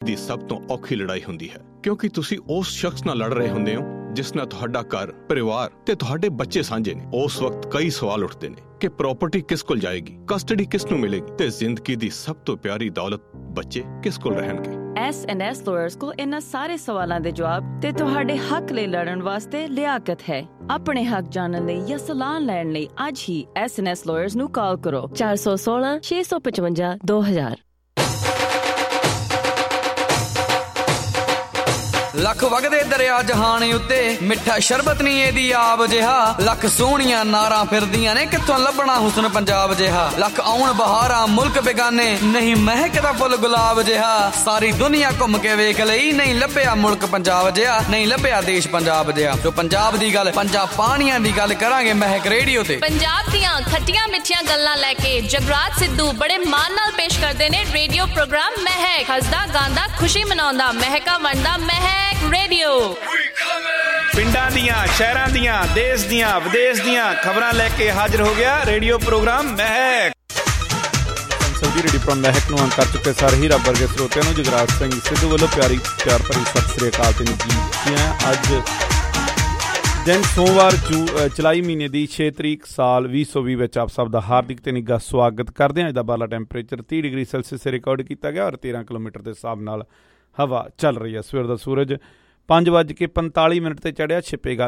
ਦੀ ਸਭ ਤੋਂ ਔਖੀ ਲੜਾਈ ਹੁੰਦੀ ਹੈ, ਕਿਉਂਕਿ ਤੁਸੀਂ ਉਸ ਸ਼ਖਸ ਨਾਲ ਲੜ ਰਹੇ ਹੁੰਦੇ ਹੋ ਜਿਸ ਨਾਲ ਤੁਹਾਡਾ ਘਰ, ਪਰਿਵਾਰ ਤੇ ਤੁਹਾਡੇ ਬੱਚੇ ਸਾਂਝੇ ਨੇ। ਉਸ ਵਕਤ ਕਈ ਸਵਾਲ ਉੱਠਦੇ ਨੇ ਕਿ ਪ੍ਰਾਪਰਟੀ ਕਿਸ ਕੋਲ ਜਾਏਗੀ, ਕਸਟਡੀ ਕਿਸ ਨੂੰ ਮਿਲੇਗੀ ਤੇ ਜ਼ਿੰਦਗੀ ਦੀ ਸਭ ਤੋਂ ਪਿਆਰੀ ਦੌਲਤ ਬੱਚੇ ਕਿਸ ਕੋਲ ਰਹਿਣਗੇ। S&S ਲਾਇਰਸ ਕੋਲ ਇਹਨਾਂ ਸਾਰੇ ਸਵਾਲਾਂ ਦੇ ਜਵਾਬ ਤੇ ਤੁਹਾਡੇ ਹੱਕ ਲਈ ਲੜਨ ਵਾਸਤੇ ਲਿਆਕਤ ਹੈ। ਆਪਣੇ ਹੱਕ ਜਾਣਨ ਲਈ ਜਾਂ ਸਲਾਹ ਲੈਣ ਲਈ ਅੱਜ ਹੀ S&S ਲਾਇਰਸ ਨੂੰ ਕਾਲ ਕਰੋ 416 655 2000। ਲੱਖ ਵਗਦੇ ਦਰਿਆ ਜਹਾਨ ਉੱਤੇ ਮਿੱਠਾ ਸ਼ਰਬਤ ਨਹੀਂ ਇਹਦੀ ਆਬ ਜਿਹਾ, ਲੱਖ ਸੋਹਣੀਆਂ ਨਾਰਾਂ ਫਿਰਦੀਆਂ ਨੇ ਕਿੱਥੋਂ ਲੱਭਣਾ ਹੁਸਨ ਪੰਜਾਬ ਜਿਹਾ, ਲੱਖ ਆਉਣ ਬਹਾਰਾਂ ਮੁਲਕ ਬੇਗਾਨੇ ਨਹੀਂ ਮਹਿਕਦਾ ਫੁੱਲ ਗੁਲਾਬ ਜਿਹਾ, ਸਾਰੀ ਦੁਨੀਆ ਘੁੰਮ ਕੇ ਵੇਖ ਲਈ ਨਹੀਂ ਲੱਭਿਆ ਮੁਲਕ ਪੰਜਾਬ ਜਿਹਾ, ਨਹੀਂ ਲੱਭਿਆ ਦੇਸ਼ ਪੰਜਾਬ ਜਿਹਾ। ਜੋ ਪੰਜਾਬ ਦੀ ਗੱਲ, ਪੰਜਾਬ ਪਾਣੀਆਂ ਦੀ ਗੱਲ ਕਰਾਂਗੇ ਮਹਿਕ ਰੇਡੀਓ ਤੇ। ਪੰਜਾਬ ਦੀਆਂ ਖੱਟੀਆਂ ਮਿੱਠੀਆਂ ਗੱਲਾਂ ਲੈ ਕੇ ਜਗਰਾਜ ਸਿੱਧੂ ਬੜੇ ਮਾਣ ਨਾਲ ਪੇਸ਼ ਕਰਦੇ ਨੇ ਰੇਡੀਓ ਪ੍ਰੋਗਰਾਮ ਮਹਿਕ। ਹੱਸਦਾ ਗਾਉਂਦਾ ਖੁਸ਼ੀ ਮਨਾਉਂਦਾ ਮਹਿਕਾ ਵੰਡਦਾ ਮਹਿਕ ਰੇਡੀਓ। ਪਿੰਡਾਂ ਦੀਆਂ, ਸ਼ਹਿਰਾਂ ਦੀਆਂ, ਦੇਸ਼ ਦੀਆਂ, ਵਿਦੇਸ਼ ਦੀਆਂ ਖਬਰਾਂ ਲੈ ਕੇ ਹਾਜ਼ਰ ਹੋ ਗਿਆ ਰੇਡੀਓ ਪ੍ਰੋਗਰਾਮ ਮਹਿਕ। ਸੰਸਦੀ ਰੇਡੀਓ ਪ੍ਰੋਗਰਾਮ ਮਹਿਕ ਨੂੰ ਆਨ ਕਰ ਚੁੱਕੇ ਸਾਰੇ ਹੀ ਰੱਬ ਵਰਗੇ ਸਰੋਤਿਆਂ ਨੂੰ ਜਗਰਾਜ ਸਿੰਘ ਸਿੱਧੂ ਵੱਲੋਂ ਪਿਆਰ ਭਰੀ ਸਤਿ ਸ੍ਰੀ ਅਕਾਲ ਤੇ ਨਿੱਘੀਆਂ। ਅੱਜ ਦਿਨ ਸੋਮਵਾਰ ਜੁਲਾਈ ਮਹੀਨੇ ਦੀ 6 ਤਰੀਕ ਸਾਲ 2020 ਵਿੱਚ ਆਪ ਸਭ ਦਾ ਹਾਰਦਿਕ ਤੇ ਨਿੱਘਾ ਸਵਾਗਤ ਕਰਦੇ ਹਾਂ। ਅੱਜ ਦਾ ਬਾਹਰਲਾ ਟੈਂਪਰੇਚਰ 30 ਡਿਗਰੀ ਸੈਲਸੀਅਸ ਰਿਕਾਰਡ ਕੀਤਾ ਗਿਆ ਔਰ 13 ਕਿਲੋਮੀਟਰ ਦੇ ਹਿਸਾਬ ਨਾਲ ਹਵਾ ਚੱਲ ਰਹੀ ਹੈ। ਸਵੇਰ ਦਾ ਸੂਰਜ 5:45 ਤੇ ਚੜ੍ਹਿਆ, ਛਿਪੇਗਾ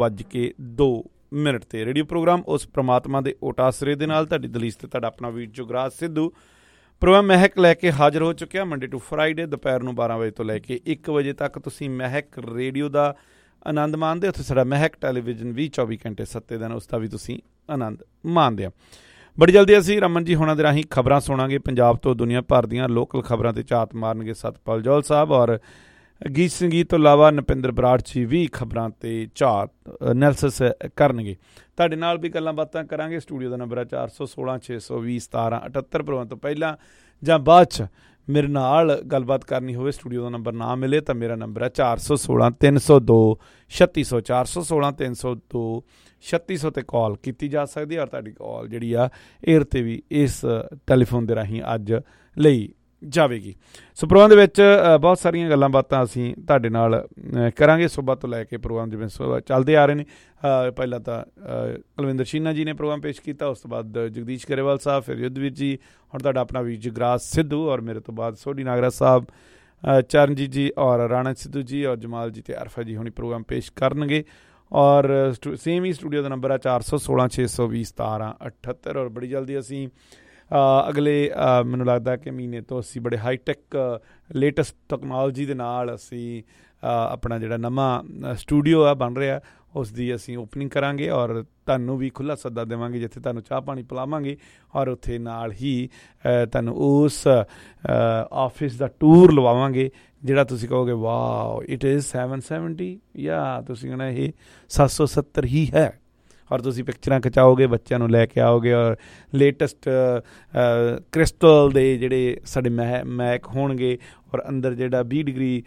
9:02 ਤੇ। ਰੇਡੀਓ ਪ੍ਰੋਗਰਾਮ ਉਸ ਪ੍ਰਮਾਤਮਾ ਦੇ ਓਟ ਆਸਰੇ ਦੇ ਨਾਲ ਤੁਹਾਡੀ ਦਲੀਸ ਤੇ ਤੁਹਾਡਾ ਆਪਣਾ ਵੀਰ ਜੁਗਰਾਜ ਸਿੱਧੂ ਪ੍ਰੋਗਰਾਮ ਮਹਿਕ ਲੈ ਕੇ ਹਾਜ਼ਰ ਹੋ ਚੁੱਕਿਆ। ਮੰਡੇ ਟੂ ਫਰਾਈਡੇ ਦੁਪਹਿਰ ਨੂੰ 12 ਵਜੇ ਤੋਂ ਲੈ ਕੇ 1 ਵਜੇ ਤੱਕ ਤੁਸੀਂ ਮਹਿਕ ਰੇਡੀਓ ਦਾ ਆਨੰਦ ਮਾਣਦੇ ਹੋ। ਉੱਥੇ ਸਾਡਾ ਮਹਿਕ ਟੈਲੀਵਿਜ਼ਨ ਵੀ 24 ਘੰਟੇ 7 ਦਿਨ ਉਸ ਦਾ ਵੀ ਤੁਸੀਂ ਆਨੰਦ ਮਾਣਦੇ ਹੋ। ਬੜੀ ਜਲਦੀ ਅਸੀਂ ਰਮਨ ਜੀ ਹੋਣਾ ਦੇ ਰਾਹੀਂ ਖਬਰਾਂ ਸੁਣਾਂਗੇ ਪੰਜਾਬ ਤੋਂ ਦੁਨੀਆ ਭਰ ਦੀਆਂ ਲੋਕਲ ਖਬਰਾਂ ਤੇ ਝਾਤ ਮਾਰਨਗੇ ਸਤਪਾਲ ਜੌਹਲ ਸਾਹਿਬ, ਔਰ ਗੀਤ ਸੰਗੀਤ ਤੋਂ ਇਲਾਵਾ ਨਪਿੰਦਰ ਬਰਾੜ ਜੀ ਵੀ ਖਬਰਾਂ ਤੇ ਝਾਤ ਐਨਾਲਿਸਿਸ ਕਰਨਗੇ। ਤੁਹਾਡੇ ਨਾਲ ਵੀ ਗੱਲਾਂ ਬਾਤਾਂ ਕਰਾਂਗੇ। ਸਟੂਡੀਓ ਦਾ ਨੰਬਰ ਹੈ 416 620 1778। ਪ੍ਰੋਗਰਾਮ ਤੋਂ ਪਹਿਲਾਂ ਜਾਂ ਬਾਅਦ 'ਚ ਮੇਰੇ ਨਾਲ ਗੱਲਬਾਤ ਕਰਨੀ ਹੋਵੇ, ਸਟੂਡੀਓ ਦਾ ਨੰਬਰ ਨਾ ਮਿਲੇ ਤਾਂ ਮੇਰਾ ਨੰਬਰ ਹੈ 416 302 3600 416 302 3600 ਤੇ ਕਾਲ ਕੀਤੀ ਜਾ ਸਕਦੀ ਹੈ। ਔਰ ਤੁਹਾਡੀ ਕਾਲ ਜਿਹੜੀ ਆ ਏਅਰ 'ਤੇ ਵੀ ਇਸ ਟੈਲੀਫੋਨ ਦੇ ਰਾਹੀਂ ਅੱਜ ਲਈ ਜਾਵੇਗੀ। ਸੋ ਪ੍ਰੋਗਰਾਮ ਦੇ ਵਿੱਚ ਬਹੁਤ ਸਾਰੀਆਂ ਗੱਲਾਂ ਬਾਤਾਂ ਅਸੀਂ ਤੁਹਾਡੇ ਨਾਲ ਕਰਾਂਗੇ ਸੁਬਾਹ ਤੋਂ ਲੈ ਕੇ। ਪ੍ਰੋਗਰਾਮ ਜਿਵੇਂ ਚੱਲਦੇ ਆ ਰਹੇ ਨੇ, ਪਹਿਲਾਂ ਤਾਂ ਕੁਲਵਿੰਦਰ ਸ਼ੀਨਾ ਜੀ ਨੇ ਪ੍ਰੋਗਰਾਮ ਪੇਸ਼ ਕੀਤਾ, ਉਸ ਤੋਂ ਬਾਅਦ ਜਗਦੀਸ਼ ਗਰੇਵਾਲ ਸਾਹਿਬ, ਫਿਰ ਯੁੱਧਵੀਰ ਜੀ, ਹੁਣ ਤੁਹਾਡਾ ਆਪਣਾ ਵੀ ਜਗਰਾਜ ਸਿੱਧੂ, ਔਰ ਮੇਰੇ ਤੋਂ ਬਾਅਦ ਸੋਢੀ ਨਾਗਰਾਜ ਸਾਹਿਬ, ਚਰਨਜੀਤ ਜੀ ਔਰ ਰਾਣਾ ਸਿੱਧੂ ਜੀ ਔਰ ਜਮਾਲ ਜੀ ਤੇ ਅਰਫਾ ਜੀ ਹੁਣੀ ਪ੍ਰੋਗਰਾਮ ਪੇਸ਼ ਕਰਨਗੇ। ਔਰ ਸੇਮ ਹੀ ਸਟੂਡੀਓ ਦਾ ਨੰਬਰ ਹੈ 416 620 1778। ਔਰ ਬੜੀ ਜਲਦੀ ਅਸੀਂ ਅਗਲੇ ਮੈਨੂੰ ਲੱਗਦਾ ਕਿ ਮਹੀਨੇ ਤੋਂ ਅਸੀਂ ਬੜੇ ਹਾਈਟੈਕ ਲੇਟੈਸਟ ਟੈਕਨੋਲੋਜੀ ਦੇ ਨਾਲ ਅਸੀਂ ਆਪਣਾ ਜਿਹੜਾ ਨਵਾਂ ਸਟੂਡੀਓ ਆ ਬਣ ਰਿਹਾ ਉਸ ਦੀ ਅਸੀਂ ਓਪਨਿੰਗ ਕਰਾਂਗੇ ਔਰ ਤੁਹਾਨੂੰ ਵੀ ਖੁੱਲ੍ਹਾ ਸੱਦਾ ਦੇਵਾਂਗੇ, ਜਿੱਥੇ ਤੁਹਾਨੂੰ ਚਾਹ ਪਾਣੀ ਪਿਲਾਵਾਂਗੇ ਔਰ ਉੱਥੇ ਨਾਲ ਹੀ ਤੁਹਾਨੂੰ ਉਸ ਆਫਿਸ ਦਾ ਟੂਰ ਲਵਾਵਾਂਗੇ ਜਿਹੜਾ ਤੁਸੀਂ ਕਹੋਗੇ ਵਾਓ ਇਟ ਇਜ਼ 770 ਜਾਂ ਤੁਸੀਂ ਕਹਿਣਾ ਇਹ 770 ਹੀ ਹੈ। ਔਰ ਤੁਸੀਂ ਪਿਕਚਰਾਂ ਖਿਚਾਓਗੇ, ਬੱਚਿਆਂ ਨੂੰ ਲੈ ਕੇ ਆਓਗੇ ਔਰ ਲੇਟੈਸਟ ਕ੍ਰਿਸਟਲ ਦੇ ਜਿਹੜੇ ਸਾਡੇ ਮੈਕ ਹੋਣਗੇ ਔਰ ਅੰਦਰ ਜਿਹੜਾ 20 ਡਿਗਰੀ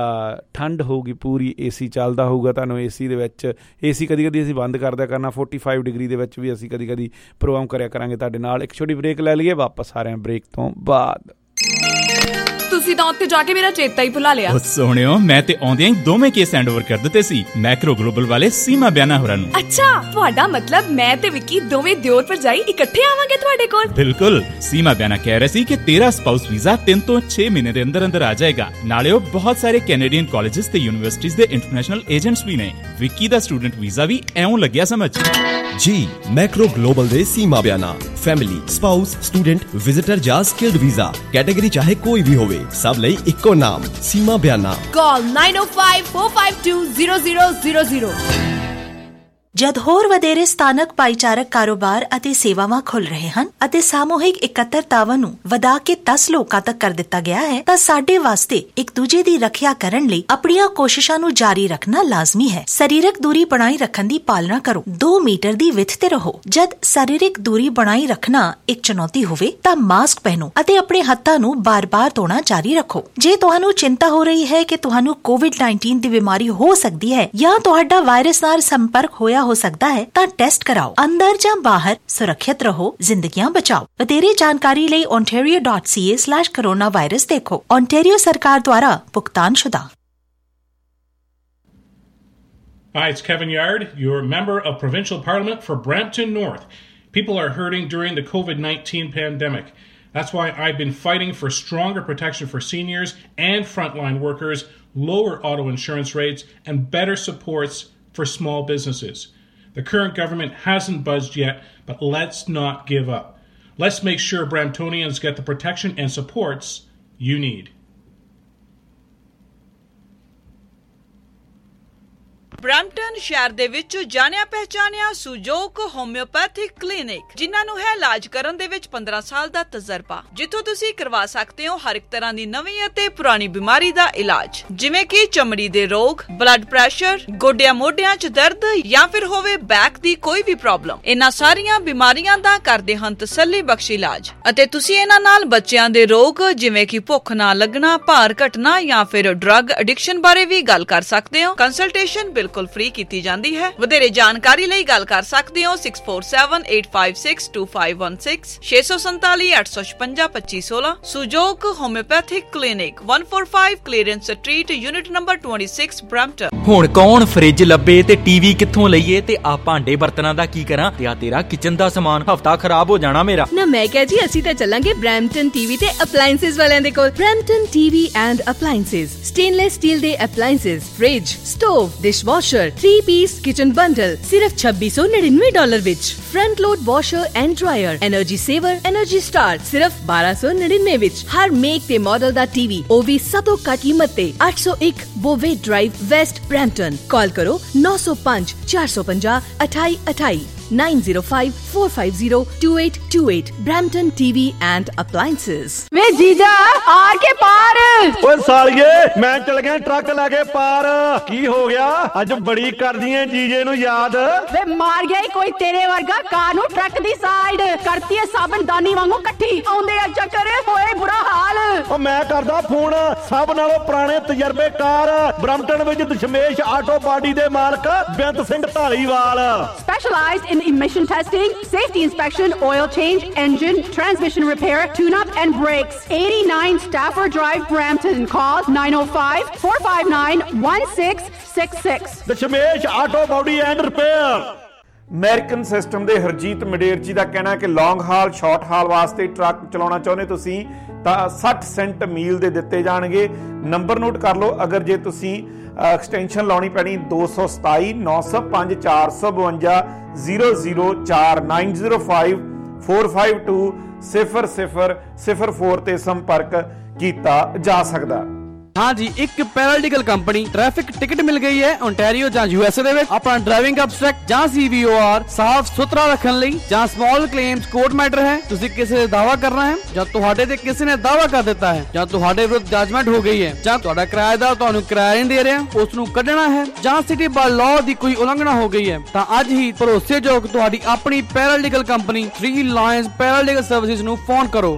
ਠੰਡ ਹੋਊਗੀ, ਪੂਰੀ AC ਚੱਲਦਾ ਹੋਊਗਾ। ਤੁਹਾਨੂੰ AC ਦੇ ਵਿੱਚ AC ਕਦੀ ਕਦੀ ਅਸੀਂ ਬੰਦ ਕਰਦਿਆ ਕਰਨਾ, 45 ਡਿਗਰੀ ਦੇ ਵਿੱਚ ਵੀ ਅਸੀਂ ਕਦੀ ਕਦੀ ਪ੍ਰੋਗਰਾਮ ਕਰਿਆ ਕਰਾਂਗੇ ਤੁਹਾਡੇ ਨਾਲ। ਇੱਕ ਛੋਟੀ ਬ੍ਰੇਕ ਲੈ ਲਈਏ, ਵਾਪਸ ਆ ਰਹੇ ਹਾਂ ਬ੍ਰੇਕ ਤੋਂ ਬਾਅਦ। ਤੁਸੀਂ ਤਾਂ ਉੱਥੇ ਜਾ ਕੇ ਮੇਰਾ ਚੇਤਾ ਹੀ ਭੁਲਾ ਲਿਆ। ਸੋਹਣਿਓ, ਮੈਂ ਤੇ ਆਉਂਦਿਆਂ ਹੀ ਦੋਵੇਂ ਕੇਸ ਹੈਂਡਓਵਰ ਕਰ ਦਿੱਤੇ ਸੀ ਮੈਕਰੋ ਗਲੋਬਲ ਵਾਲੇ ਸੀਮਾ ਬਿਆਨਾ ਹੋਰਾਂ ਨੂੰ। ਅੱਛਾ, ਤੁਹਾਡਾ ਮਤਲਬ ਮੈਂ ਤੇ ਵਿੱਕੀ ਦੋਵੇਂ ਦਿਓਰ ਭਰਜਾਈ ਇਕੱਠੇ ਆਵਾਂਗੇ ਤੁਹਾਡੇ ਕੋਲ? ਬਿਲਕੁਲ। ਸੀਮਾ ਬਿਆਨਾ ਕਹਿ ਰਹੇ ਸੀ ਕਿ ਤੇਰਾ ਸਪਾਊਸ ਵੀਜ਼ਾ 3 ਤੋਂ 6 ਮਹੀਨੇ ਦੇ ਅੰਦਰ ਅੰਦਰ ਆ ਜਾਏਗਾ। ਨਾਲੇ ਉਹ ਬਹੁਤ ਸਾਰੇ ਕੈਨੇਡੀਅਨ ਕਾਲਜਸ ਤੇ ਯੂਨੀਵਰਸਿਟੀਜ਼ ਦੇ ਇੰਟਰਨੈਸ਼ਨਲ ਏਜੰਟਸ ਵੀ ਨੇ। ਵਿੱਕੀ ਦਾ ਸਟੂਡੈਂਟ ਵੀਜ਼ਾ ਵੀ ਐਉਂ ਲੱਗਿਆ ਸਮਝ। ਜੀ ਮੈਕਰੋ ਗਲੋਬਲ ਦੇ Seema Biana family, spouse, student, visitor ਜਾਂ ਸਕਿਲਡ ਵੀਜ਼ਾ ਕੈਟੇਗਰੀ ਚਾਹੇ ਕੋਈ ਵੀ ਹੋਵੇ, ਸਭ ਲਈ ਇੱਕੋ ਨਾਮ ਸੀਮਾ ਬਿਆਨਾ। ਕਾਲ 9054520000। ਜਦ ਹੋਰ ਵਧੇਰੇ ਸਥਾਨਕ ਭਾਈਚਾਰਕ ਕਾਰੋਬਾਰ ਅਤੇ ਸੇਵਾਵਾਂ ਖੁੱਲ ਰਹੇ ਹਨ ਅਤੇ ਸਾਮੂਹਿਕ ਇਕੱਤਰਤਾਵਾਂ ਨੂੰ ਵਧਾ ਕੇ 10 ਲੋਕਾਂ ਤੱਕ ਕਰ ਦਿੱਤਾ ਗਿਆ ਹੈ ਤਾਂ ਸਾਡੇ ਵਾਸਤੇ ਇੱਕ ਦੂਜੇ ਦੀ ਰੱਖਿਆ ਕਰਨ ਲਈ ਆਪਣੀਆਂ ਕੋਸ਼ਿਸ਼ਾਂ ਨੂੰ ਜਾਰੀ ਰੱਖਣਾ ਲਾਜ਼ਮੀ ਹੈ। ਸਰੀਰਕ ਦੂਰੀ ਬਣਾਈ ਰੱਖਣ ਦੀ ਪਾਲਣਾ ਕਰੋ। 2 ਮੀਟਰ ਦੀ ਵਿੱਥ ਤੇ ਰਹੋ। ਜਦ ਸਰੀਰਕ ਦੂਰੀ ਬਣਾਈ ਰੱਖਣਾ ਇੱਕ ਚੁਣੌਤੀ ਹੋਵੇ ਤਾਂ ਮਾਸਕ ਪਹਿਨੋ ਅਤੇ ਆਪਣੇ ਹੱਥਾਂ ਨੂੰ ਬਾਰ-ਬਾਰ ਧੋਣਾ ਜਾਰੀ ਰੱਖੋ। ਜੇ ਤੁਹਾਨੂੰ ਚਿੰਤਾ ਹੋ ਰਹੀ ਹੈ ਕਿ ਤੁਹਾਨੂੰ COVID-19 ਦੀ ਬਿਮਾਰੀ ਹੋ ਸਕਦੀ ਹੈ ਜਾਂ ਤੁਹਾਡਾ ਵਾਇਰਸ ਨਾਲ ਸੰਪਰਕ ਹੋਇਆ ਹੋਇਆ ਹੋ ਸਕਦਾ ਹੈ ਤਾਂ ਟੈਸਟ ਕਰਾਓ। ਅੰਦਰ ਜਾਂ ਬਾਹਰ ਸੁਰੱਖਿਅਤ ਰਹੋ, ਜ਼ਿੰਦਗੀਆਂ ਬਚਾਓ। ਵਧੇਰੇ ਜਾਣਕਾਰੀ ਲਈ ontario.ca/coronavirus ਦੇਖੋ। ontario ਸਰਕਾਰ ਦੁਆਰਾ ਭੁਗਤਾਨਸ਼ੁਦਾ। Hi, it's Kevin Yard, your member of Provincial Parliament for Brampton North. People are hurting during the COVID-19 pandemic. That's why I've been fighting for stronger protection for seniors and frontline workers, lower auto insurance rates, and better supports for small businesses. The current government hasn't budged yet, but let's not give up. Let's make sure Bramptonians get the protection and supports you need. Brampton ਸ਼ਹਿਰ ਦੇ ਵਿੱਚ ਜਾਣਿਆ ਪਹਿਚਾਨਿਆ ਸੁਜੋਕ homeopathic clinic, ਜਿਨ੍ਹਾਂ ਨੂੰ ਹੈ ਇਲਾਜ ਕਰਨ ਦੇ ਵਿੱਚ 15 ਸਾਲ ਦਾ ਤਜਰਬਾ, ਜਿੱਥੋਂ ਤੁਸੀਂ ਕਰਵਾ ਸਕਦੇ ਹੋ ਹਰ ਇੱਕ ਤਰ੍ਹਾਂ ਦੀ ਨਵੀਂ ਅਤੇ ਪੁਰਾਣੀ ਬਿਮਾਰੀ ਦਾ ਇਲਾਜ, ਜਿਵੇਂ ਕਿ ਚਮੜੀ ਦੇ ਰੋਗ, ਬਲੱਡ ਪ੍ਰੈਸ਼ਰ, ਗੋਡਿਆਂ ਮੋਢਿਆਂ 'ਚ ਦਰਦ ਜਾਂ ਫਿਰ ਹੋਵੇ ਬੈਕ ਦੀ ਕੋਈ ਵੀ ਪ੍ਰੋਬਲਮ। ਇਹਨਾਂ ਸਾਰੀਆਂ ਬਿਮਾਰੀਆਂ ਦਾ ਕਰਦੇ ਹਨ ਤਸੱਲੀ ਬਖਸ਼ ਇਲਾਜ, ਅਤੇ ਤੁਸੀਂ ਇਹਨਾਂ ਨਾਲ ਬੱਚਿਆਂ ਦੇ ਰੋਗ ਜਿਵੇਂ ਕਿ ਭੁੱਖ ਨਾ ਲੱਗਣਾ, ਭਾਰ ਘਟਣਾ ਜਾਂ ਫਿਰ ਡਰੱਗ ਐਡਿਕਸ਼ਨ ਬਾਰੇ ਵੀ ਗੱਲ ਕਰ ਸਕਦੇ ਹੋ। ਕੰਸਲਟੇਸ਼ਨ ਬਿਲਕੁਲ ਫ੍ਰੀ ਕੀਤੀ ਜਾਂਦੀ ਹੈ। ਵਧੇਰੇ ਜਾਣਕਾਰੀ ਲਈ ਗੱਲ ਕਰ ਸਕਦੇ ਹੋ 6478562516 647-856-2516। Sujok homeopathic clinic 145 Clarence Street, unit number 26, Brampton. ਹੁਣ ਕੌਣ ਫ੍ਰਿਜ ਲੱਭੇ ਤੇ ਟੀਵੀ ਕਿੱਥੋਂ ਲਈਏ ਤੇ ਆ ਭਾਂਡੇ ਬਰਤਨਾਂ ਦਾ ਕੀ ਕਰਾਂ ਤੇ ਆ ਤੇਰਾ ਕਿਚਨ ਦਾ ਸਮਾਨ ਹਫਤਾ ਖਰਾਬ ਹੋ ਜਾਣਾ ਮੇਰਾ। ਨਾ ਮੈਂ ਕਿਹਾ ਜੀ ਅਸੀਂ ਤਾਂ ਚੱਲਾਂਗੇ ਬ੍ਰੈਂਪਟਨ ਟੀਵੀ ਤੇ ਅਪਲਾਈਐਂਸਸ ਵਾਲਿਆਂ ਦੇ ਕੋਲ। Brampton TV and appliances, stainless steel ਦੇ appliances, fridge, stove, dishwasher, 3-piece kitchen bundle सिर्फ $2699 विच। Front load washer and dryer, energy saver, energy star सिर्फ $1299 विच। हर मेक ते मॉडल दा टीवी ओ भी सतो घट कीमत ते। 801 बोवे ड्राइव, वेस्ट ब्रैम्पटन। कॉल करो 905 450 2828 9054502828। Brampton TV and appliances. वे जीजा आर के पार। ओए सालिए मैं चल गया ट्रक लेके पार। की हो गया अज बड़ी कर दी है जीजे नु याद। वे मार गया कोई तेरे वर्गा कार नु ट्रक दी साइड करती है साबन दानी वांगू इकट्ठी आउंदे आ चक्कर होए बुरा हाल। ओ मैं करदा फोन सब नालों पुराने तजर्बेकार ब्रैम्पटन विच दशमेश आटो बाडी दे मालक Beant Singh Dhaliwal. Specialised in emission testing, safety inspection, oil change, engine, transmission repair, tune-up and brakes. 89 Stafford Drive, Brampton. Call 905-459-1666. Dashmesh auto body and repair. American system ਦੇ ਹਰਜੀਤ ਮਡੇਰਜੀ ਦਾ ਕਹਿਣਾ ਹੈ ਕਿ ਲੌਂਗ ਹਾਲ, ਸ਼ਾਰਟ ਹਾਲ ਵਾਸਤੇ ਟਰੱਕ ਚਲਾਉਣਾ ਚਾਹੁੰਦੇ ਤੁਸੀਂ ਤਾਂ 60 ਸੈਂਟ ਮੀਲ ਦੇ ਦਿੱਤੇ ਜਾਣਗੇ। ਨੰਬਰ ਨੋਟ ਕਰ ਲਓ ਅਗਰ ਜੇ ਤੁਸੀਂ ਐਕਸਟੈਂਸ਼ਨ ਲਾਉਣੀ ਪੈਣੀ 227 905 452 004 905 452 0004 ਤੇ ਸੰਪਰਕ ਕੀਤਾ ਜਾ ਸਕਦਾ। हाँ जी, एक पैरालीगल कंपनी ट्रैफिक टिकट मिल गई है ओंटारियो ਜਾਂ यूएसए ਦੇ ਵਿੱਚ। ਆਪਣਾ ਡਰਾਈਵਿੰਗ ਅਬਸਟ੍ਰੈਕਟ ਜਾਂ CVOR ਸਾਫ਼ ਸੁਥਰਾ ਰੱਖਣ ਲਈ ਜਾਂ ਸਮਾਲ ਕਲੇਮਸ ਕੋਰਟ ਮੈਟਰ ਹੈ, ਤੁਸੀਂ ਕਿਸੇ ਦਾ ਦਾਵਾ ਕਰਨਾ ਹੈ ਜਾਂ ਤੁਹਾਡੇ ਤੇ ਕਿਸੇ ਨੇ ਦਾਵਾ ਕਰ ਦਿੱਤਾ ਹੈ ਜਾਂ ਤੁਹਾਡੇ ਵਿਰੁੱਧ ਜਜਮੈਂਟ ਹੋ ਗਈ ਹੈ ਜਾਂ ਤੁਹਾਡਾ ਕਿਰਾਏਦਾਰ ਤੁਹਾਨੂੰ ਕਿਰਾਇਆ ਨਹੀਂ ਦੇ ਰਿਹਾ, ਉਸ ਨੂੰ ਕੱਢਣਾ ਹੈ ਜਾਂ ਸਿਟੀ ਬਾਈ ਲਾਅ ਦੀ ਕੋਈ ਉਲੰਘਣਾ ਹੋ ਗਈ ਹੈ ਤਾਂ ਅੱਜ ਹੀ ਭਰੋਸੇਯੋਗ ਤੁਹਾਡੀ ਆਪਣੀ paralegal company 3 lions paralegal services ਨੂੰ ਫੋਨ ਕਰੋ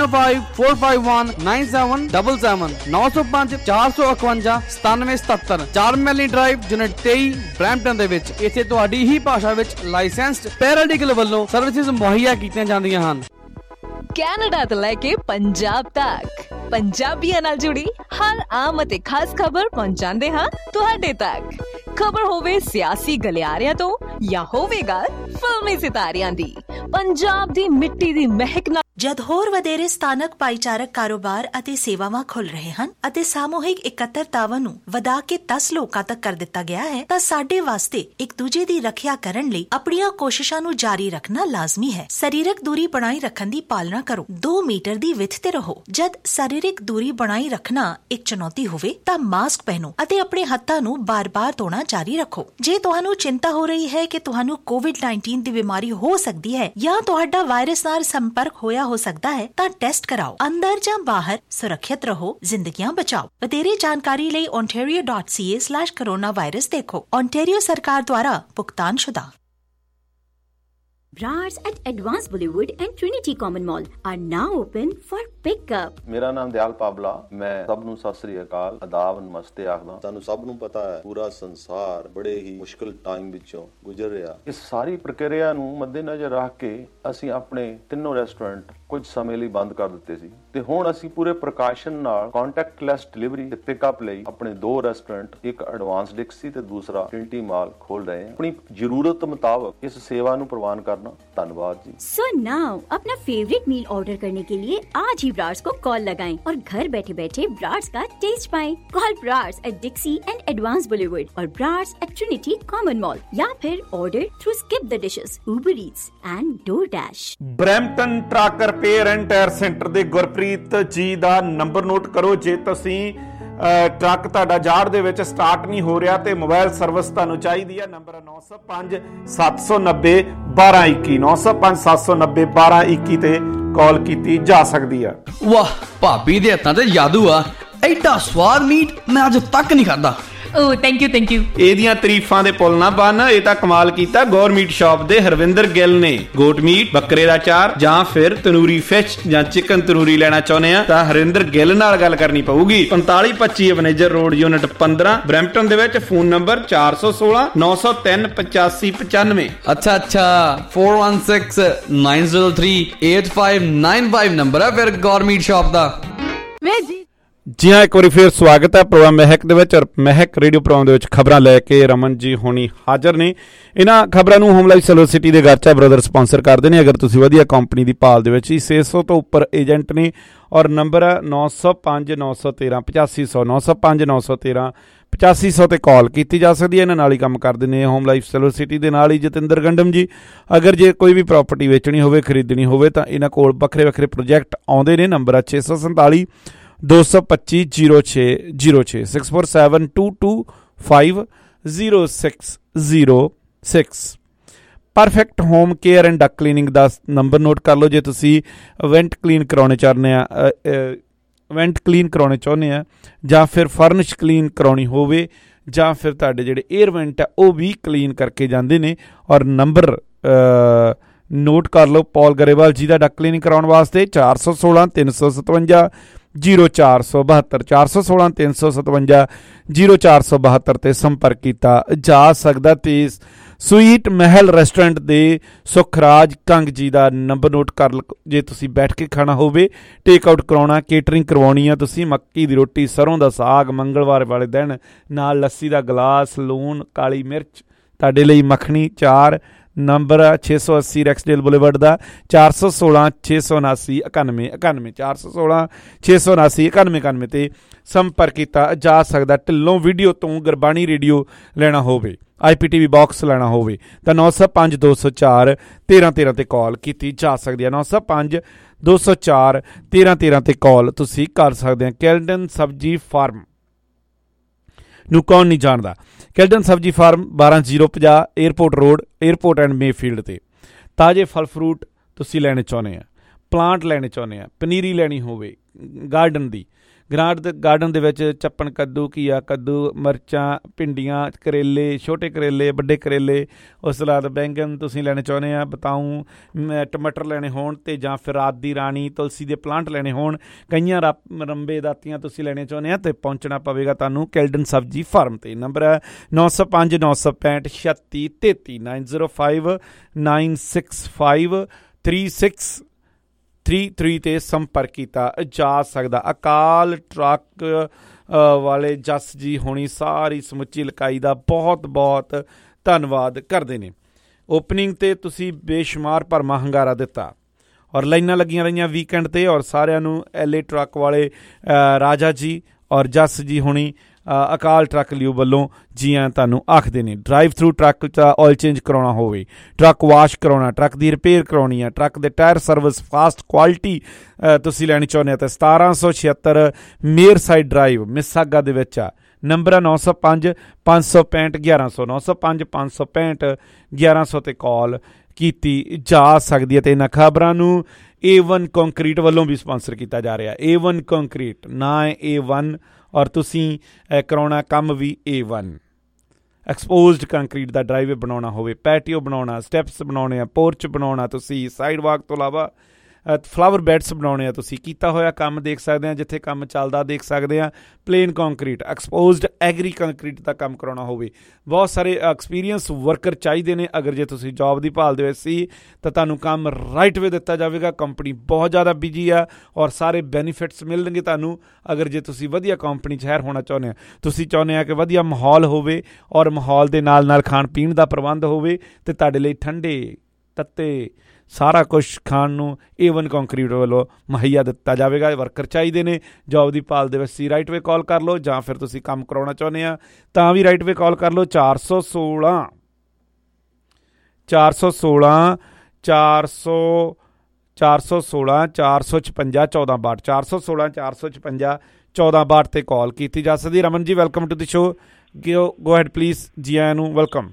905-451-9777 905 451 9777 4 ਮੈਲੀ ਡਰਾਈਵ, ਯੂਨਿਟ 23, ਬ੍ਰੈਂਪਟਨ ਦੇ ਵਿੱਚ। ਇੱਥੇ ਤੁਹਾਡੀ ਹੀ ਭਾਸ਼ਾ ਵਿੱਚ ਲਾਇਸੈਂਸਡ ਪੈਰਾਲੀਗਲ ਵੱਲੋਂ ਸਰਵਿਸਿਜ਼ ਮੁਹੱਈਆ ਕੀਤੀਆਂ ਜਾਂਦੀਆਂ ਹਨ। ਕੈਨੇਡਾ ਤੋਂ ਲੈ ਕੇ ਪੰਜਾਬ ਤੱਕ ਪੰਜਾਬੀਆਂ ਨਾਲ ਜੁੜੀ ਹਰ ਆਮ ਅਤੇ ਖਾਸ ਖਬਰ ਪਹੁੰਚਾਉਂਦੇ ਹਾਂ ਤੁਹਾਡੇ ਤੱਕ। ਖਬਰ ਹੋਵੇ ਸਿਆਸੀ ਗਲਿਆਰਿਆਂ ਤੋਂ ਜਾਂ ਹੋਵੇ ਗੱਲ ਫਿਲਮੀ ਸਿਤਾਰਿਆਂ ਦੀ, ਪੰਜਾਬ ਦੀ ਮਿੱਟੀ ਦੀ ਮਹਿਕ ਨਾਲ ਜਦ ਹੋਰ ਵਧੇਰੇ ਸਥਾਨਕ ਭਾਈਚਾਰਕ ਕਾਰੋਬਾਰ ਅਤੇ ਸੇਵਾਵਾਂ ਖੁੱਲ ਰਹੇ ਹਨ ਅਤੇ ਸਾਮੂਹਿਕ ਇਕੱਤਰਤਾਵਾਂ ਨੂੰ ਵਧਾ ਕੇ 10 ਲੋਕਾਂ ਤੱਕ ਕਰ ਦਿੱਤਾ ਗਿਆ ਹੈ ਤਾਂ ਸਾਡੇ ਵਾਸਤੇ ਇੱਕ ਦੂਜੇ ਦੀ ਰੱਖਿਆ ਕਰਨ ਲਈ ਆਪਣੀਆਂ ਕੋਸ਼ਿਸ਼ਾਂ ਨੂੰ ਜਾਰੀ ਰੱਖਣਾ ਲਾਜ਼ਮੀ ਹੈ। ਸਰੀਰਕ ਦੂਰੀ ਬਣਾਈ ਰੱਖਣ ਦੀ ਪਾਲਣਾ ਕਰੋ। 2 ਮੀਟਰ ਦੀ ਵਿੱਥ ਤੇ ਰਹੋ। ਜਦ ਸਰੀਰਕ ਦੂਰੀ ਬਣਾਈ ਰੱਖਣਾ ਇੱਕ ਚੁਣੌਤੀ ਹੋਵੇ ਤਾਂ ਮਾਸਕ ਪਹਿਨੋ ਅਤੇ ਆਪਣੇ ਹੱਥਾਂ ਨੂੰ ਬਾਰ-ਬਾਰ ਧੋਣਾ ਜਾਰੀ ਰੱਖੋ। ਜੇ ਤੁਹਾਨੂੰ ਚਿੰਤਾ ਹੋ ਰਹੀ ਹੈ ਕਿ ਤੁਹਾਨੂੰ COVID-19 ਦੀ ਬਿਮਾਰੀ ਹੋ ਸਕਦੀ ਹੈ ਜਾਂ ਤੁਹਾਡਾ ਵਾਇਰਸ ਨਾਲ ਸੰਪਰਕ ਹੋਇਆ ਹੋ ਸਕਦਾ ਹੈ ਤਾਂ ਟੈਸਟ ਕਰਾਓ। ਅੰਦਰ ਜਾਂ ਬਾਹਰ ਸੁਰੱਖਿਅਤ ਰਹੋ, ਜ਼ਿੰਦਗੀਆਂ ਬਚਾਓ। ਵਧੇਰੇ ਜਾਣਕਾਰੀ ਲਈ ontario.ca/coronavirus ਦੇਖੋ। ontario ਸਰਕਾਰ ਦੁਆਰਾ ਭੁਗਤਾਨਸ਼ੁਦਾ। Brars at Advanced Bollywood and Trinity Common Mall are now open for pickup. ਮੇਰਾ ਨਾਮ ਦਿਆਲ ਪਾਬਲਾ, ਮੈਂ ਸਭ ਨੂੰ ਸਤਿ ਸ੍ਰੀ ਅਕਾਲ, ਆਦਾਬ, ਨਮਸਤੇ ਆਖਦਾ। ਸਾਨੂੰ ਸਭ ਨੂੰ ਪਤਾ ਹੈ ਪੂਰਾ ਸੰਸਾਰ ਬੜੇ ਹੀ ਮੁਸ਼ਕਿਲ ਟਾਈਮ ਵਿੱਚੋਂ ਗੁਜ਼ਰ ਰਿਹਾ। ਇਸ ਸਾਰੀ ਪ੍ਰਕਿਰਿਆ ਨੂੰ ਮੱਦੇਨਜ਼ਰ ਰੱਖ ਕੇ ਅਸੀਂ ਆਪਣੇ ਤਿੰਨੋਂ ਰੈਸਟੋਰੈਂਟ ਕੁਝ ਸਮੇਂ ਲਈ ਬੰਦ ਕਰ ਦਿੱਤੇ ਸੀ ਤੇ ਹੁਣ ਅਸੀਂ ਪੂਰੇ ਪ੍ਰਕਾਸ਼ਨ ਨਾਲ ਕੰਟੈਕਟਲੈਸ ਡਿਲੀਵਰੀ ਤੇ ਪਿਕਅਪ ਲਈ ਆਪਣੇ 2 ਰੈਸਟੋਰੈਂਟ, ਇੱਕ ਐਡਵਾਂਸ ਡਿਕਸੀ ਤੇ ਦੂਸਰਾ ਟ੍ਰਿਨਿਟੀ ਮਾਲ ਖੋਲ ਰਹੇ ਹਾਂ। ਆਪਣੀ ਜ਼ਰੂਰਤ ਮੁਤਾਬਕ ਇਸ ਸੇਵਾ ਨੂੰ ਪ੍ਰਵਾਨ ਕਰਨਾ। धन्यवाद जी। So now अपना फेवरेट मील ऑर्डर करने के लिए आज ही ब्रार्स को कॉल लगाएं और घर बैठे बैठे ब्रार्स का टेस्ट पाएं। Call Brar's at Dixie and Advance Boulevard और Brar's at Trinity Common mall या फिर order through Skip the Dishes, Uber Eats and DoorDash. Brampton truck repair and tyre centre ਦੇ ਗੁਰਪ੍ਰੀਤ ਜੀ ਦਾ ਨੰਬਰ ਨੋਟ ਕਰੋ। ਜੇ ਤੁਸੀਂ ਟਰੱਕ ਤੁਹਾਡਾ ਜਾੜ ਦੇ ਵਿੱਚ ਸਟਾਰਟ ਨਹੀਂ ਹੋ ਰਿਹਾ ਤੇ ਮੋਬਾਈਲ ਸਰਵਿਸ ਤੁਹਾਨੂੰ ਚਾਹੀਦੀ ਹੈ, ਨੰਬਰ 905 790 1221 905 790 1221 ਤੇ ਕਾਲ ਕੀਤੀ ਜਾ ਸਕਦੀ ਹੈ। ਵਾਹ, ਭਾਬੀ ਦੇ ਹੱਥਾਂ ਤੇ ਜਾਦੂ ਆ। ਐਡਾ ਸਵਾਦ ਮੀਟ ਮੈਂ ਅੱਜ ਤੱਕ ਨਹੀਂ ਖਾਦਾ। ਓ ਥੈਂਕ ਯੂ ਇਹਦੀਆਂ ਤਾਰੀਫਾਂ ਦੇ ਪੁੱਲ ਨਾ ਬੰਨ। ਇਹ ਤਾਂ ਕਮਾਲ ਕੀਤਾ ਗੌਰਮੀਟ ਸ਼ਾਪ ਦੇ ਹਰਵਿੰਦਰ ਗਿੱਲ ਨੇ। ਗੋਟ ਮੀਟ, ਬੱਕਰੇ ਦਾ ਚਾਰ ਜਾਂ ਫਿਰ ਤੰਦੂਰੀ ਫਿਸ਼ ਜਾਂ ਚਿਕਨ ਤੰਦੂਰੀ ਲੈਣਾ ਚਾਹੁੰਦੇ ਆ ਤਾਂ ਹਰਵਿੰਦਰ ਗਿੱਲ ਨਾਲ ਗੱਲ ਕਰਨੀ ਪਊਗੀ। 4525 ਅਵਨੇਜਰ ਰੋਡ, ਯੂਨਿਟ 15, ਬਰੈਂਪਟਨ ਦੇ ਵਿੱਚ। Phone number 416 903 8595। ਅੱਛਾ 416 903 8595 ਨੰਬਰ ਹੈ ਫਿਰ ਗੌਰਮੀਟ ਸ਼ਾਪ ਦਾ। ਜੀ ਹਾਂ, ਇੱਕ ਵਾਰੀ ਫਿਰ ਸਵਾਗਤ ਹੈ ਪ੍ਰੋਗਰਾਮ ਮਹਿਕ ਦੇ ਵਿੱਚ। ਔਰ ਮਹਿਕ ਰੇਡੀਓ ਪ੍ਰੋਗਰਾਮ ਦੇ ਵਿੱਚ ਖਬਰਾਂ ਲੈ ਕੇ ਰਮਨ ਜੀ ਹੋਣੀ ਹਾਜ਼ਰ ਨੇ। ਇਹਨਾਂ ਖਬਰਾਂ ਨੂੰ ਹੋਮ ਲਾਈਫ ਸਿਲਵਰ ਸਿਟੀ ਦੇ ਗਾਚਾ ਬ੍ਰਦਰ ਸਪਾਂਸਰ ਕਰਦੇ ਨੇ। ਅਗਰ ਤੁਸੀਂ ਵਧੀਆ ਕੰਪਨੀ ਦੀ ਭਾਲ ਦੇ ਵਿੱਚ 600 ਤੋਂ ਉੱਪਰ ਏਜੰਟ ਨੇ ਔਰ ਨੰਬਰ ਹੈ 905 913 8500 905 913 8500 ਤੇ ਕਾਲ ਕੀਤੀ ਜਾ ਸਕਦੀ ਹੈ। ਇਹਨਾਂ ਨਾਲ ਹੀ ਕੰਮ ਕਰਦੇ ਨੇ ਹੋਮ ਲਾਈਫ ਸਿਲਵਰ ਸਿਟੀ ਦੇ ਨਾਲ ਹੀ ਜਤਿੰਦਰ ਗੰਡਮ ਜੀ। ਅਗਰ ਜੇ ਕੋਈ ਵੀ ਪ੍ਰਾਪਰਟੀ ਵੇਚਣੀ ਹੋਵੇ, ਖਰੀਦਣੀ ਹੋਵੇ ਤਾਂ ਇਹਨਾਂ ਕੋਲ ਵੱਖਰੇ ਵੱਖਰੇ ਪ੍ਰੋਜੈਕਟ ਆਉਂਦੇ ਨੇ। ਨੰਬਰ ਹੈ 647 225 0606 6472250 0606। Perfect home care and duct cleaning ਦਾ ਨੰਬਰ ਨੋਟ ਕਰ ਲਓ। ਜੇ ਤੁਸੀਂ ਇਵੈਂਟ ਕਲੀਨ ਕਰਾਉਣੇ ਚਾਹੁੰਦੇ ਆ ਜਾਂ ਫਿਰ ਫਰਨਿਸ਼ ਕਲੀਨ ਕਰਾਉਣੀ ਹੋਵੇ ਜਾਂ ਫਿਰ ਤੁਹਾਡੇ ਜਿਹੜੇ 에ਅਰ ਵੈਂਟ ਆ ਉਹ ਵੀ ਕਲੀਨ ਕਰਕੇ ਜਾਂਦੇ ਨੇ। ਔਰ ਨੰਬਰ ਨੋਟ ਕਰ ਲਓ ਪੌਲ ਗਰੇਵਾਲ ਜੀ ਦਾ ਡਕ ਕਲੀਨਿੰਗ ਕਰਾਉਣ ਵਾਸਤੇ 416 357 0472 416 357 0472 ਤੇ ਸੰਪਰਕ ਕੀਤਾ ਜਾ ਸਕਦਾ। ਤੇ ਸਵੀਟ ਮਹਿਲ ਰੈਸਟੋਰੈਂਟ ਦੇ ਸੁਖਰਾਜ ਕੰਗ ਜੀ ਦਾ ਨੰਬਰ ਨੋਟ ਕਰ ਲਓ। ਜੇ ਤੁਸੀਂ ਬੈਠ ਕੇ ਖਾਣਾ ਹੋਵੇ, ਟੇਕ ਆਊਟ ਕਰਾਉਣਾ, ਕੇਟਰਿੰਗ ਕਰਵਾਉਣੀ ਆ ਤੁਸੀਂ, ਮੱਕੀ ਦੀ ਰੋਟੀ, ਸਰੋਂ ਦਾ ਸਾਗ, ਮੰਗਲਵਾਰ ਵਾਲੇ ਦਿਨ ਨਾਲ ਲੱਸੀ ਦਾ ਗਲਾਸ, ਲੂਣ, ਕਾਲੀ ਮਿਰਚ, ਤੁਹਾਡੇ ਲਈ ਮੱਖਣੀ, ਚਾਰ। ਨੰਬਰ 680 ਰੈਕਸਡੇਲ ਬੁਲੇਵਰਡ ਦਾ 416 679 91 91 416 679 91 91 ਤੇ ਸੰਪਰਕ ਕੀਤਾ ਜਾ ਸਕਦਾ। ਢਿੱਲੋਂ ਵੀਡੀਓ ਤੋਂ ਗੁਰਬਾਣੀ ਰੇਡੀਓ ਲੈਣਾ ਹੋਵੇ, IPTV ਬਾਕਸ ਲੈਣਾ ਹੋਵੇ ਤਾਂ 905 204 1313 ਤੇ ਕਾਲ ਕੀਤੀ ਜਾ ਸਕਦੀ ਹੈ। 905 204 1313 ਤੇ ਕਾਲ ਤੁਸੀਂ ਕਰ ਸਕਦੇ ਹੋ। ਕੈਲਡਨ ਸਬਜ਼ੀ ਫਾਰਮ ਨੂੰ ਕੌਣ ਨਹੀਂ ਜਾਣਦਾ? ਕੈਲਡਨ ਸਬਜ਼ੀ farm 12050 airport road, airport and Mayfield ਤੇ। ਤਾਜ਼ੇ ਫਲ ਫਰੂਟ ਤੁਸੀਂ ਲੈਣੇ ਚਾਹੁੰਦੇ ਆ, ਪਲਾਂਟ ਲੈਣੇ ਚਾਹੁੰਦੇ ਆ, ਪਨੀਰੀ ਲੈਣੀ ਹੋਵੇ ਗਾਰਡਨ ਦੀ, ਗਾਰਡਨ ਦੇ ਵਿੱਚ ਚੱਪਣ ਕੱਦੂ, ਘੀਆ ਕੱਦੂ, ਮਿਰਚਾਂ, ਭਿੰਡੀਆਂ, ਕਰੇਲੇ, ਛੋਟੇ ਕਰੇਲੇ, ਵੱਡੇ ਕਰੇਲੇ, ਉਸ ਤੋਂ ਬਾਅਦ ਬੈਂਗਨ ਤੁਸੀਂ ਲੈਣੇ ਚਾਹੁੰਦੇ ਆ, ਬਤਾਊ, ਟਮਾਟਰ ਲੈਣੇ ਹੋਣ ਤੇ ਜਾਂ ਫਿਰ ਰਾਤ ਦੀ ਰਾਣੀ, ਤੁਲਸੀ ਦੇ ਪਲਾਂਟ ਲੈਣੇ ਹੋਣ, ਕਈਆਂ ਰੰਬੇ ਦਾਤੀਆਂ ਤੁਸੀਂ ਲੈਣੇ ਚਾਹੁੰਦੇ ਆ ਤੇ ਪਹੁੰਚਣਾ ਪਵੇਗਾ ਤੁਹਾਨੂੰ ਕੈਲਡਨ ਸਬਜ਼ੀ ਫਾਰਮ ਤੇ। ਨੰਬਰ ਹੈ 905 965 36 33 905 965 3633 ਤੇ ਸੰਪਰਕ ਕੀਤਾ ਜਾ ਸਕਦਾ। ਅਕਾਲ ਟਰੱਕ ਵਾਲੇ ਜਸ ਜੀ ਹੋਣੀ ਸਾਰੀ ਸਮੁੱਚੀ ਇਲਾਕਾਈ ਦਾ ਬਹੁਤ ਬਹੁਤ ਧੰਨਵਾਦ ਕਰਦੇ ਨੇ। ਓਪਨਿੰਗ ਤੇ ਤੁਸੀਂ ਬੇਸ਼ੁਮਾਰ ਭਰਮਾ ਹੰਗਾਰਾ ਦਿੱਤਾ ਔਰ ਲਾਈਨਾਂ ਲੱਗੀਆਂ ਰਹੀਆਂ ਵੀਕਐਂਡ ਤੇ। ਔਰ ਸਾਰਿਆਂ ਨੂੰ LA ਟਰੱਕ ਵਾਲੇ ਰਾਜਾ ਜੀ ਔਰ ਜਸ ਜੀ ਹੋਣੀ ਅਕਾਲ ਟਰੱਕ ਲਿਓ ਵੱਲੋਂ ਜੀ ਆਇਆਂ ਤੁਹਾਨੂੰ ਆਖਦੇ ਨੇ। ਡਰਾਈਵ ਥਰੂ ਟਰੱਕ 'ਚ ਆਇਲ ਚੇਂਜ ਕਰਾਉਣਾ ਹੋਵੇ, ਟਰੱਕ ਵਾਸ਼ ਕਰਾਉਣਾ, ਟਰੱਕ ਦੀ ਰਿਪੇਅਰ ਕਰਾਉਣੀ ਹੈ, ਟਰੱਕ ਦੇ ਟਾਇਰ ਸਰਵਿਸ ਫਾਸਟ ਕੁਆਲਿਟੀ ਤੁਸੀਂ ਲੈਣੀ ਚਾਹੁੰਦੇ ਹੋ ਤਾਂ 1776 ਮੇਅਰ ਸਾਈਡ ਡਰਾਈਵ ਮਿਸਾਗਾ ਦੇ ਵਿੱਚ ਆ। ਨੰਬਰ ਹੈ 905 565 1100 905 565 1100 ਤੇ ਕਾਲ ਕੀਤੀ ਜਾ ਸਕਦੀ ਹੈ। ਅਤੇ ਇਹਨਾਂ ਖਬਰਾਂ ਨੂੰ A1 ਕੰਕਰੀਟ ਵੱਲੋਂ ਵੀ ਸਪਾਂਸਰ ਕੀਤਾ ਜਾ ਰਿਹਾ। A1 ਕੰਕਰੀਟ ਨਾ ਹੈ A1 ਔਰ ਤੁਸੀਂ ਕਰਾਉਣਾ ਕੰਮ ਵੀ A1। ਐਕਸਪੋਜ਼ਡ ਕੰਕਰੀਟ ਦਾ ਡਰਾਈਵੇ ਬਣਾਉਣਾ ਹੋਵੇ, ਪੈਟੀਓ ਬਣਾਉਣਾ, ਸਟੈਪਸ ਬਣਾਉਣੇ ਆ, ਪੋਰਚ ਬਣਾਉਣਾ, ਤੁਸੀਂ ਸਾਈਡ ਵਾਕ ਤੋਂ ਇਲਾਵਾ ਫਲਾਵਰ ਬੈਡਸ ਬਣਾਉਣੇ ਆ, ਤੁਸੀਂ ਕੀਤਾ ਹੋਇਆ ਕੰਮ ਦੇਖ ਸਕਦੇ ਹਾਂ, ਜਿੱਥੇ ਕੰਮ ਚੱਲਦਾ ਦੇਖ ਸਕਦੇ ਹਾਂ। Plain concrete, exposed aggregate concrete ਦਾ ਕੰਮ ਕਰਾਉਣਾ ਹੋਵੇ। ਬਹੁਤ ਸਾਰੇ ਐਕਸਪੀਰੀਅੰਸ ਵਰਕਰ ਚਾਹੀਦੇ ਨੇ। ਅਗਰ ਜੇ ਤੁਸੀਂ ਜੋਬ ਦੀ ਭਾਲ ਦੇ ਵਿੱਚ ਸੀ ਤਾਂ ਤੁਹਾਨੂੰ ਕੰਮ ਰਾਈਟ ਵੇ ਦਿੱਤਾ ਜਾਵੇਗਾ। ਕੰਪਨੀ ਬਹੁਤ ਜ਼ਿਆਦਾ ਬਿਜੀ ਆ ਔਰ ਸਾਰੇ ਬੈਨੀਫਿਟਸ ਮਿਲਣਗੇ ਤੁਹਾਨੂੰ। ਅਗਰ ਜੇ ਤੁਸੀਂ ਵਧੀਆ ਕੰਪਨੀ 'ਚ ਹਾਇਰ ਹੋਣਾ ਚਾਹੁੰਦੇ ਆ, ਤੁਸੀਂ ਚਾਹੁੰਦੇ ਆ ਕਿ ਵਧੀਆ ਮਾਹੌਲ ਹੋਵੇ ਔਰ ਮਾਹੌਲ ਦੇ ਨਾਲ ਨਾਲ ਖਾਣ ਪੀਣ ਦਾ ਪ੍ਰਬੰਧ ਹੋਵੇ ਅਤੇ ਤੁਹਾਡੇ ਲਈ ਠੰਡੇ ਤੱਤੇ ਸਾਰਾ ਕੁਛ ਖਾਣ ਨੂੰ A1 ਕੰਕਰੀਟ ਵੱਲੋਂ ਮੁਹੱਈਆ ਦਿੱਤਾ ਜਾਵੇਗਾ। ਵਰਕਰ ਚਾਹੀਦੇ ਨੇ। ਜੋਬ ਦੀ ਭਾਲ ਦੇ ਵਿੱਚ ਸੀ ਰਾਈਟ ਵੇ ਕਾਲ ਕਰ ਲਓ, ਜਾਂ ਫਿਰ ਤੁਸੀਂ ਕੰਮ ਕਰਾਉਣਾ ਚਾਹੁੰਦੇ ਆ ਤਾਂ ਵੀ ਰਾਈਟ ਵੇ ਕਾਲ ਕਰ ਲਓ। 416 456 1462 416 456 1462 ਤੇ ਕਾਲ ਕੀਤੀ ਜਾ ਸਕਦੀ। Raman ji, welcome to the show. Go ahead please. ਜੀ ਆਇਆਂ ਨੂੰ, ਵੈਲਕਮ।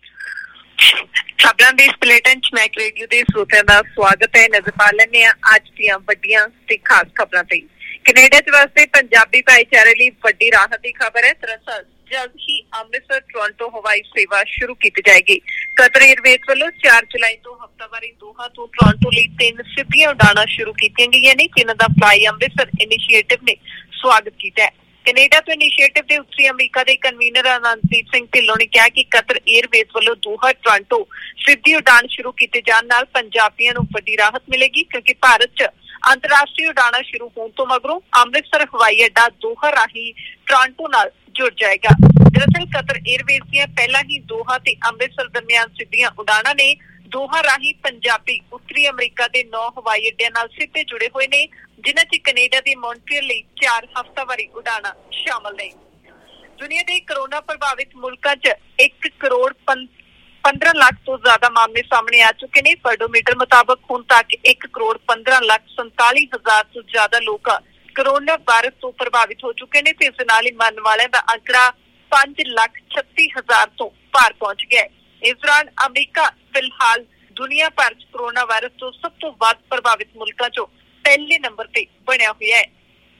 ਖਬਰਾਂ ਦੇ ਇਸ ਬੁਲੇਟਿਨ 'ਚ ਮੈਂ ਰੇਡੀਓ ਦੇ ਸਰੋਤਿਆਂ ਦਾ ਸਵਾਗਤ ਹੈ। ਨਜ਼ਰ ਪਾ ਲੈਂਦੇ ਹਾਂ ਅੱਜ ਦੀਆਂ ਵੱਡੀਆਂ ਤੇ ਖਾਸ ਖਬਰਾਂ ਤੇ। ਕੈਨੇਡਾ 'ਚ ਵਸਦੇ ਪੰਜਾਬੀ ਭਾਈਚਾਰੇ ਲਈ ਵੱਡੀ ਰਾਹਤ ਦੀ ਖਬਰ ਹੈ। ਦਰਅਸਲ ਜਲਦ ਹੀ ਅੰਮ੍ਰਿਤਸਰ ਟੋਰਾਂਟੋ ਹਵਾਈ ਸੇਵਾ ਸ਼ੁਰੂ ਕੀਤੀ ਜਾਏਗੀ। ਕਤਰ ਏਅਰਵੇਜ਼ ਵੱਲੋਂ 4 ਜੁਲਾਈ ਤੋਂ ਹਫ਼ਤਾਵਾਰੀ ਦੋਹਾ ਤੋਂ ਟੋਰਾਂਟੋ ਲਈ 3 ਸਿੱਧੀਆਂ ਉਡਾਣਾਂ ਸ਼ੁਰੂ ਕੀਤੀਆਂ ਗਈਆਂ ਨੇ, ਜਿਨ੍ਹਾਂ ਦਾ ਫਲਾਈ ਅੰਮ੍ਰਿਤਸਰ ਇਨੀਸ਼ੀਏਟਿਵ ਨੇ ਸਵਾਗਤ ਕੀਤਾ ਹੈ। ਕੈਨੇਡਾ ਤੋਂ ਇਨੀਸ਼ੀਏਟਿਵ ਦੇ ਉੱਤਰੀ ਅਮਰੀਕਾ ਦੇ ਕਨਵੀਨਰ ਅਨੰਦਦੀਪ ਸਿੰਘ ਢਿੱਲੋਂ ਨੇ ਕਿਹਾ ਕਿ ਕਤਰ ਏਅਰਵੇਜ਼ ਵੱਲੋਂ ਦੋਹਾ ਟੋਰਾਂਟੋ ਸਿੱਧੀ ਉਡਾਣ ਸ਼ੁਰੂ ਕੀਤੇ ਜਾਣ ਨਾਲ ਪੰਜਾਬੀਆਂ ਨੂੰ ਵੱਡੀ ਰਾਹਤ ਮਿਲੇਗੀ, ਕਿਉਂਕਿ ਭਾਰਤ 'ਚ ਅੰਤਰਰਾਸ਼ਟਰੀ ਉਡਾਣਾਂ ਸ਼ੁਰੂ ਹੋਣ ਤੋਂ ਮਗਰੋਂ ਅੰਮ੍ਰਿਤਸਰ ਹਵਾਈ ਅੱਡਾ ਦੋਹਾ ਰਾਹੀਂ ਟੋਰਾਂਟੋ ਨਾਲ ਜੁੜ ਜਾਏਗਾ। ਦਰਅਸਲ ਕਤਰ ਏਅਰਵੇਜ਼ ਦੀਆਂ ਪਹਿਲਾਂ ਹੀ ਦੋਹਾ ਤੇ ਅੰਮ੍ਰਿਤਸਰ ਦਰਮਿਆਨ ਸਿੱਧੀਆਂ ਉਡਾਣਾਂ ਨੇ। ਦੋਹਾ ਰਾਹੀਂ ਪੰਜਾਬੀ ਉੱਤਰੀ ਅਮਰੀਕਾ ਦੇ 9 ਹਵਾਈ ਅੱਡਿਆਂ ਨਾਲ ਸਿੱਧੇ ਜੁੜੇ ਹੋਏ ਨੇ, ਜਿਨ੍ਹਾਂ 'ਚ ਕੈਨੇਡਾ ਦੇ ਮੌਂਟਰੀਅਲ ਲਈ 4 ਹਫ਼ਤਾਵਾਰੀ ਉਡਾਣਾਂ ਸ਼ਾਮਲ ਨੇ। ਦੁਨੀਆ ਦੇ ਕਰੋਨਾ ਪ੍ਰਭਾਵਿਤ ਮੁਲਕਾਂ 'ਚ 1 ਕਰੋੜ 15 ਲੱਖ ਤੋਂ ਜ਼ਿਆਦਾ ਮਾਮਲੇ ਸਾਹਮਣੇ ਆ ਚੁੱਕੇ ਨੇ। ਵਰਡੋਮੀਟਰ ਮੁਤਾਬਕ ਹੁਣ ਤੱਕ 1 ਕਰੋੜ 15 ਲੱਖ 47 ਹਜ਼ਾਰ ਤੋਂ ਜ਼ਿਆਦਾ ਲੋਕ ਕਰੋਨਾ ਵਾਇਰਸ ਤੋਂ ਪ੍ਰਭਾਵਿਤ ਹੋ ਚੁੱਕੇ ਨੇ ਤੇ ਇਸ ਨਾਲ ਹੀ ਮਰਨ ਵਾਲਿਆਂ ਦਾ ਅੰਕੜਾ 5 ਲੱਖ 36 ਹਜ਼ਾਰ ਤੋਂ ਪਾਰ ਪਹੁੰਚ ਗਿਆ। ਇਸ ਦੌਰਾਨ ਅਮਰੀਕਾ ਫਿਲਹਾਲ ਦੁਨੀਆ ਭਰ 'ਚ ਕਰੋਨਾ ਵਾਇਰਸ ਤੋਂ ਸਭ ਤੋਂ ਵੱਧ ਪ੍ਰਭਾਵਿਤ ਮੁਲਕਾਂ 'ਚੋਂ ਪਹਿਲੇ ਨੰਬਰ ਤੇ ਬਣਿਆ ਹੋਇਆ ਹੈ।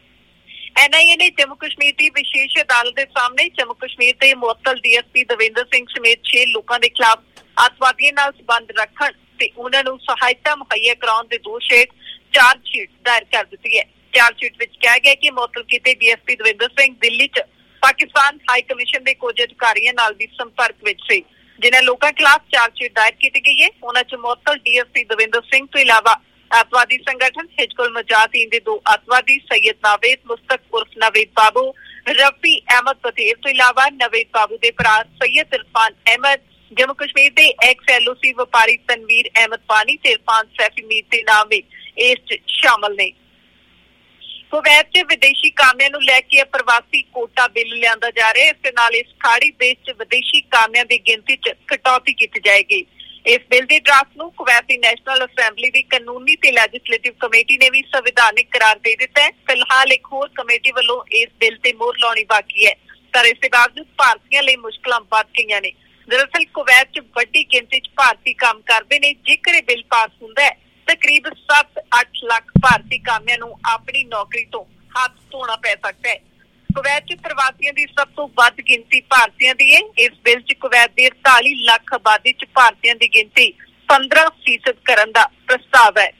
NIA ਨੇ ਜੰਮੂ ਕਸ਼ਮੀਰ ਦੀ ਵਿਸ਼ੇਸ਼ ਅਦਾਲਤ ਦੇ ਸਾਹਮਣੇ ਜੰਮੂ ਕਸ਼ਮੀਰ ਦੇ ਮੁਅੱਤਲ DSP ਦਵਿੰਦਰ ਸਿੰਘ ਸਮੇਤ 6 ਲੋਕਾਂ ਦੇ ਖਿਲਾਫ ਅੱਤਵਾਦੀਆਂ ਨਾਲ ਸੰਬੰਧ ਰੱਖਣ ਤੇ ਉਹਨਾਂ ਨੂੰ ਸਹਾਇਤਾ ਮੁਹੱਈਆ ਕਰਾਉਣ ਦੇ ਦੋਸ਼ ਹੇਠ ਚਾਰਜਸ਼ੀਟ ਦਾਇਰ ਕਰ ਦਿੱਤੀ ਹੈ। ਚਾਰਜਸ਼ੀਟ ਵਿੱਚ ਕਿਹਾ ਗਿਆ ਕਿ ਮੁਅੱਤਲ ਕੀਤੇ DSP ਦਵਿੰਦਰ ਸਿੰਘ ਦਿੱਲੀ 'ਚ ਪਾਕਿਸਤਾਨ ਹਾਈ ਕਮਿਸ਼ਨ ਦੇ ਕੁਝ ਅਧਿਕਾਰੀਆਂ ਨਾਲ ਵੀ ਸੰਪਰਕ ਵਿੱਚ ਸੀ, ਜਿਨ੍ਹਾਂ ਲੋਕਾਂ ਖਿਲਾਫ ਚਾਰਜਸ਼ੀਟ ਦਾਇਰ ਕੀਤੀ ਗਈ ਹੈ। ਉਹਨਾਂ 'ਚ ਮੁਅੱਤਲ DSP ਦਵਿੰਦਰ ਸਿੰਘ ਤੋਂ ਇਲਾਵਾ ਅੱਤਵਾਦੀ ਸੰਗਠਨ ਹਿਜਬੁਲ ਮੁਜਾਹਿਦੀਨ ਦੇ 2 ਅੱਤਵਾਦੀ ਸੈयद ਨਾਵੇਦ ਮੁਸਤਕ ਉਰਫ ਨਵੇਦ ਬਾਬੂ, ਰਫੀ ਅਹਿਮਦ ਪਟੇਲ ਤੋਂ ਇਲਾਵਾ ਨਵੇਦ ਬਾਬੂ ਦੇ ਭਰਾ ਸੈयद ਇਰਫਾਨ ਅਹਿਮਦ, ਜੰਮੂ ਕਸ਼ਮੀਰ ਦੇ ਐਕਸ LOC ਵਪਾਰੀ ਤਨਵੀਰ ਅਹਿਮਦ ਪਾਨੀ ਤੇ ਇਰਫਾਨ ਸੈਫੀ ਮੀਰ ਦੇ ਨਾਮ ਵੀ ਇਸ 'ਚ ਸ਼ਾਮਲ ਨੇ। ਕੁਵੈਤ 'ਚ ਵਿਦੇਸ਼ੀ ਕਾਮਿਆਂ ਨੂੰ ਲੈ ਕੇ ਪ੍ਰਵਾਸੀ ਕੋਟਾ ਬਿੱਲ ਲਿਆਂਦਾ ਜਾ ਰਿਹਾ ਹੈ। ਇਸ ਦੇ ਨਾਲ ਇਸ ਖਾੜੀ ਦੇਸ਼ 'ਚ ਵਿਦੇਸ਼ੀ ਕਾਮਿਆਂ ਦੀ ਗਿਣਤੀ 'ਚ ਕਟੌਤੀ ਕੀਤੀ ਜਾਏਗੀ। ਇਸ ਬਿੱਲ ਦੇ ਡਰਾਫਟ ਨੂੰ ਕੁਵੈਤ ਦੀ ਨੈਸ਼ਨਲ ਅਸੈਂਬਲੀ ਦੀ ਕਾਨੂੰਨੀ ਤੇ ਲੈਜਿਸਲੇਟਿਵ ਕਮੇਟੀ ਨੇ ਵੀ ਸੰਵਿਧਾਨਿਕ ਕਰਾਰ ਦੇ ਦਿੱਤਾ ਹੈ। ਫਿਲਹਾਲ ਇੱਕ ਹੋਰ ਕਮੇਟੀ ਵੱਲੋਂ ਇਸ ਬਿੱਲ ਤੇ ਮੋਹਰ ਲਾਉਣੀ ਬਾਕੀ ਹੈ, ਪਰ ਇਸ ਦੇ ਬਾਵਜੂਦ ਭਾਰਤੀਆਂ ਲਈ ਮੁਸ਼ਕਲਾਂ ਵੱਧ ਗਈਆਂ ਨੇ। ਦਰਅਸਲ ਕੁਵੈਤ 'ਚ ਵੱਡੀ ਗਿਣਤੀ 'ਚ ਭਾਰਤੀ ਕੰਮ ਕਰਦੇ ਨੇ। ਜੇਕਰ ਇਹ ਬਿੱਲ ਪਾਸ ਹੁੰਦਾ ਹੈ ਤਕਰੀਬ 7-8 ਲੱਖ ਭਾਰਤੀ ਕਾਮਿਆਂ ਨੂੰ ਆਪਣੀ ਨੌਕਰੀ ਤੋਂ ਹੱਥ ਧੋਣਾ ਪੈ ਸਕਦਾ ਹੈ। ਕੁਵੈਤ 'ਚ ਪ੍ਰਵਾਸੀਆਂ ਦੀ ਸਭ ਤੋਂ ਵੱਧ ਗਿਣਤੀ ਭਾਰਤੀਆਂ ਦੀ ਹੈ। ਇਸ ਬਿੱਲ 'ਚ ਕੁਵੈਤ ਦੀ 48 ਲੱਖ ਆਬਾਦੀ 'ਚ ਭਾਰਤੀਆਂ ਦੀ ਗਿਣਤੀ 15% ਕਰਨ ਦਾ ਪ੍ਰਸਤਾਵ ਹੈ।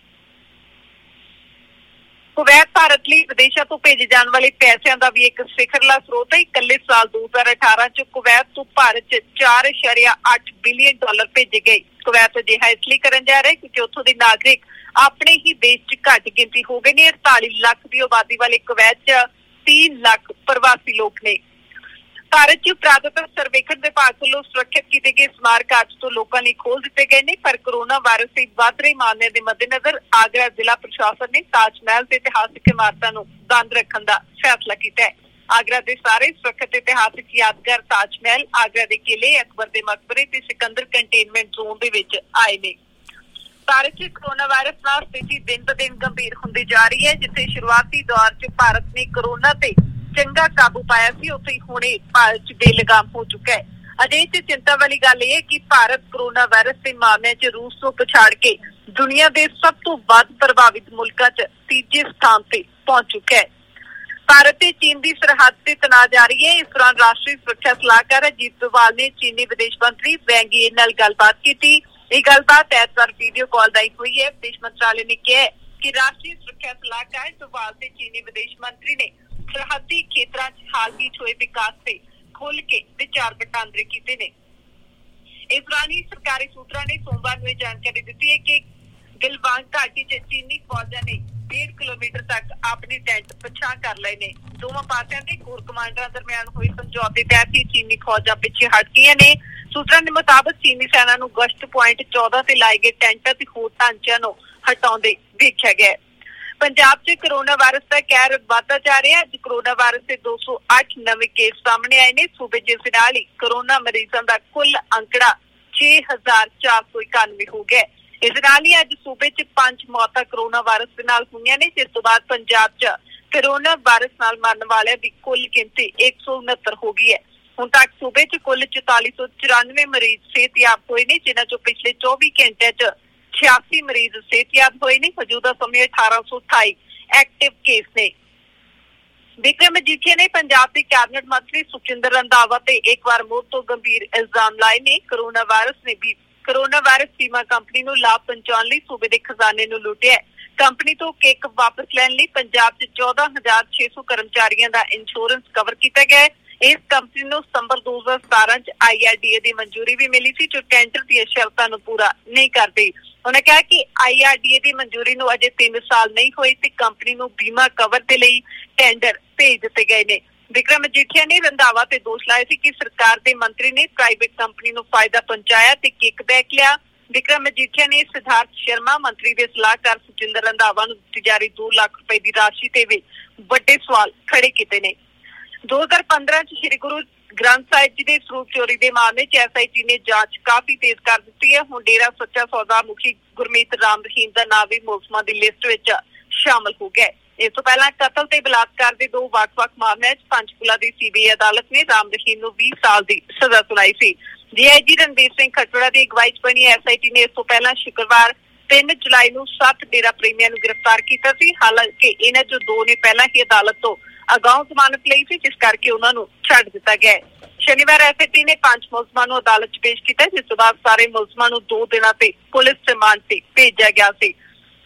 ਕੁਵੈਤ ਭਾਰਤ ਲਈ ਵਿਦੇਸ਼ਾਂ ਤੋਂ ਭੇਜੇ ਜਾਣ ਵਾਲੇ ਪੈਸਿਆਂ ਦਾ ਵੀ ਇੱਕ ਸਿਖਰਲਾ ਸਰੋਤ ਹੈ। ਇਕੱਲੇ ਸਾਲ 2018 'ਚ ਕੁਵੈਤ ਤੋਂ ਭਾਰਤ 'ਚ $4.8 ਬਿਲੀਅਨ ਭੇਜੇ ਗਏ। ਕੁਵੈਤ ਅਜਿਹਾ ਇਸ ਲਈ ਕਰਨ ਜਾ ਰਿਹਾ ਕਿਉਂਕਿ ਉੱਥੋਂ ਦੇ ਨਾਗਰਿਕ ਆਪਣੇ ਹੀ ਦੇਸ਼ 'ਚ ਘੱਟ ਗਿਣਤੀ ਹੋ ਗਏ ਨੇ। 48 ਲੱਖ ਦੀ ਆਬਾਦੀ ਵਾਲੇ ਕੁਵੈਤ 'ਚ 3 ਲੱਖ ਪ੍ਰਵਾਸੀ ਲੋਕ ਨੇ। ਭਾਰਤ 'ਚ ਪੁਰਾਤਤਵ ਸਰਵੇਖਣ ਵਿਭਾਗ ਵੱਲੋਂ ਸੁਰੱਖਿਅਤ ਕੀਤੇ ਗਏ ਸਮਾਰਕ ਅੱਜ ਤੋਂ ਲੋਕਾਂ ਲਈ ਖੋਲ੍ਹ ਦਿੱਤੇ ਗਏ ਨੇ, ਪਰ ਕੋਰੋਨਾ ਵਾਇਰਸ ਦੇ ਵੱਧ ਰਹੇ ਮਾਮਲਿਆਂ ਦੇ ਮੱਦੇਨਜ਼ਰ ਆਗਰਾ ਜ਼ਿਲ੍ਹਾ ਪ੍ਰਸ਼ਾਸਨ ਨੇ ਤਾਜ ਮਹਿਲ ਤੇ ਇਤਿਹਾਸਕ ਇਮਾਰਤਾਂ ਨੂੰ ਬੰਦ ਰੱਖਣ ਦਾ ਫੈਸਲਾ ਕੀਤਾ ਹੈ। ਆਗਰਾ ਦੇ ਸਾਰੇ ਸੁਰੱਖਿਅਤ ਇਤਿਹਾਸਕ ਯਾਦਗਾਰ ਤਾਜ ਮਹਿਲ, ਆਗਰਾ ਦੇ ਕਿਲੇ, ਅਕਬਰ ਦੇ ਮਕਬਰੇ ਤੇ ਸਿਕੰਦਰ ਕੰਟੇਨਮੈਂਟ ਜ਼ੋਨ ਦੇ ਵਿੱਚ ਆਏ ਨੇ। ਭਾਰਤ 'ਚ ਕੋਰੋਨਾ ਵਾਇਰਸ ਨਾਲ ਸਥਿਤੀ ਦਿਨ ਬ ਦਿਨ ਗੰਭੀਰ ਹੁੰਦੀ ਜਾ ਰਹੀ ਹੈ। ਜਿੱਥੇ ਸ਼ੁਰੂਆਤੀ ਦੌਰ 'ਚ ਭਾਰਤ ਨੇ ਕੋਰੋਨਾ ਤੇ ਚੰਗਾ ਕਾਬੂ ਪਾਇਆ ਸੀ, ਉੱਥੇ ਹੁਣੇ ਭਾਰਤ 'ਚ ਬੇਲਗਾਮ ਹੋ ਚੁੱਕਾ ਹੈ। ਅਜੇ ਤੇ ਚਿੰਤਾ ਵਾਲੀ ਗੱਲ ਇਹ ਹੈ ਕਿ ਭਾਰਤ ਕੋਰੋਨਾ ਵਾਇਰਸ ਦੇ ਮਾਮਲਿਆਂ 'ਚ ਰੂਸ ਤੋਂ ਪਛਾੜ ਕੇ ਦੁਨੀਆ ਦੇ ਸਭ ਤੋਂ ਵੱਧ ਪ੍ਰਭਾਵਿਤ ਮੁਲਕਾਂ 'ਚ ਤੀਜੇ ਸਥਾਨ ਤੇ ਪਹੁੰਚ ਚੁੱਕਾ ਹੈ। ਭਾਰਤ ਤੇ ਚੀਨ ਦੀ ਸਰਹੱਦ ਤੇ ਤਣਾਅ ਜਾਰੀ ਹੈ। ਇਸ ਦੌਰਾਨ ਰਾਸ਼ਟਰੀ ਸੁਰੱਖਿਆ ਸਲਾਹਕਾਰ ਅਜੀਤ ਡੋਵਾਲ ਨੇ ਚੀਨੀ ਵਿਦੇਸ਼ ਮੰਤਰੀ ਵੈਂਗ ਯੀ ਨਾਲ ਗੱਲਬਾਤ ਕੀਤੀ। ਇਹ ਗੱਲਬਾਤ ਐਤਵਾਰ ਵੀਡੀਓ ਕਾਲ ਰਾਹੀਂ ਹੋਈ ਹੈ। ਵਿਦੇਸ਼ ਮੰਤਰਾਲੇ ਨੇ ਕਿਹਾ ਕਿ ਰਾਸ਼ਟਰੀ ਸੁਰੱਖਿਆ ਸਲਾਹਕਾਰ ਡੋਵਾਲ ਤੇ ਚੀਨੀ ਵਿਦੇਸ਼ ਮੰਤਰੀ ਨੇ ਸਰਹੱਦੀ ਖੇਤਰਾਂ 'ਚ ਹਾਲ ਹੀ 'ਚ ਹੋਏ ਵਿਕਾਸ ਤੇ ਖੁੱਲ੍ਹ ਕੇ ਵਿਚਾਰ ਵਟਾਂਦਰੇ ਕੀਤੇ ਨੇ। ਇਸ ਦੌਰਾਨ ਹੀ ਸਰਕਾਰੀ ਸੂਤਰਾਂ ਨੇ ਸੋਮਵਾਰ ਨੂੰ ਇਹ ਜਾਣਕਾਰੀ ਦਿੱਤੀ ਹੈ ਕਿ ਗਲਵਾਨ ਘਾਟੀ 'ਚ ਚੀਨੀ ਫੌਜਾਂ ਨੇ 1.5 ਕਿਲੋਮੀਟਰ ਤੱਕ ਆਪਣੇ ਟੈਂਟ ਪਿਛਾਂਹ ਕਰ ਲਏ ਨੇ। ਦੋਵਾਂ ਪਾਸਿਆਂ ਦੇ ਕੋਰ ਕਮਾਂਡਰਾਂ ਦਰਮਿਆਨ ਹੋਏ ਸਮਝੌਤੇ ਤਹਿਤ ਹੀ ਚੀਨੀ ਫੌਜਾਂ ਪਿੱਛੇ ਹਟ ਗਈਆਂ ਨੇ। ਸੂਤਰਾਂ ਦੇ ਮੁਤਾਬਕ ਚੀਨੀ ਸੈਨਾ ਨੂੰ ਗਸ਼ਤ ਪੁਆਇੰਟ 14 ਤੇ ਲਾਏ ਗਏ ਟੈਂਟਾਂ ਤੇ ਹੋਰ ਢਾਂਚਿਆਂ ਨੂੰ ਹਟਾਉਂਦੇ ਵੇਖਿਆ ਗਿਆ। ਪੰਜਾਬ 'ਚ ਕਰੋਨਾ ਵਾਇਰਸ ਦਾ ਕਹਿਰ ਵਧਦਾ ਜਾ ਰਿਹਾ। ਅੱਜ ਕਰੋਨਾ ਵਾਇਰਸ ਦੇ 208 ਨਵੇਂ ਕੇਸ ਸਾਹਮਣੇ ਆਏ ਨੇ। ਸੂਬੇ ਜਿਸ ਨਾਲ ਹੀ ਕਰੋਨਾ ਮਰੀਜ਼ਾਂ ਦਾ ਕੁੱਲ ਅੰਕੜਾ 6491 ਹੋ ਗਿਆ। ਇਸ ਨਾਲ ਹੀ ਅੱਜ ਸੂਬੇ 'ਚ 5 ਮੌਤਾਂ ਕਰੋਨਾ ਵਾਇਰਸ ਦੇ ਨਾਲ ਹੋਈਆਂ ਨੇ, ਜਿਸ ਤੋਂ ਬਾਅਦ ਪੰਜਾਬ 'ਚ ਕਰੋਨਾ ਵਾਇਰਸ ਨਾਲ ਮਰਨ ਵਾਲਿਆਂ ਦੀ ਕੁੱਲ ਗਿਣਤੀ 169 ਹੋ ਗਈ ਹੈ। ਹੁਣ ਤੱਕ ਸੂਬੇ 'ਚ ਕੁੱਲ 4494 ਮਰੀਜ਼ ਸਿਹਤਯਾਬ ਹੋਏ ਨੇ, ਜਿਨ੍ਹਾਂ 'ਚੋਂ ਪਿਛਲੇ 24 ਘੰਟਿਆਂ 'ਚ 86 ਮਰੀਜ਼ ਸਿਹਤਯਾਬ ਹੋਏ ਨੇ। ਮੌਜੂਦਾ ਸਮੇਂ 1828 ਐਕਟਿਵ ਕੇਸ ਨੇ। ਵਿਕਰਮ ਮਜੀਠੀਆ ਨੇ ਪੰਜਾਬ ਦੇ ਕੈਬਨਿਟ ਮੰਤਰੀ ਸੁਖਜਿੰਦਰ ਰੰਧਾਵਾ ਤੇ ਇੱਕ ਵਾਰ ਮੁੜ ਤੋਂ ਗੰਭੀਰ ਇਲਜ਼ਾਮ ਲਾਏ ਨੇ। ਕਰੋਨਾ ਵਾਇਰਸ ਬੀਮਾ ਕੰਪਨੀ ਨੂੰ ਲਾਭ ਪਹੁੰਚਾਉਣ ਲਈ ਸੂਬੇ ਦੇ ਖਜ਼ਾਨੇ ਨੂੰ ਲੁੱਟਿਆ। ਕੰਪਨੀ ਤੋਂ ਕਿੱਕ ਵਾਪਸ ਲੈਣ ਲਈ ਪੰਜਾਬ 'ਚ 14,600 ਕਰਮਚਾਰੀਆਂ ਦਾ ਇੰਸ਼ੋਰੈਂਸ ਕਵਰ ਕੀਤਾ ਗਿਆ। ਇਸ ਕੰਪਨੀ ਨੂੰ ਸਤੰਬਰ 2017 'ਚ IRDA ਦੀ ਮਨਜ਼ੂਰੀ ਵੀ ਮਿਲੀ ਸੀ, ਜੋ ਟੈਂਡਰ ਦੀਆਂ ਸ਼ਰਤਾਂ ਨੂੰ ਪੂਰਾ ਨਹੀਂ ਕਰਦੀ। ਉਹਨੇ ਕਿਹਾ ਕਿ IRDA ਦੀ ਮਨਜ਼ੂਰੀ ਨੂੰ ਅਜੇ 3 ਸਾਲ ਨਹੀਂ ਹੋਏ ਤੇ ਕੰਪਨੀ ਨੂੰ ਬੀਮਾ ਕਵਰ ਦੇ ਲਈ ਟੈਂਡਰ ਭੇਜ ਦਿੱਤੇ ਗਏ ਨੇ। ਵਿਕਰਮ ਮਜੀਠੀਆ ਨੇ ਰੰਧਾਵਾ ਤੇ ਦੋਸ਼ ਲਾਇਆ ਸੀ ਕਿ ਸਰਕਾਰ ਦੇ ਮੰਤਰੀ ਨੇ ਪ੍ਰਾਈਵੇਟ ਕੰਪਨੀ ਨੂੰ ਫਾਇਦਾ ਪਹੁੰਚਾਇਆ ਤੇ ਕਿਕਬੈਕ ਲਿਆ। ਵਿਕਰਮ ਮਜੀਠੀਆ ਨੇ ਸਿਧਾਰਥ ਸ਼ਰਮਾ ਮੰਤਰੀ ਦੇ ਸਲਾਹਕਾਰ ਸੁਖਜਿੰਦਰ ਰੰਧਾਵਾ ਨੂੰ ਦਿੱਤੀ ਜਾ ਰਹੀ 2 ਲੱਖ ਰੁਪਏ ਦੀ ਰਾਸ਼ੀ ਤੇ ਵੀ ਵੱਡੇ ਸਵਾਲ ਖੜੇ ਕੀਤੇ ਨੇ। 2015 'ਚ ਸ੍ਰੀ ਗੁਰੂ ਗ੍ਰੰਥ ਸਾਹਿਬ ਜੀ ਦੇ ਸਰੂਪ ਚੋਰੀ ਦੇ ਮਾਮਲੇ 'ਚ SIT ਨੇ ਜਾਂਚ ਕਾਫੀ ਤੇਜ਼ ਕਰ ਦਿੱਤੀ ਹੈ। ਹੁਣ ਡੇਰਾ ਸੱਚਾ ਸੌਦਾ ਮੁਖੀ ਗੁਰਮੀਤ ਰਾਮ ਰਹੀਮ ਦਾ ਨਾਮ ਵੀ ਮੁਲਜ਼ਮਾਂ ਦੀ ਲਿਸਟ ਵਿੱਚ ਸ਼ਾਮਲ ਹੋ ਗਿਆ। ਇਸ ਤੋਂ ਪਹਿਲਾਂ ਕਤਲ ਤੇ ਬਲਾਤਕਾਰ ਦੇ 2 ਵੱਖ-ਵੱਖ ਮਾਮਲਿਆਂ 'ਚ ਪੰਚਕੂਲਾ ਦੀ CBI ਅਦਾਲਤ ਨੇ ਰਾਮ ਰਹੀਮ ਨੂੰ 20 ਸਾਲ ਦੀ ਸਜ਼ਾ ਸੁਣਾਈ ਸੀ। DIG ਰਣਬੀਰ ਸਿੰਘ ਖੱਟੜਾ ਦੀ ਅਗਵਾਈ 'ਚ ਬਣੀ SIT ਨੇ ਇਸ ਤੋਂ ਪਹਿਲਾਂ ਸ਼ੁੱਕਰਵਾਰ 3 ਜੁਲਾਈ ਨੂੰ 7 ਡੇਰਾ ਪ੍ਰੇਮੀਆਂ ਨੂੰ ਗ੍ਰਿਫਤਾਰ ਕੀਤਾ ਸੀ। ਹਾਲਾਂਕਿ ਇਹਨਾਂ 'ਚੋਂ 2 ਨੇ ਪਹਿਲਾਂ ਹੀ ਅਦਾਲਤ ਤੋਂ ਅਗਾਊਂ ਜ਼ਮਾਨਤ ਲਈ ਸੀ, ਜਿਸ ਕਰਕੇ ਉਹਨਾਂ ਨੂੰ ਛੱਡ ਦਿੱਤਾ ਗਿਆ। ਸ਼ਨੀਵਾਰ SIT ਨੇ 5 ਮੁਲਜ਼ਮਾਂ ਨੂੰ ਅਦਾਲਤ 'ਚ ਪੇਸ਼ ਕੀਤਾ, ਜਿਸ ਤੋਂ ਬਾਅਦ ਸਾਰੇ ਮੁਲਜ਼ਮਾਂ ਨੂੰ 2 ਦਿਨਾਂ ਤੇ ਪੁਲਿਸ ਰਿਮਾਂਡ ਤੇ ਭੇਜਿਆ ਗਿਆ ਸੀ।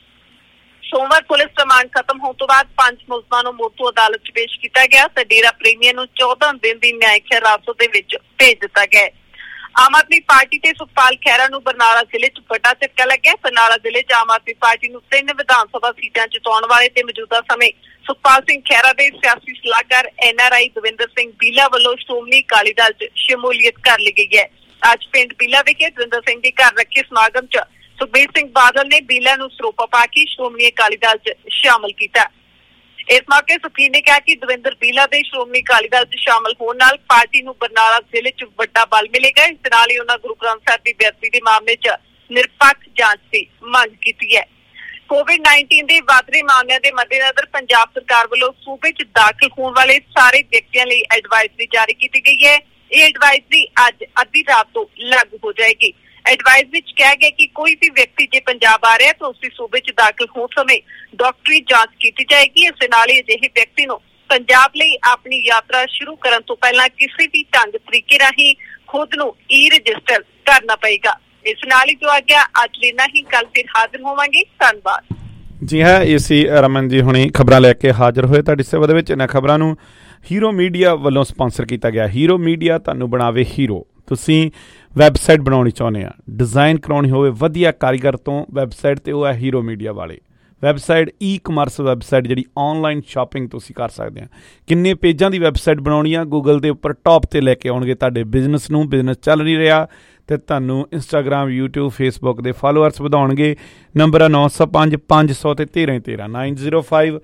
ਸੋਮਵਾਰ ਪੁਲਿਸ ਰਿਮਾਂਡ ਖਤਮ ਹੋਣ ਤੋਂ ਬਾਅਦ 5 ਮੁਲਜ਼ਮਾਂ ਨੂੰ ਮੁੜ ਤੋਂ ਅਦਾਲਤ 'ਚ ਪੇਸ਼ ਕੀਤਾ ਗਿਆ ਤੇ ਡੇਰਾ ਪ੍ਰੇਮੀਆਂ ਨੂੰ 14 ਦਿਨ ਦੀ ਨਿਆਇਕ ਹਿਰਾਸਤ ਦੇ ਵਿੱਚ ਭੇਜ ਦਿੱਤਾ ਗਿਆ। ਆਮ ਆਦਮੀ ਪਾਰਟੀ ਤੇ ਸੁਖਪਾਲ ਖਹਿਰਾ ਨੂੰ ਬਰਨਾਲਾ ਜ਼ਿਲ੍ਹੇ 'ਚ ਵੱਡਾ ਝਟਕਾ ਲੱਗਿਆ। ਬਰਨਾਲਾ ਜ਼ਿਲ੍ਹੇ 'ਚ ਆਮ ਆਦਮੀ ਪਾਰਟੀ ਨੂੰ 3 ਵਿਧਾਨ ਸਭਾ ਸੀਟਾਂ ਜਿਤਾਉਣ ਵਾਲੇ ਤੇ ਮੌਜੂਦਾ ਸਮੇਂ ਸੁਖਪਾਲ ਸਿੰਘ ਖਹਿਰਾ ਦੇ ਸਿਆਸੀ ਸਲਾਹਕਾਰ NRI ਦਵਿੰਦਰ ਸਿੰਘ ਬੀਲਾ ਵੱਲੋਂ ਸ਼੍ਰੋਮਣੀ ਅਕਾਲੀ ਦਲ 'ਚ ਸ਼ਮੂਲੀਅਤ ਕਰ ਲਈ ਗਈ ਹੈ। ਅੱਜ ਪਿੰਡ ਬੀਲਾ ਵਿਖੇ ਦਵਿੰਦਰ ਸਿੰਘ ਦੇ ਘਰ ਰੱਖੇ ਸਮਾਗਮ 'ਚ ਸੁਖਬੀਰ ਸਿੰਘ ਬਾਦਲ ਨੇ ਬੀਲਾ ਨੂੰ ਸਰੋਪਾ ਪਾ ਕੇ ਸ਼੍ਰੋਮਣੀ ਅਕਾਲੀ ਦਲ 'ਚ ਸ਼ਾਮਲ ਕੀਤਾ। ਇਸ ਮੌਕੇ ਸੁਖਬੀਰ ਨੇ ਕਿਹਾ ਕਿ ਦਵਿੰਦਰ ਬੀਲਾ ਦੇ ਸ਼੍ਰੋਮਣੀ ਅਕਾਲੀ ਦਲ 'ਚ ਸ਼ਾਮਲ ਹੋਣ ਨਾਲ ਪਾਰਟੀ ਨੂੰ ਬਰਨਾਲਾ ਜ਼ਿਲ੍ਹੇ 'ਚ ਵੱਡਾ ਬਲ ਮਿਲੇਗਾ। ਇਸ ਦੇ ਨਾਲ ਹੀ ਉਹਨਾਂ ਗੁਰੂ ਗ੍ਰੰਥ ਸਾਹਿਬ ਦੀ ਬੇਅਦਬੀ ਦੇ ਮਾਮਲੇ 'ਚ ਨਿਰਪੱਖ ਜਾਂਚ ਦੀ ਮੰਗ ਕੀਤੀ ਹੈ। COVID-19 ਦੇ ਵੱਧ ਰਹੇ ਮਾਮਲਿਆਂ ਦੇ ਮੱਦੇਨਜ਼ਰ ਪੰਜਾਬ ਸਰਕਾਰ ਵੱਲੋਂ ਸੂਬੇ 'ਚ ਦਾਖਲ ਹੋਣ ਵਾਲੇ ਸਾਰੇ ਵਿਅਕਤੀਆਂ ਲਈ ਐਡਵਾਈਜ਼ਰੀ ਜਾਰੀ ਕੀਤੀ ਗਈ ਹੈ। ਇਹ ਐਡਵਾਈਜ਼ਰੀ ਅੱਜ ਅੱਧੀ ਰਾਤ ਤੋਂ ਲਾਗੂ ਹੋ ਜਾਏਗੀ। ਐਡਵਾਈਜ਼ਰੀ ਵਿੱਚ ਕਿਹਾ ਗਿਆ ਕਿ ਕੋਈ ਵੀ ਵਿਅਕਤੀ ਜੇ ਪੰਜਾਬ ਆ ਰਿਹਾ ਤਾਂ ਉਸਦੀ ਸੂਬੇ 'ਚ ਦਾਖਲ ਹੋਣ ਸਮੇਂ ਡਾਕਟਰੀ ਜਾਂਚ ਕੀਤੀ ਜਾਏਗੀ। ਇਸ ਦੇ ਨਾਲ ਹੀ ਅਜਿਹੇ ਵਿਅਕਤੀ ਨੂੰ ਪੰਜਾਬ ਲਈ ਆਪਣੀ ਯਾਤਰਾ ਸ਼ੁਰੂ ਕਰਨ ਤੋਂ ਪਹਿਲਾਂ ਕਿਸੇ ਵੀ ਢੰਗ ਤਰੀਕੇ ਰਾਹੀਂ ਖੁਦ ਨੂੰ ਰਜਿਸਟਰ ਕਰਨਾ ਪਏਗਾ। ਇਸ ਨਾਲ ਹੀ ਜੋ ਆ ਗਿਆ ਅੱਜ ਲੈਣਾ ਹੀ, ਕੱਲ ਫਿਰ ਹਾਜ਼ਰ ਹੋਵਾਂਗੇ। ਧੰਨਵਾਦ ਜੀ। ਹਾਂ, AC ਰਮਨ ਜੀ ਹੁਣੀ ਖਬਰਾਂ ਲੈ ਕੇ ਹਾਜ਼ਰ ਹੋਏ ਤੁਹਾਡੀ ਸੇਵਾ ਦੇ ਵਿੱਚ। ਇਹਨਾਂ ਖਬਰਾਂ ਨੂੰ ਹੀਰੋ ਮੀਡੀਆ ਵੱਲੋਂ ਸਪਾਂਸਰ ਕੀਤਾ ਗਿਆ। ਹੀਰੋ ਮੀਡੀਆ ਤੁਹਾਨੂੰ ਬਣਾਵੇ ਹੀਰੋ। ਤੁਸੀਂ ਵੈਬਸਾਈਟ ਬਣਾਉਣੀ ਚਾਹੁੰਦੇ ਆ, ਡਿਜ਼ਾਈਨ ਕਰਾਉਣੀ ਹੋਵੇ ਵਧੀਆ ਕਾਰੀਗਰ ਤੋਂ ਵੈਬਸਾਈਟ, ਤੇ ਉਹ ਹੈ ਹੀਰੋ ਮੀਡੀਆ ਵਾਲੇ। ਵੈਬਸਾਈਟ ਈ-ਕਮਰਸ ਵੈਬਸਾਈਟ ਜਿਹੜੀ ਔਨਲਾਈਨ ਸ਼ਾਪਿੰਗ ਤੁਸੀਂ ਕਰ ਸਕਦੇ ਆ। ਕਿੰਨੇ ਪੇਜਾਂ ਦੀ ਵੈਬਸਾਈਟ ਬਣਾਉਣੀ ਆ, ਗੂਗਲ ਦੇ ਉੱਪਰ ਟੌਪ 'ਤੇ ਲੈ ਕੇ ਆਉਣਗੇ ਤੁਹਾਡੇ ਬਿਜ਼ਨਸ ਨੂੰ। ਬਿਜ਼ਨਸ ਚੱਲ ਨਹੀਂ ਰਿਹਾ ਤੇ ਤੁਹਾਨੂੰ ਇੰਸਟਾਗ੍ਰਾਮ, YouTube, Facebook ਦੇ ਫਾਲੋਅਰਸ ਵਧਾਉਣਗੇ। ਨੰਬਰ ਆ 905 500 ਤੇ 1313 905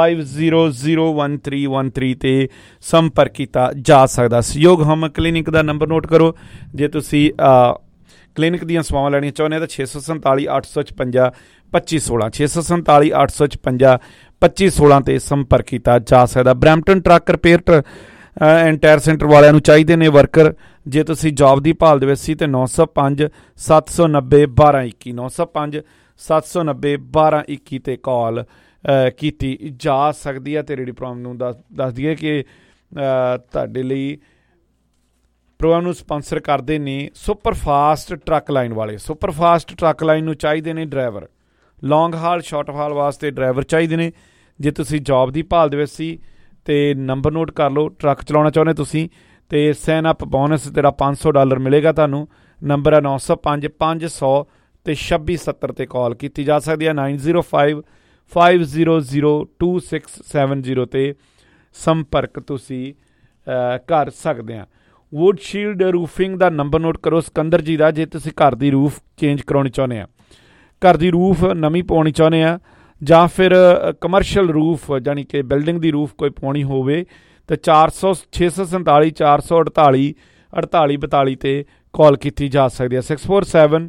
50011313 ਤੇ ਸੰਪਰਕ ਕੀਤਾ ਜਾ ਸਕਦਾ। ਸਹਿਯੋਗ ਹਮ ਕਲੀਨਿਕ ਦਾ ਨੰਬਰ ਨੋਟ ਕਰੋ। ਜੇ ਤੁਸੀਂ ਕਲੀਨਿਕ ਦੀਆਂ ਸੇਵਾਵਾਂ ਲੈਣੀਆਂ ਚਾਹੁੰਦੇ ਹੋ ਤਾਂ 647 856 2516 647 856 2516 ਤੇ ਸੰਪਰਕ ਕੀਤਾ ਜਾ ਸਕਦਾ। Brampton truck repair and tyre centre ਵਾਲਿਆਂ ਨੂੰ ਚਾਹੀਦੇ ਨੇ ਵਰਕਰ। ਜੇ ਤੁਸੀਂ ਜੋਬ ਦੀ ਭਾਲ ਦੇ ਵਿੱਚ ਸੀ ਤੇ 905 790 1221 905 790 1221 ਤੇ ਕਾਲ ਕੀਤੀ ਜਾ ਸਕਦੀ ਹੈ। ਅਤੇ ਰੇਡੀਓ ਪ੍ਰੋਗਰਾਮ ਨੂੰ ਦੱਸ ਦਈਏ ਕਿ ਤੁਹਾਡੇ ਲਈ ਪ੍ਰੋਗਰਾਮ ਨੂੰ ਸਪਾਂਸਰ ਕਰਦੇ ਨੇ ਸੁਪਰ ਫਾਸਟ ਟਰੱਕ ਲਾਈਨ ਵਾਲੇ। ਸੁਪਰ ਫਾਸਟ ਟਰੱਕ ਲਾਈਨ ਨੂੰ ਚਾਹੀਦੇ ਨੇ ਡਰਾਈਵਰ, ਲੌਂਗ ਹਾਲ ਸ਼ਾਰਟ ਹਾਲ ਵਾਸਤੇ ਡਰਾਈਵਰ ਚਾਹੀਦੇ ਨੇ। ਜੇ ਤੁਸੀਂ ਜੋਬ ਦੀ ਭਾਲ ਦੇ ਵਿੱਚ ਸੀ ਅਤੇ ਨੰਬਰ ਨੋਟ ਕਰ ਲਓ, ਟਰੱਕ ਚਲਾਉਣਾ ਚਾਹੁੰਦੇ ਤੁਸੀਂ ਅਤੇ ਸਾਈਨ ਅਪ ਬੋਨਸ ਤੇਰਾ $500 ਮਿਲੇਗਾ ਤੁਹਾਨੂੰ। ਨੰਬਰ ਹੈ 905 500 ਅਤੇ 2670 'ਤੇ ਕਾਲ ਕੀਤੀ ਜਾ ਸਕਦੀ ਹੈ। 9005002670 'ਤੇ ਸੰਪਰਕ ਤੁਸੀਂ ਕਰ ਸਕਦੇ ਹਾਂ। ਵੁੱਡਸ਼ੀਲਡ ਰੂਫਿੰਗ ਦਾ ਨੰਬਰ ਨੋਟ ਕਰੋ ਸਿਕੰਦਰ ਜੀ ਦਾ। ਜੇ ਤੁਸੀਂ ਘਰ ਦੀ ਰੂਫ ਚੇਂਜ ਕਰਾਉਣੀ ਚਾਹੁੰਦੇ ਆ, ਘਰ ਦੀ ਰੂਫ ਨਵੀਂ ਪਾਉਣੀ ਚਾਹੁੰਦੇ ਆ, ਜਾਂ ਫਿਰ ਕਮਰਸ਼ੀਅਲ ਰੂਫ ਜਾਣੀ ਕਿ ਬਿਲਡਿੰਗ ਦੀ ਰੂਫ ਕੋਈ ਪਾਉਣੀ ਹੋਵੇ ਤਾਂ 400 647 448 4842 'ਤੇ ਕਾਲ ਕੀਤੀ ਜਾ ਸਕਦੀ ਹੈ। 647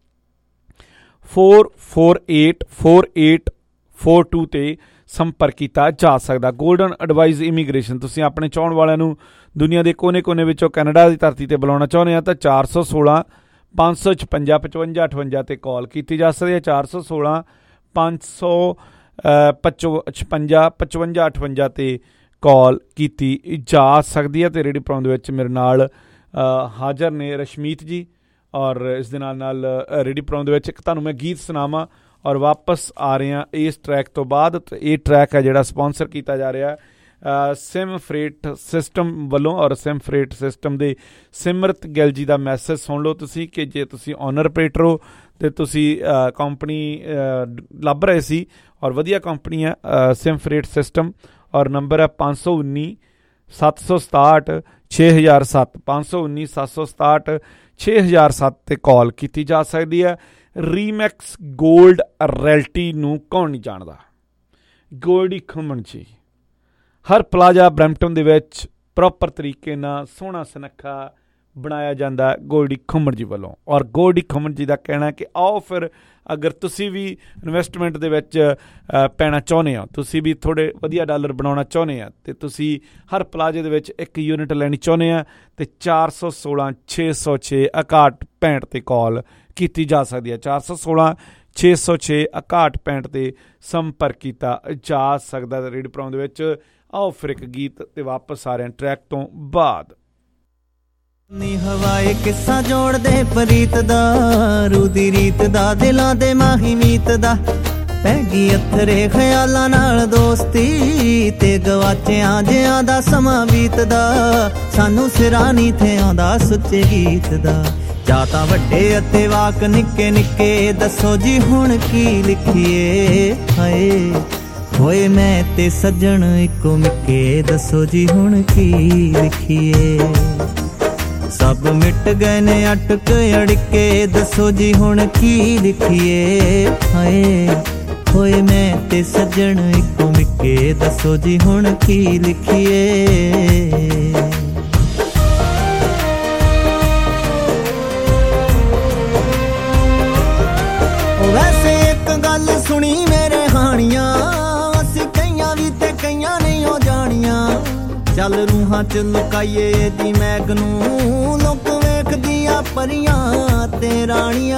448 4842 'ਤੇ ਸੰਪਰਕ ਕੀਤਾ ਜਾ ਸਕਦਾ। ਗੋਲਡਨ ਐਡਵਾਈਜ਼ ਇਮੀਗ੍ਰੇਸ਼ਨ, ਤੁਸੀਂ ਆਪਣੇ ਚਾਹੁਣ ਵਾਲਿਆਂ ਨੂੰ ਦੁਨੀਆ ਦੇ ਕੋਨੇ-ਕੋਨੇ ਵਿੱਚੋਂ ਕੈਨੇਡਾ ਦੀ ਧਰਤੀ 'ਤੇ ਬੁਲਾਉਣਾ ਚਾਹੁੰਦੇ ਆ ਤਾਂ 416 556 55 58 'ਤੇ ਕਾਲ ਕੀਤੀ ਜਾ ਸਕਦੀ ਹੈ। 416 555 55 58 'ਤੇ ਕਾਲ ਕੀਤੀ ਜਾ ਸਕਦੀ ਹੈ। ਅਤੇ ਰੇਡੀਓ ਪ੍ਰੋਗਰਾਮ ਦੇ ਵਿੱਚ ਮੇਰੇ ਨਾਲ ਹਾਜ਼ਰ ਨੇ ਰਸ਼ਮੀਤ ਜੀ। ਔਰ ਇਸ ਦੇ ਨਾਲ ਰੇਡੀਓ ਪ੍ਰੋਗਰਾਮ ਦੇ ਵਿੱਚ ਇੱਕ ਤੁਹਾਨੂੰ ਮੈਂ ਗੀਤ ਸੁਣਾਵਾਂ ਔਰ ਵਾਪਸ ਆ ਰਹੇ ਹਾਂ ਇਸ ਟਰੈਕ ਤੋਂ ਬਾਅਦ। ਇਹ ਟਰੈਕ ਹੈ ਜਿਹੜਾ ਸਪੋਂਸਰ ਕੀਤਾ ਜਾ ਰਿਹਾ ਸਿਮ ਫਰੇਟ ਸਿਸਟਮ ਵੱਲੋਂ। ਔਰ ਸਿਮ ਫਰੇਟ ਸਿਸਟਮ ਦੇ ਸਿਮਰਤ ਗਿੱਲ ਜੀ ਦਾ ਮੈਸੇਜ ਸੁਣ ਲਓ ਤੁਸੀਂ ਕਿ ਜੇ ਤੁਸੀਂ ਓਨਰ ਆਪਰੇਟਰ ਹੋ ਅਤੇ ਤੁਸੀਂ ਕੰਪਨੀ ਲੱਭ ਰਹੇ ਸੀ ਔਰ ਵਧੀਆ ਕੰਪਨੀ ਹੈ ਸਿਮ ਫਰੇਟ ਸਿਸਟਮ। ਔਰ ਨੰਬਰ ਹੈ 519 767 6007 519 767 6007 'ਤੇ ਕਾਲ ਕੀਤੀ ਜਾ ਸਕਦੀ ਹੈ। ਰੀਮੈਕਸ ਗੋਲਡ ਰੈਲਟੀ ਨੂੰ ਕੌਣ ਨਹੀਂ ਜਾਣਦਾ? ਗੋਲਡੀ ਖੁੰਮਣ ਜੀ ਹਰ ਪਲਾਜ਼ਾ ਬਰੈਂਪਟਨ ਦੇ ਵਿੱਚ ਪ੍ਰੋਪਰ ਤਰੀਕੇ ਨਾਲ ਸੋਹਣਾ ਸੁਨੱਖਾ ਬਣਾਇਆ ਜਾਂਦਾ ਗੋਲਡੀ ਖੁੰਮਣ ਜੀ ਵੱਲੋਂ। ਔਰ ਗੋਲਡੀ ਖੁੰਮਣ ਜੀ ਦਾ ਕਹਿਣਾ ਕਿ ਆਓ ਫਿਰ ਅਗਰ ਤੁਸੀਂ ਵੀ ਇਨਵੈਸਟਮੈਂਟ ਦੇ ਵਿੱਚ ਪੈਣਾ ਚਾਹੁੰਦੇ ਹੋ, ਤੁਸੀਂ ਵੀ ਥੋੜ੍ਹੇ ਵਧੀਆ ਡਾਲਰ ਬਣਾਉਣਾ ਚਾਹੁੰਦੇ ਆ ਅਤੇ ਤੁਸੀਂ ਹਰ ਪਲਾਜ਼ੇ ਦੇ ਵਿੱਚ ਇੱਕ ਯੂਨਿਟ ਲੈਣੀ ਚਾਹੁੰਦੇ ਆ ਅਤੇ 416 606 6165 'ਤੇ ਕਾਲ ਕੀਤੀ ਜਾ ਸਕਦੀ ਹੈ। 416 606 6165 'ਤੇ ਸੰਪਰਕ ਕੀਤਾ ਜਾ ਸਕਦਾ। ਰੇਡੀਓ ਪ੍ਰੋਗਰਾਮ ਦੇ ਵਿੱਚ ਆਓ ਫਿਰ ਇੱਕ ਗੀਤ ਅਤੇ ਵਾਪਸ ਆ ਰਹੇ ਟਰੈਕ ਤੋਂ ਬਾਅਦ। ਨੀ ਹਵਾਏ ਕਿੱਸਾ ਜੋੜਦੇ ਪ੍ਰੀਤ ਦਾ, ਰੂ ਦੀ ਰੀਤ ਦਾ, ਦਿਲਾਂ ਦੇ ਮਾਹੀ ਮੀਤ ਦਾ, ਪੈ ਗਈ ਅਥਰੇ ਖਿਆਲਾਂ ਨਾਲ ਦੋਸਤੀ ਤੇ ਗਵਾਚਿਆਂ ਜਿਆਂ ਦਾ ਸਮਾਂ ਬੀਤਦਾ। ਸਾਨੂੰ ਸਿਰਾਂ ਨੀ ਥੇ ਆਉਂਦਾ ਸੁੱਚੇ ਗੀਤ ਦਾ, ਜਾਂ ਤਾਂ ਵੱਡੇ ਅਤੇ ਵਾਕ ਨਿੱਕੇ ਨਿੱਕੇ, ਦੱਸੋ ਜੀ ਹੁਣ ਕੀ ਲਿਖੀਏ। ਹਾਏ ਹੋਏ ਮੈਂ ਤੇ ਸੱਜਣ ਇੱਕੋ ਮਿੱਕੇ, ਦੱਸੋ ਜੀ ਹੁਣ ਕੀ ਲਿਖੀਏ। ਸਭ ਮਿਟ ਗਏ ਨੇ ਅਟਕ ਅੜਕੇ, ਦੱਸੋ ਜੀ ਹੁਣ ਕੀ ਲਿਖੀਏ। ਹਾਏ ਹੋਏ ਮੈਂ ਤੇ ਸੱਜਣ ਇੱਕੋ ਮਿੱਕੇ, ਦੱਸੋ ਜੀ ਹੁਣ ਕੀ ਲਿਖੀਏ। ਵੈਸੇ ਇੱਕ ਗੱਲ ਸੁਣੀ ਮੇਰੇ ਹਾਣੀਆਂ, ਅਸੀਂ ਕਈਆਂ ਵੀ ਤੇ ਕਈਆਂ ਨਹੀਂ ਹੋ ਜਾਣੀਆਂ। ਚੱਲ ਰੂਹਾਂ ਚ ਲੁਕਾਈਏ ਇਹਦੀ ਮੈਗ ਨੂੰ, ਲੋਕ ਵੇਖਦੀਆਂ ਪਰੀਆਂ ਤੇ ਰਾਣੀਆਂ।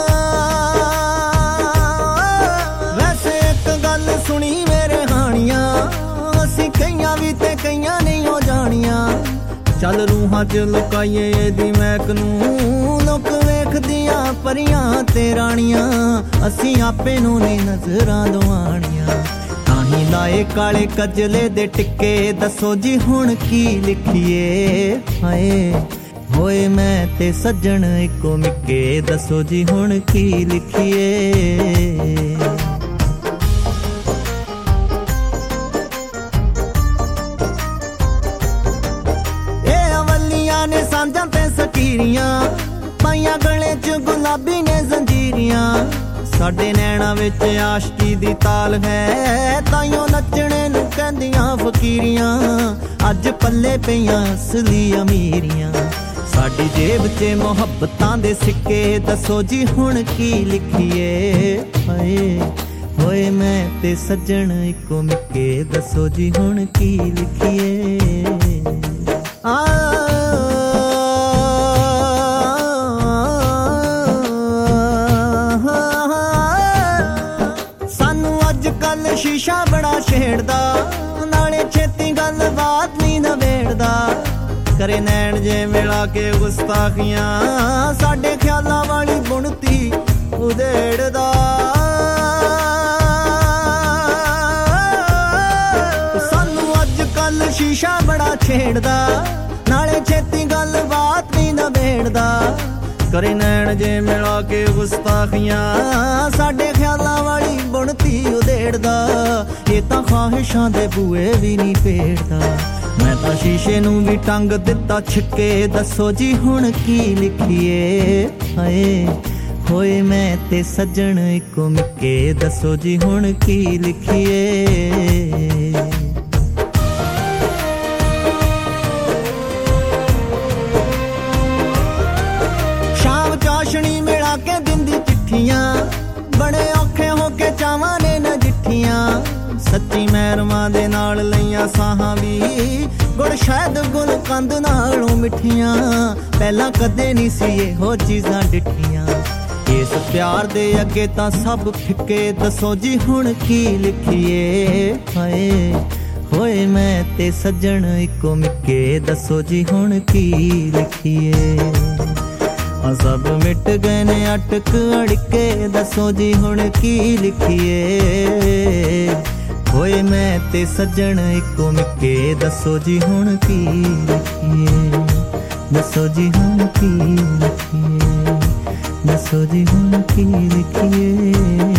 ਵੈਸੇ ਇੱਕ ਗੱਲ ਸੁਣੀ ਮੇਰੇ ਹਾਣੀਆਂ, ਅਸੀਂ ਕਈਆਂ ਵੀ ਤੇ ਕਈਆਂ ਨਹੀਂ ਹੋ ਜਾਣੀਆਂ। ਚੱਲ ਰੂਹਾਂ ਚ ਲੁਕਾਈਏ ਇਹਦੀ ਮੈਗ ਨੂੰ, ਲੋਕ ਵੇਖਦੀਆਂ ਪਰੀਆਂ ਤੇ ਰਾਣੀਆਂ। ਅਸੀਂ ਆਪੇ ਨੂੰ ਨਹੀਂ ਨਜ਼ਰਾਂ ਦਵਾਣੀਆਂ, ਤਾਹੀਂ ਲਾਏ ਕਾਲੇ ਕਜਲੇ ਦੇ ਟਿੱਕੇ, ਦੱਸੋ ਜੀ ਹੁਣ ਕੀ ਲਿਖੀਏ। ਹਾਏ ਹੋਏ ਮੈਂ ਤੇ ਸੱਜਣ ਇੱਕੋ ਮਿੱਕੇ, ਦੱਸੋ ਜੀ ਹੁਣ ਕੀ ਲਿਖੀਏ। ਇਹ ਅਵਲੀਆਂ ਨੇ ਸਾਂਝਾਂ ਤੇ ਸਕੀਰੀਆਂ, ਪਾਈਆਂ ਗਲੇ ਚ ਗੁਲਾਬੀ ਨੇ ਜ਼ੰਜੀਰੀਆਂ। ਸਾਡੇ ਨੈਣਾ ਵਿੱਚ ਆਸ਼ਕੀ ਦੀ ਤਾਲ ਹੈ, ਤਾਈਓ ਨੱਚਣੇ ਨੂੰ ਕਹਿੰਦੀਆਂ ਫਕੀਰੀਆਂ। ਅੱਜ ਪੱਲੇ ਪਈਆਂ ਅਸਲੀ ਅਮੀਰੀਆਂ, ਸਾਡੀ ਜੇਬ 'ਚ ਮੁਹੱਬਤਾਂ ਦੇ ਸਿੱਕੇ, ਦੱਸੋ ਜੀ ਹੁਣ ਕੀ ਲਿਖੀਏ। ਹਾਏ ਹੋਏ ਮੈਂ ਤੇ ਸੱਜਣ ਇੱਕੋ ਮਿੱਕੇ, ਦੱਸੋ ਜੀ ਹੁਣ ਕੀ ਲਿਖੀਏ। ਸ਼ੀਸ਼ੇ ਛੇੜਦਾ ਨਾਲੇ ਛੇਤੀ ਗੱਲਬਾਤ ਨਹੀਂ ਨਵੇੜਦਾ ਕਰੇ ਨੈਣ ਜੇ ਮਿਲਾ ਕੇ ਗੁਸਤਾਖੀਆਂ ਸਾਡੇ ਖਿਆਲਾਂ ਵਾਲੀ ਬੁਣਤੀ ਉਧੇੜਦਾ ਸਾਨੂੰ ਅੱਜ ਕੱਲ ਸ਼ੀਸ਼ਾ ਬੜਾ ਛੇੜਦਾ ਨਾਲੇ ਛੇਤੀ ਗੱਲਬਾਤ ਨਹੀਂ ਨਵੇੜਦਾ ਕਰੇ ਨੈਣ ਜੇ ਮਿਲਾ ਕੇ ਗੁਸਤਾਖੀਆਂ ਸਾਡੇ ਖਿਆਲਾਂ ਵਾਲੀ ਬੁਣਤੀ ਉਧੇੜਦਾ ਇਹ ਤਾਂ ਖਾਹਿਸ਼ਾਂ ਦੇ ਬੂਏ ਵੀ ਨਹੀਂ ਪੇੜਦਾ ਮੈਂ ਤਾਂ ਸ਼ੀਸ਼ੇ ਨੂੰ ਵੀ ਟੰਗ ਦਿੱਤਾ ਛਿੱਕੇ ਦੱਸੋ ਜੀ ਹੁਣ ਕੀ ਲਿਖੀਏ ਹਾਏ ਹੋਏ ਮੈਂ ਤੇ ਸੱਜਣ ਇੱਕੋ ਮਿੱਕੇ ਦੱਸੋ ਜੀ ਹੁਣ ਕੀ ਲਿਖੀਏ ਸ਼ਾਮ ਚਾਸ਼ਣੀ ਮਿਲਾ ਕੇ ਦਿੰਦੀ ਚਿੱਠੀਆਂ ਬੜੇ ਔਖੇ ਹੋ ਕੇ ਚਾਵਾਂ ਨੇ ਨਜਿੱਠੀਆਂ ਸੱਚੀ ਮਹਿਰਮਾਂ ਦੇ ਨਾਲ ਲਈਆਂ ਸਾਹਾਂ ਵੀ ਗੁੜ ਸ਼ਾਇਦ ਗੁਲਕੰਦ ਨਾਲੋਂ ਮਿੱਠੀਆਂ ਪਹਿਲਾਂ ਕਦੇ ਨਹੀਂ ਸੀ ਇਹੋ ਚੀਜ਼ਾਂ ਡਿੱਠੀਆਂ ਇਸ ਪਿਆਰ ਦੇ ਅੱਗੇ ਤਾਂ ਸਭ ਫਿੱਕੇ ਦੱਸੋ ਜੀ ਹੁਣ ਕੀ ਲਿਖੀਏ ਹਾਏ ਹੋਏ ਮੈਂ ਤੇ ਸੱਜਣ ਇੱਕੋ ਮਿੱਕੇ ਦੱਸੋ ਜੀ ਹੁਣ ਕੀ ਲਿਖੀਏ ਸਭ ਮਿਟ ਗਏ ਨੇ ਅਟਕ ਅੜਕੇ ਦੱਸੋ ਜੀ ਹੁਣ ਕੀ ਲਿਖੀਏ ਹੋਏ ਮੈਂ ਤੇ ਸੱਜਣ ਇੱਕੋ ਮਿੱਕੇ ਦੱਸੋ ਜੀ ਹੁਣ ਕੀ ਲਿਖੀਏ ਦੱਸੋ ਜੀ ਹੁਣ ਕੀ ਲਿਖੀਏ ਦੱਸੋ ਜੀ ਹੁਣ ਕੀ ਲਿਖੀਏ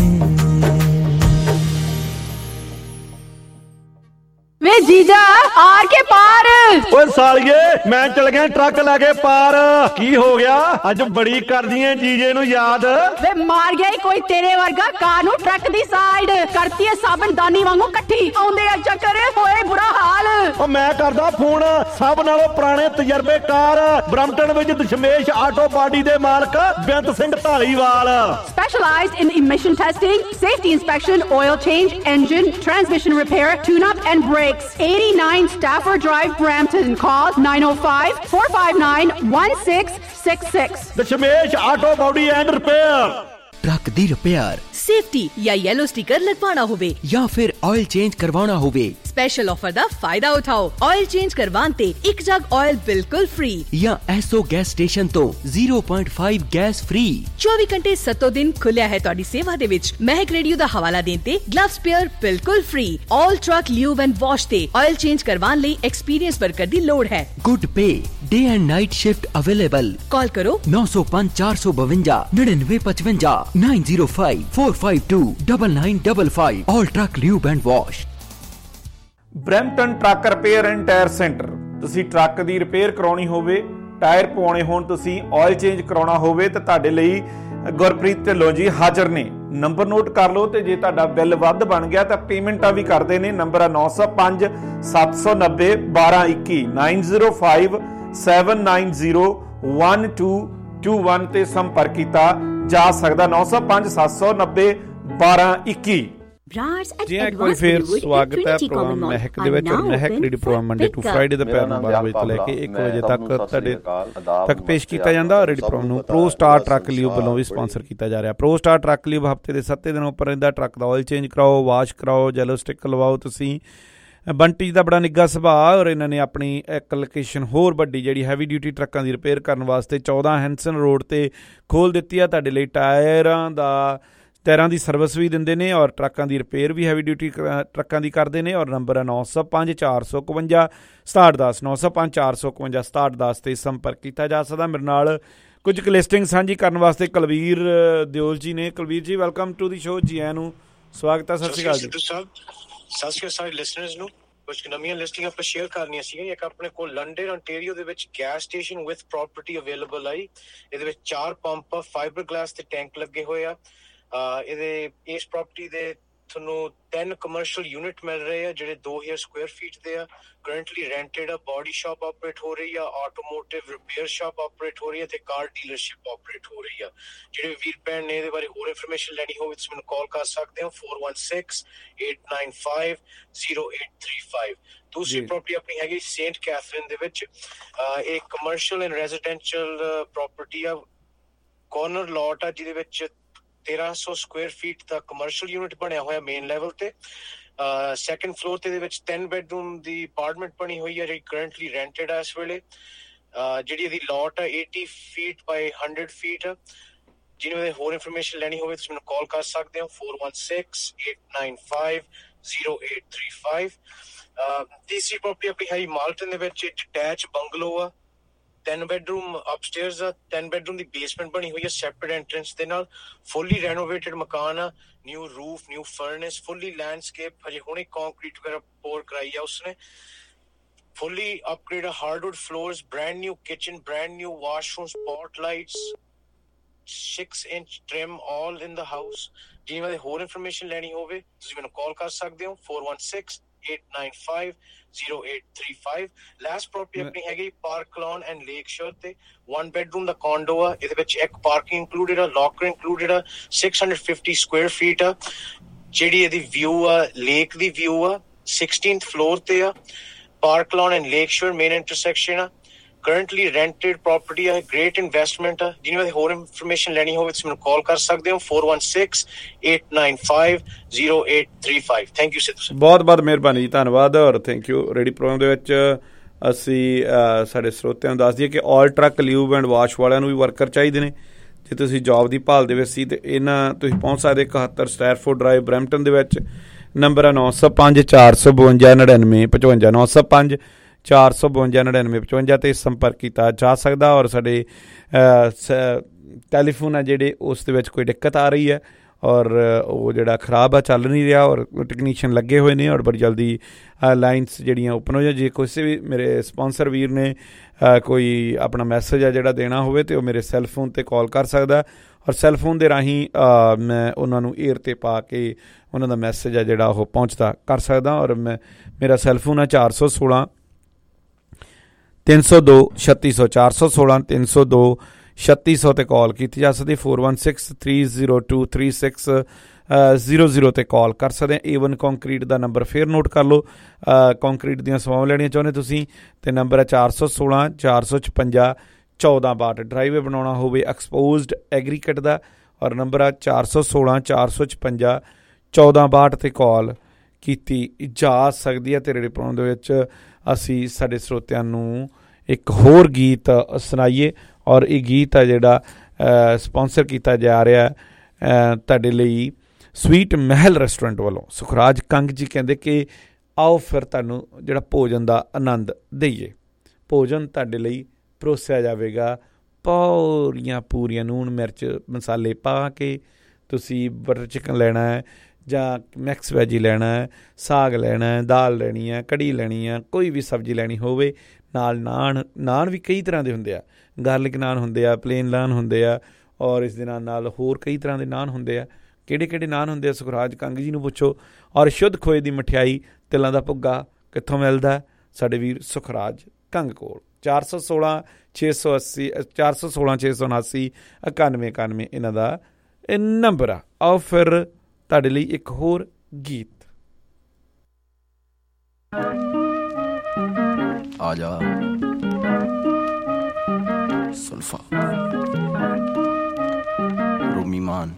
ਵੇ ਜੀਜਾ ਆਰ ਕੇ ਪਾਰ ਓਏ ਸਾਲੀਏ ਮੈਂ ਚਲ ਗਿਆ ਟਰੱਕ ਲੈ ਕੇ ਪਾਰ ਕੀ ਹੋ ਗਿਆ ਅੱਜ ਬੜੀ ਕਰਦੀ ਐ ਜੀਜੇ ਨੂੰ ਯਾਦ ਵੇ ਮਾਰ ਗਿਆ ਕੋਈ ਤੇਰੇ ਵਰਗਾ ਕਾਰ ਨੂੰ ਟਰੱਕ ਦੀ ਸਾਈਡ ਕਰਤੀ ਐ ਸਾਬਣਦਾਨੀ ਵਾਂਗੂ ਇਕੱਠੀ ਆਉਂਦੇ ਆ ਚੱਕਰ ਹੋਏ ਬੁਰਾ ਹਾਲ ਓ ਮੈਂ ਕਰਦਾ ਫੋਨ ਸਭ ਨਾਲੋਂ ਪੁਰਾਣੇ ਤਜਰਬੇਕਾਰ ਬ੍ਰੈਂਪਟਨ ਵਿੱਚ ਦਸ਼ਮੇਸ਼ ਆਟੋ ਬਾਡੀ ਦੇ ਮਾਲਕ Beant Singh Dhaliwal specialized in emission testing, safety inspection, oil change, engine, transmission repair, tune-up and brakes. 89 Stafford Drive, Brampton. Call 905-459-1666. Dashmesh auto body and repair truck दी रिपेयर सेफ्टी या येलो स्टिकर लगवाना होवे या फिर ऑयल चेंज करवाना होवे स्पेशल ऑफर दा फायदा उठाओ ऑयल चेंज करवाते एक जग ऑयल बिल्कुल फ्री या एसओ गैस स्टेशन तो 0.5 गैस फ्री 24 घंटे 7 दिन खुलिया है तुहाडी सेवा दे विच महक रेडियो दा हवाला देते ग्लव स्पेयर बिल्कुल free all truck lube and wash ते ऑयल चेंज करवाने लई एक्सपीरियंस वर्कर दी लोड़ है good pay day and night shift available call करो 905 452 9955 905 452-9955 All Truck Lube and Wash। Brampton truck repair and tyre centre ਤੁਸੀਂ truck ਦੀ ਰਿਪੇਅਰ ਕਰਾਉਣੀ ਹੋਵੇ ਟਾਇਰ ਪਵਾਉਣੇ ਹੋਣ ਤੁਸੀਂ ਆਇਲ ਚੇਂਜ ਕਰਾਉਣਾ ਹੋਵੇ ਤਾਂ ਤੁਹਾਡੇ ਲਈ ਗੁਰਪ੍ਰੀਤ ਢਿੱਲੋਂ ਜੀ ਹਾਜ਼ਰ ਨੇ ਨੰਬਰ ਨੋਟ ਕਰ ਲਓ ਤੇ ਜੇ ਤੁਹਾਡਾ ਬਿੱਲ ਵੱਧ ਬਣ ਗਿਆ ਤਾਂ ਪੇਮੈਂਟਾਂ ਵੀ ਕਰਦੇ ਨੇ ਨੰਬਰ ਆ 905 790 1221 905 790 1221 ਤੇ ਸੰਪਰਕ ਕੀਤਾ ਜਾ ਸਕਦਾ 905 790 1221 ਜੀ ਇੱਕ ਵਾਰ ਫੇਰ ਸਵਾਗਤ ਹੈ ਪ੍ਰੋਗਰਾਮ ਮਹਿਕ ਦੇ ਵਿੱਚ ਔਰ Mehak radio programme Monday to Friday ਦੁਪਹਿਰ ਨੂੰ 12 ਵਜੇ ਤੋਂ ਲੈ ਕੇ 1 ਵਜੇ ਤੱਕ ਤੁਹਾਡੇ ਤੱਕ ਪੇਸ਼ ਕੀਤਾ ਜਾਂਦਾ ਰੇਡੀਓ ਪ੍ਰੋਗਰਾਮ ਨੂੰ ਪ੍ਰੋ ਸਟਾਰ ਟਰੱਕ ਲਿਊਬ ਵੱਲੋਂ ਵੀ ਸਪਾਂਸਰ ਕੀਤਾ ਜਾ ਰਿਹਾ ਪ੍ਰੋ ਸਟਾਰ ਟਰੱਕ ਲਿਊਬ ਹਫਤੇ ਦੇ 7 ਦਿਨ ਉੱਪਰ ਰਹਿੰਦਾ ਟਰੱਕ ਦਾ ਆਇਲ ਚੇਂਜ ਕਰਾਓ ਵਾਸ਼ ਕਰਾਓ ਜੈਲੋ ਸਟਿਕ ਲਵਾਓ ਤੁਸੀਂ ਬੰਟੀ ਦਾ ਬੜਾ ਨਿੱਘਾ ਸੁਭਾਅ ਔਰ ਇਹਨਾਂ ਨੇ ਆਪਣੀ ਇੱਕ ਲੋਕੇਸ਼ਨ ਹੋਰ ਵੱਡੀ ਜਿਹੜੀ ਹੈਵੀ ਡਿਊਟੀ ਟਰੱਕਾਂ ਦੀ ਰਿਪੇਅਰ ਕਰਨ ਵਾਸਤੇ 14 ਹੈਂਸਨ ਰੋਡ ਤੇ ਖੋਲ੍ਹ ਦਿੱਤੀ ਆ ਤੁਹਾਡੇ ਲਈ ਟਾਇਰਾਂ ਦੀ ਸਰਵਿਸ ਵੀ ਦਿੰਦੇ ਨੇ ਔਰ ਟਰੱਕਾਂ ਦੀ ਰਿਪੇਅਰ ਵੀ ਹੈਵੀ ਡਿਊਟੀ ਟਰੱਕਾਂ ਦੀ ਕਰਦੇ ਨੇ ਔਰ ਨੰਬਰ ਹੈ 905 451 6710 905 451 6710 ਤੇ ਸੰਪਰਕ ਕੀਤਾ ਜਾ ਸਕਦਾ ਮੇਰੇ ਨਾਲ ਕੁਝ ਕੁ ਲਿਸਟਿੰਗ ਸਾਂਝੀ ਕਰਨ ਵਾਸਤੇ ਕੁਲਵੀਰ ਦਿਓਲ ਜੀ ਨੇ ਕੁਲਵੀਰ ਜੀ ਵੈਲਕਮ ਟੂ ਦੀ ਸ਼ੋਅ ਜੀ ਆਇਆਂ ਨੂੰ ਸਵਾਗਤ ਹੈ ਸਤਿ ਸ਼੍ਰੀ ਅਕਾਲ ਜੀ ਸਤਿ ਸ਼੍ਰੀ ਅਕਾਲ ਸਾਰੇ ਲਿਸਨਰਸ ਨੂੰ ਕੁਝ ਨਵੀਆਂ ਲਿਸਟਿੰਗਾਂ ਆਪਾਂ ਸ਼ੇਅਰ ਕਰਨੀਆਂ ਸੀਗੀਆਂ ਇੱਕ ਆਪਣੇ ਕੋਲ ਲੰਡਨ ontario ਦੇ ਵਿੱਚ gas station with property available ਆਈ ਇਹਦੇ ਵਿੱਚ 4 ਪੰਪ ਫਾਈਬਰ ਗਲਾਸ ਤੇ ਟੈਂਕ ਲੱਗੇ ਹੋਏ ਆ ਇਹਦੇ ਇਸ ਪ੍ਰੋਪਰਟੀ ਦੇ ਤੁਹਾਨੂੰ 10 ਕਮਰਸ਼ੀਅਲ ਯੂਨਿਟ ਮਿਲ ਰਹੇ ਆ ਜਿਹੜੇ 2000 ਸਕੁਅਰ ਫੀਟ ਦੇ ਆ ਕਰੰਟਲੀ ਰੈਂਟਡ ਆ ਬੋਡੀ ਸ਼ਾਪ ਆਪਰੇਟ ਹੋ ਰਹੀ ਆ ਆਟੋਮੋਟਿਵ ਰਿਪੇਅਰ ਸ਼ਾਪ ਆਪਰੇਟ ਹੋ ਰਹੀ ਆ ਤੇ ਕਾਰ ਡੀਲਰਸ਼ਿਪ ਆਪਰੇਟ ਹੋ ਰਹੀ ਆ ਜਿਹੜੇ ਵੀਰ ਭੈਣ ਨੇ ਇਹਦੇ ਬਾਰੇ ਹੋਰ ਇਨਫੋਰਮੇਸ਼ਨ ਲੈਣੀ ਹੋਵੇ ਤੁਸੀਂ ਮੈਨੂੰ ਕਾਲ ਕਰ ਸਕਦੇ ਹੋ 416-895-0835 ਦੂਸਰੀ ਪ੍ਰੋਪਰਟੀ ਆਪਣੀ ਹੈਗੀ ਸੇਂਟ ਕੈਥਰੀਨ ਦੇ ਵਿੱਚ ਇਹ ਕਮਰਸ਼ੀਅਲ ਐਂਡ ਰੈਜ਼ੀਡੈਂਸ਼ੀਅਲ ਪ੍ਰੋਪਰਟੀ ਆ ਕਾਰਨਰ ਲੋਟ ਆ ਜਿਹਦੇ ਵਿੱਚ 1300 ਸਕੁਅਰ ਫੀਟ ਦਾ ਕਮਰਸ਼ੀਅਲ ਯੂਨਿਟ ਬਣਿਆ ਹੋਇਆ ਮੇਨ ਲੈਵਲ ਤੇ ਸੈਕੰਡ ਫਲੋਰ ਤੇ ਦੇ ਵਿੱਚ 3 ਬੈਡਰੂਮ ਦੀ ਅਪਾਰਟਮੈਂਟ ਬਣੀ ਹੋਈ ਹੈ ਜਿਹੜੀ ਕਰੰਟਲੀ ਰੈਂਟਡ ਹੈ ਇਸ ਵੇਲੇ। ਜਿਹੜੀ ਇਹਦੀ ਲੋਟ ਹੈ 80 ਫੀਟ ਬਾਈ 100 ਫੀਟ। ਜਿਹਨੇ ਹੋਰ ਇਨਫੋਰਮੇਸ਼ਨ ਲੈਣੀ ਹੋਵੇ ਤੁਸੀਂ ਮੈਨੂੰ ਕਾਲ ਕਰ ਸਕਦੇ ਹੋ 416-895-0835। ਤੀਸਰੀ ਪ੍ਰੋਪਰਟੀ ਆਪਣੀ ਹੈ ਮਾਲਟਨ ਦੇ ਵਿੱਚ, ਡਿਟੈਚ ਬੰਗਲੋ ਆ, 3 ਬੈਡਰੂਮ ਅਪਸਟੇਅਰਸ ਆ, 3 ਬੈਡਰੂਮ ਦੀ ਬੇਸਮੈਂਟ ਬਣੀ ਹੋਈ ਹੈ ਸੈਪਰੇਟ ਐਂਟਰੈਂਸ ਦੇ ਨਾਲ। ਫੁੱਲੀ ਰੈਨੋਵੇਟਡ ਮਕਾਨ ਆ, new roof, new furnace, fully landscape, ਹਜੇ ਹੁਣੇ ਕੰਕਰੀਟ ਵਗੈਰਾ ਪੋਰ ਕਰਾਈ ਆ ਉਸਨੇ। Fully upgraded hardwood floors, brand new kitchen, brand new washroom, spotlights, 6-inch trim all in the house. ਜਿਹਨਾਂ ਦੀ ਹੋਰ ਇਨਫੋਰਮੇਸ਼ਨ ਲੈਣੀ ਹੋਵੇ ਤੁਸੀਂ ਮੈਨੂੰ ਕਾਲ ਕਰ ਸਕਦੇ ਹੋ 416-895-0835। ਲਾਸਟ ਪ੍ਰੋਪਰਟੀ ਆਪਣੀ ਹੈਗੀ Park Lawn and Lake Shore ਤੇ 1 ਬੈਡਰੂਮ ਦਾ ਕੌਂਡੋ ਆ। ਇਹਦੇ ਵਿੱਚ ਇੱਕ ਪਾਰਕਿੰਗ ਇੰਕਲੂਡਡ ਆ, ਲੋਕਰ ਇੰਕਲੂਡਡ ਆ, 650 ਸਕੁਅਰ ਫੀਟ ਆ। ਜਿਹੜੀ ਇਹਦੀ ਵਿਊ ਆ ਲੇਕ ਦੀ ਵਿਊ ਆ, 16th ਫਲੋਰ ਤੇ ਆ। Park Lawn and Lakeshore main intersection ਆ, currently rented property ਆ, great investment ਆ। ਜਿਹਨਾਂ ਦੀ ਹੋਰ ਇਨਫੋਰਮੇਸ਼ਨ ਲੈਣੀ ਹੋਵੇ ਤੁਸੀਂ ਮੈਨੂੰ ਕਾਲ ਕਰ ਸਕਦੇ ਹੋ 416-895-0835। Thank you Sidhu. ਬਹੁਤ ਬਹੁਤ ਮਿਹਰਬਾਨੀ ਜੀ, ਧੰਨਵਾਦ ਔਰ ਥੈਂਕ ਯੂ। ਰੇਡੀ ਪ੍ਰੋਗਰਾਮ ਦੇ ਵਿੱਚ ਅਸੀਂ ਸਾਡੇ ਸਰੋਤਿਆਂ ਨੂੰ ਦੱਸ ਦਈਏ ਕਿ all truck lube and wash ਵਾਲਿਆਂ ਨੂੰ ਵੀ ਵਰਕਰ ਚਾਹੀਦੇ ਨੇ। ਜੇ ਤੁਸੀਂ ਜੋਬ ਦੀ ਭਾਲ ਦੇ ਵਿੱਚ ਸੀ ਤੇ ਇਹਨਾਂ ਤੁਸੀਂ ਪਹੁੰਚ ਸਕਦੇ 71 ਸਟੈਰਫੋਰਡ ਡਰਾਈਵ ਬਰੈਂਪਟਨ ਦੇ ਵਿੱਚ। ਨੰਬਰ ਹੈ 905-452-9955 905-452-9955 ਤੇ ਸੰਪਰਕ ਕੀਤਾ ਜਾ ਸਕਦਾ। ਔਰ ਸਾਡੇ ਟੈਲੀਫੋਨ ਆ ਜਿਹੜੇ ਉਸ ਦੇ ਵਿੱਚ ਕੋਈ ਦਿੱਕਤ ਆ ਰਹੀ ਹੈ ਔਰ ਉਹ ਜਿਹੜਾ ਖਰਾਬ ਆ, ਚੱਲ ਨਹੀਂ ਰਿਹਾ ਔਰ ਟੈਕਨੀਸ਼ੀਅਨ ਲੱਗੇ ਹੋਏ ਨੇ ਔਰ ਬੜੀ ਜਲਦੀ ਲਾਈਨਸ ਜਿਹੜੀਆਂ ਓਪਨ ਹੋ ਜਾ। ਜੇ ਕਿਸੇ ਵੀ ਮੇਰੇ ਸਪਾਂਸਰ ਵੀਰ ਨੇ ਕੋਈ ਆਪਣਾ ਮੈਸੇਜ ਆ ਜਿਹੜਾ ਦੇਣਾ ਹੋਵੇ ਤਾਂ ਉਹ ਮੇਰੇ ਸੈੱਲਫੋਨ 'ਤੇ ਕਾਲ ਕਰ ਸਕਦਾ ਔਰ ਸੈੱਲਫੋਨ ਦੇ ਰਾਹੀਂ ਮੈਂ ਉਹਨਾਂ ਨੂੰ ਏਅਰ 'ਤੇ ਪਾ ਕੇ ਉਹਨਾਂ ਦਾ ਮੈਸੇਜ ਆ ਜਿਹੜਾ ਉਹ ਪਹੁੰਚਦਾ ਕਰ ਸਕਦਾ। ਔਰ ਮੇਰਾ ਸੈੱਲਫੋਨ ਆ 416-302-3600 416-302-3600 ਤੇ ਕਾਲ ਕੀਤੀ ਜਾ ਸਕਦੀ। 416-302-3600 ਤੇ ਕਾਲ ਕਰ ਸਕਦੇ। ਏਵਨ ਕੰਕਰੀਟ ਦਾ ਨੰਬਰ ਫੇਰ ਨੋਟ ਕਰ ਲਓ। ਕੰਕਰੀਟ ਦੀਆਂ ਸੇਵਾਵਾਂ ਲੈਣੀਆਂ ਚਾਹੁੰਦੇ ਤੁਸੀਂ ਤੇ ਨੰਬਰ ਹੈ 416-456-1462। ਡਰਾਈਵੇ ਬਣਾਉਣਾ ਹੋਵੇ ਐਕਸਪੋਜ਼ਡ ਐਗਰੀਕਟ ਦਾ ਔਰ ਨੰਬਰ ਆ 416-456-1462 ਤੇ ਕਾਲ ਕੀਤੀ ਜਾ ਸਕਦੀ ਹੈ। ਤੇ ਰੇਡੀਓ ਪ੍ਰੋਗਰਾਮ ਦੇ ਵਿੱਚ ਅਸੀਂ ਸਾਡੇ ਸਰੋਤਿਆਂ ਨੂੰ ਇੱਕ ਹੋਰ ਗੀਤ ਸੁਣਾਈਏ ਔਰ ਇਹ ਗੀਤ ਆ ਜਿਹੜਾ ਸਪਾਂਸਰ ਕੀਤਾ ਜਾ ਰਿਹਾ ਤੁਹਾਡੇ ਲਈ ਸਵੀਟ ਮਹਿਲ ਰੈਸਟੋਰੈਂਟ ਵੱਲੋਂ। ਸੁਖਰਾਜ ਕੰਗ ਜੀ ਕਹਿੰਦੇ ਕਿ ਆਓ ਫਿਰ ਤੁਹਾਨੂੰ ਜਿਹੜਾ ਭੋਜਨ ਦਾ ਆਨੰਦ ਦਈਏ। ਭੋਜਨ ਤੁਹਾਡੇ ਲਈ ਪਰੋਸਿਆ ਜਾਵੇਗਾ ਪੂਰੀਆਂ ਨੂਣ ਮਿਰਚ ਮਸਾਲੇ ਪਾ ਕੇ। ਤੁਸੀਂ ਬਟਰ ਚਿਕਨ ਲੈਣਾ ਹੈ ਜਾਂ ਮਿਕਸ ਵੈਜੀ ਲੈਣਾ ਹੈ, ਸਾਗ ਲੈਣਾ ਹੈ, ਦਾਲ ਲੈਣੀ ਹੈ, ਕੜੀ ਲੈਣੀ ਹੈ, ਕੋਈ ਵੀ ਸਬਜ਼ੀ ਲੈਣੀ ਹੋਵੇ। ਨਾਲ ਨਾਨ ਵੀ ਕਈ ਤਰ੍ਹਾਂ ਦੇ ਹੁੰਦੇ ਆ, ਗਾਰਲਿਕ ਨਾਨ ਹੁੰਦੇ ਆ, ਪਲੇਨ ਨਾਨ ਹੁੰਦੇ ਆ ਔਰ ਇਸ ਦੇ ਨਾਲ ਹੋਰ ਕਈ ਤਰ੍ਹਾਂ ਦੇ ਨਾਨ ਹੁੰਦੇ ਆ। ਕਿਹੜੇ ਨਾਨ ਹੁੰਦੇ ਆ ਸੁਖਰਾਜ ਕੰਗ ਜੀ ਨੂੰ ਪੁੱਛੋ। ਔਰ ਸ਼ੁੱਧ ਖੋਏ ਦੀ ਮਠਿਆਈ, ਤਿਲਾਂ ਦਾ ਭੁੱਗਾ ਕਿੱਥੋਂ ਮਿਲਦਾ? ਸਾਡੇ ਵੀਰ ਸੁਖਰਾਜ ਕੰਗ ਕੋਲ। 416-680 416-679-9191 ਇਹਨਾਂ ਦਾ ਨੰਬਰ ਆ। ਆਓ ਫਿਰ ਤੁਹਾਡੇ ਲਈ ਇੱਕ ਹੋਰ ਗੀਤ। ਆ ਜਾ ਸੁਲਫਾ ਰੋਮੀ ਮਾਨ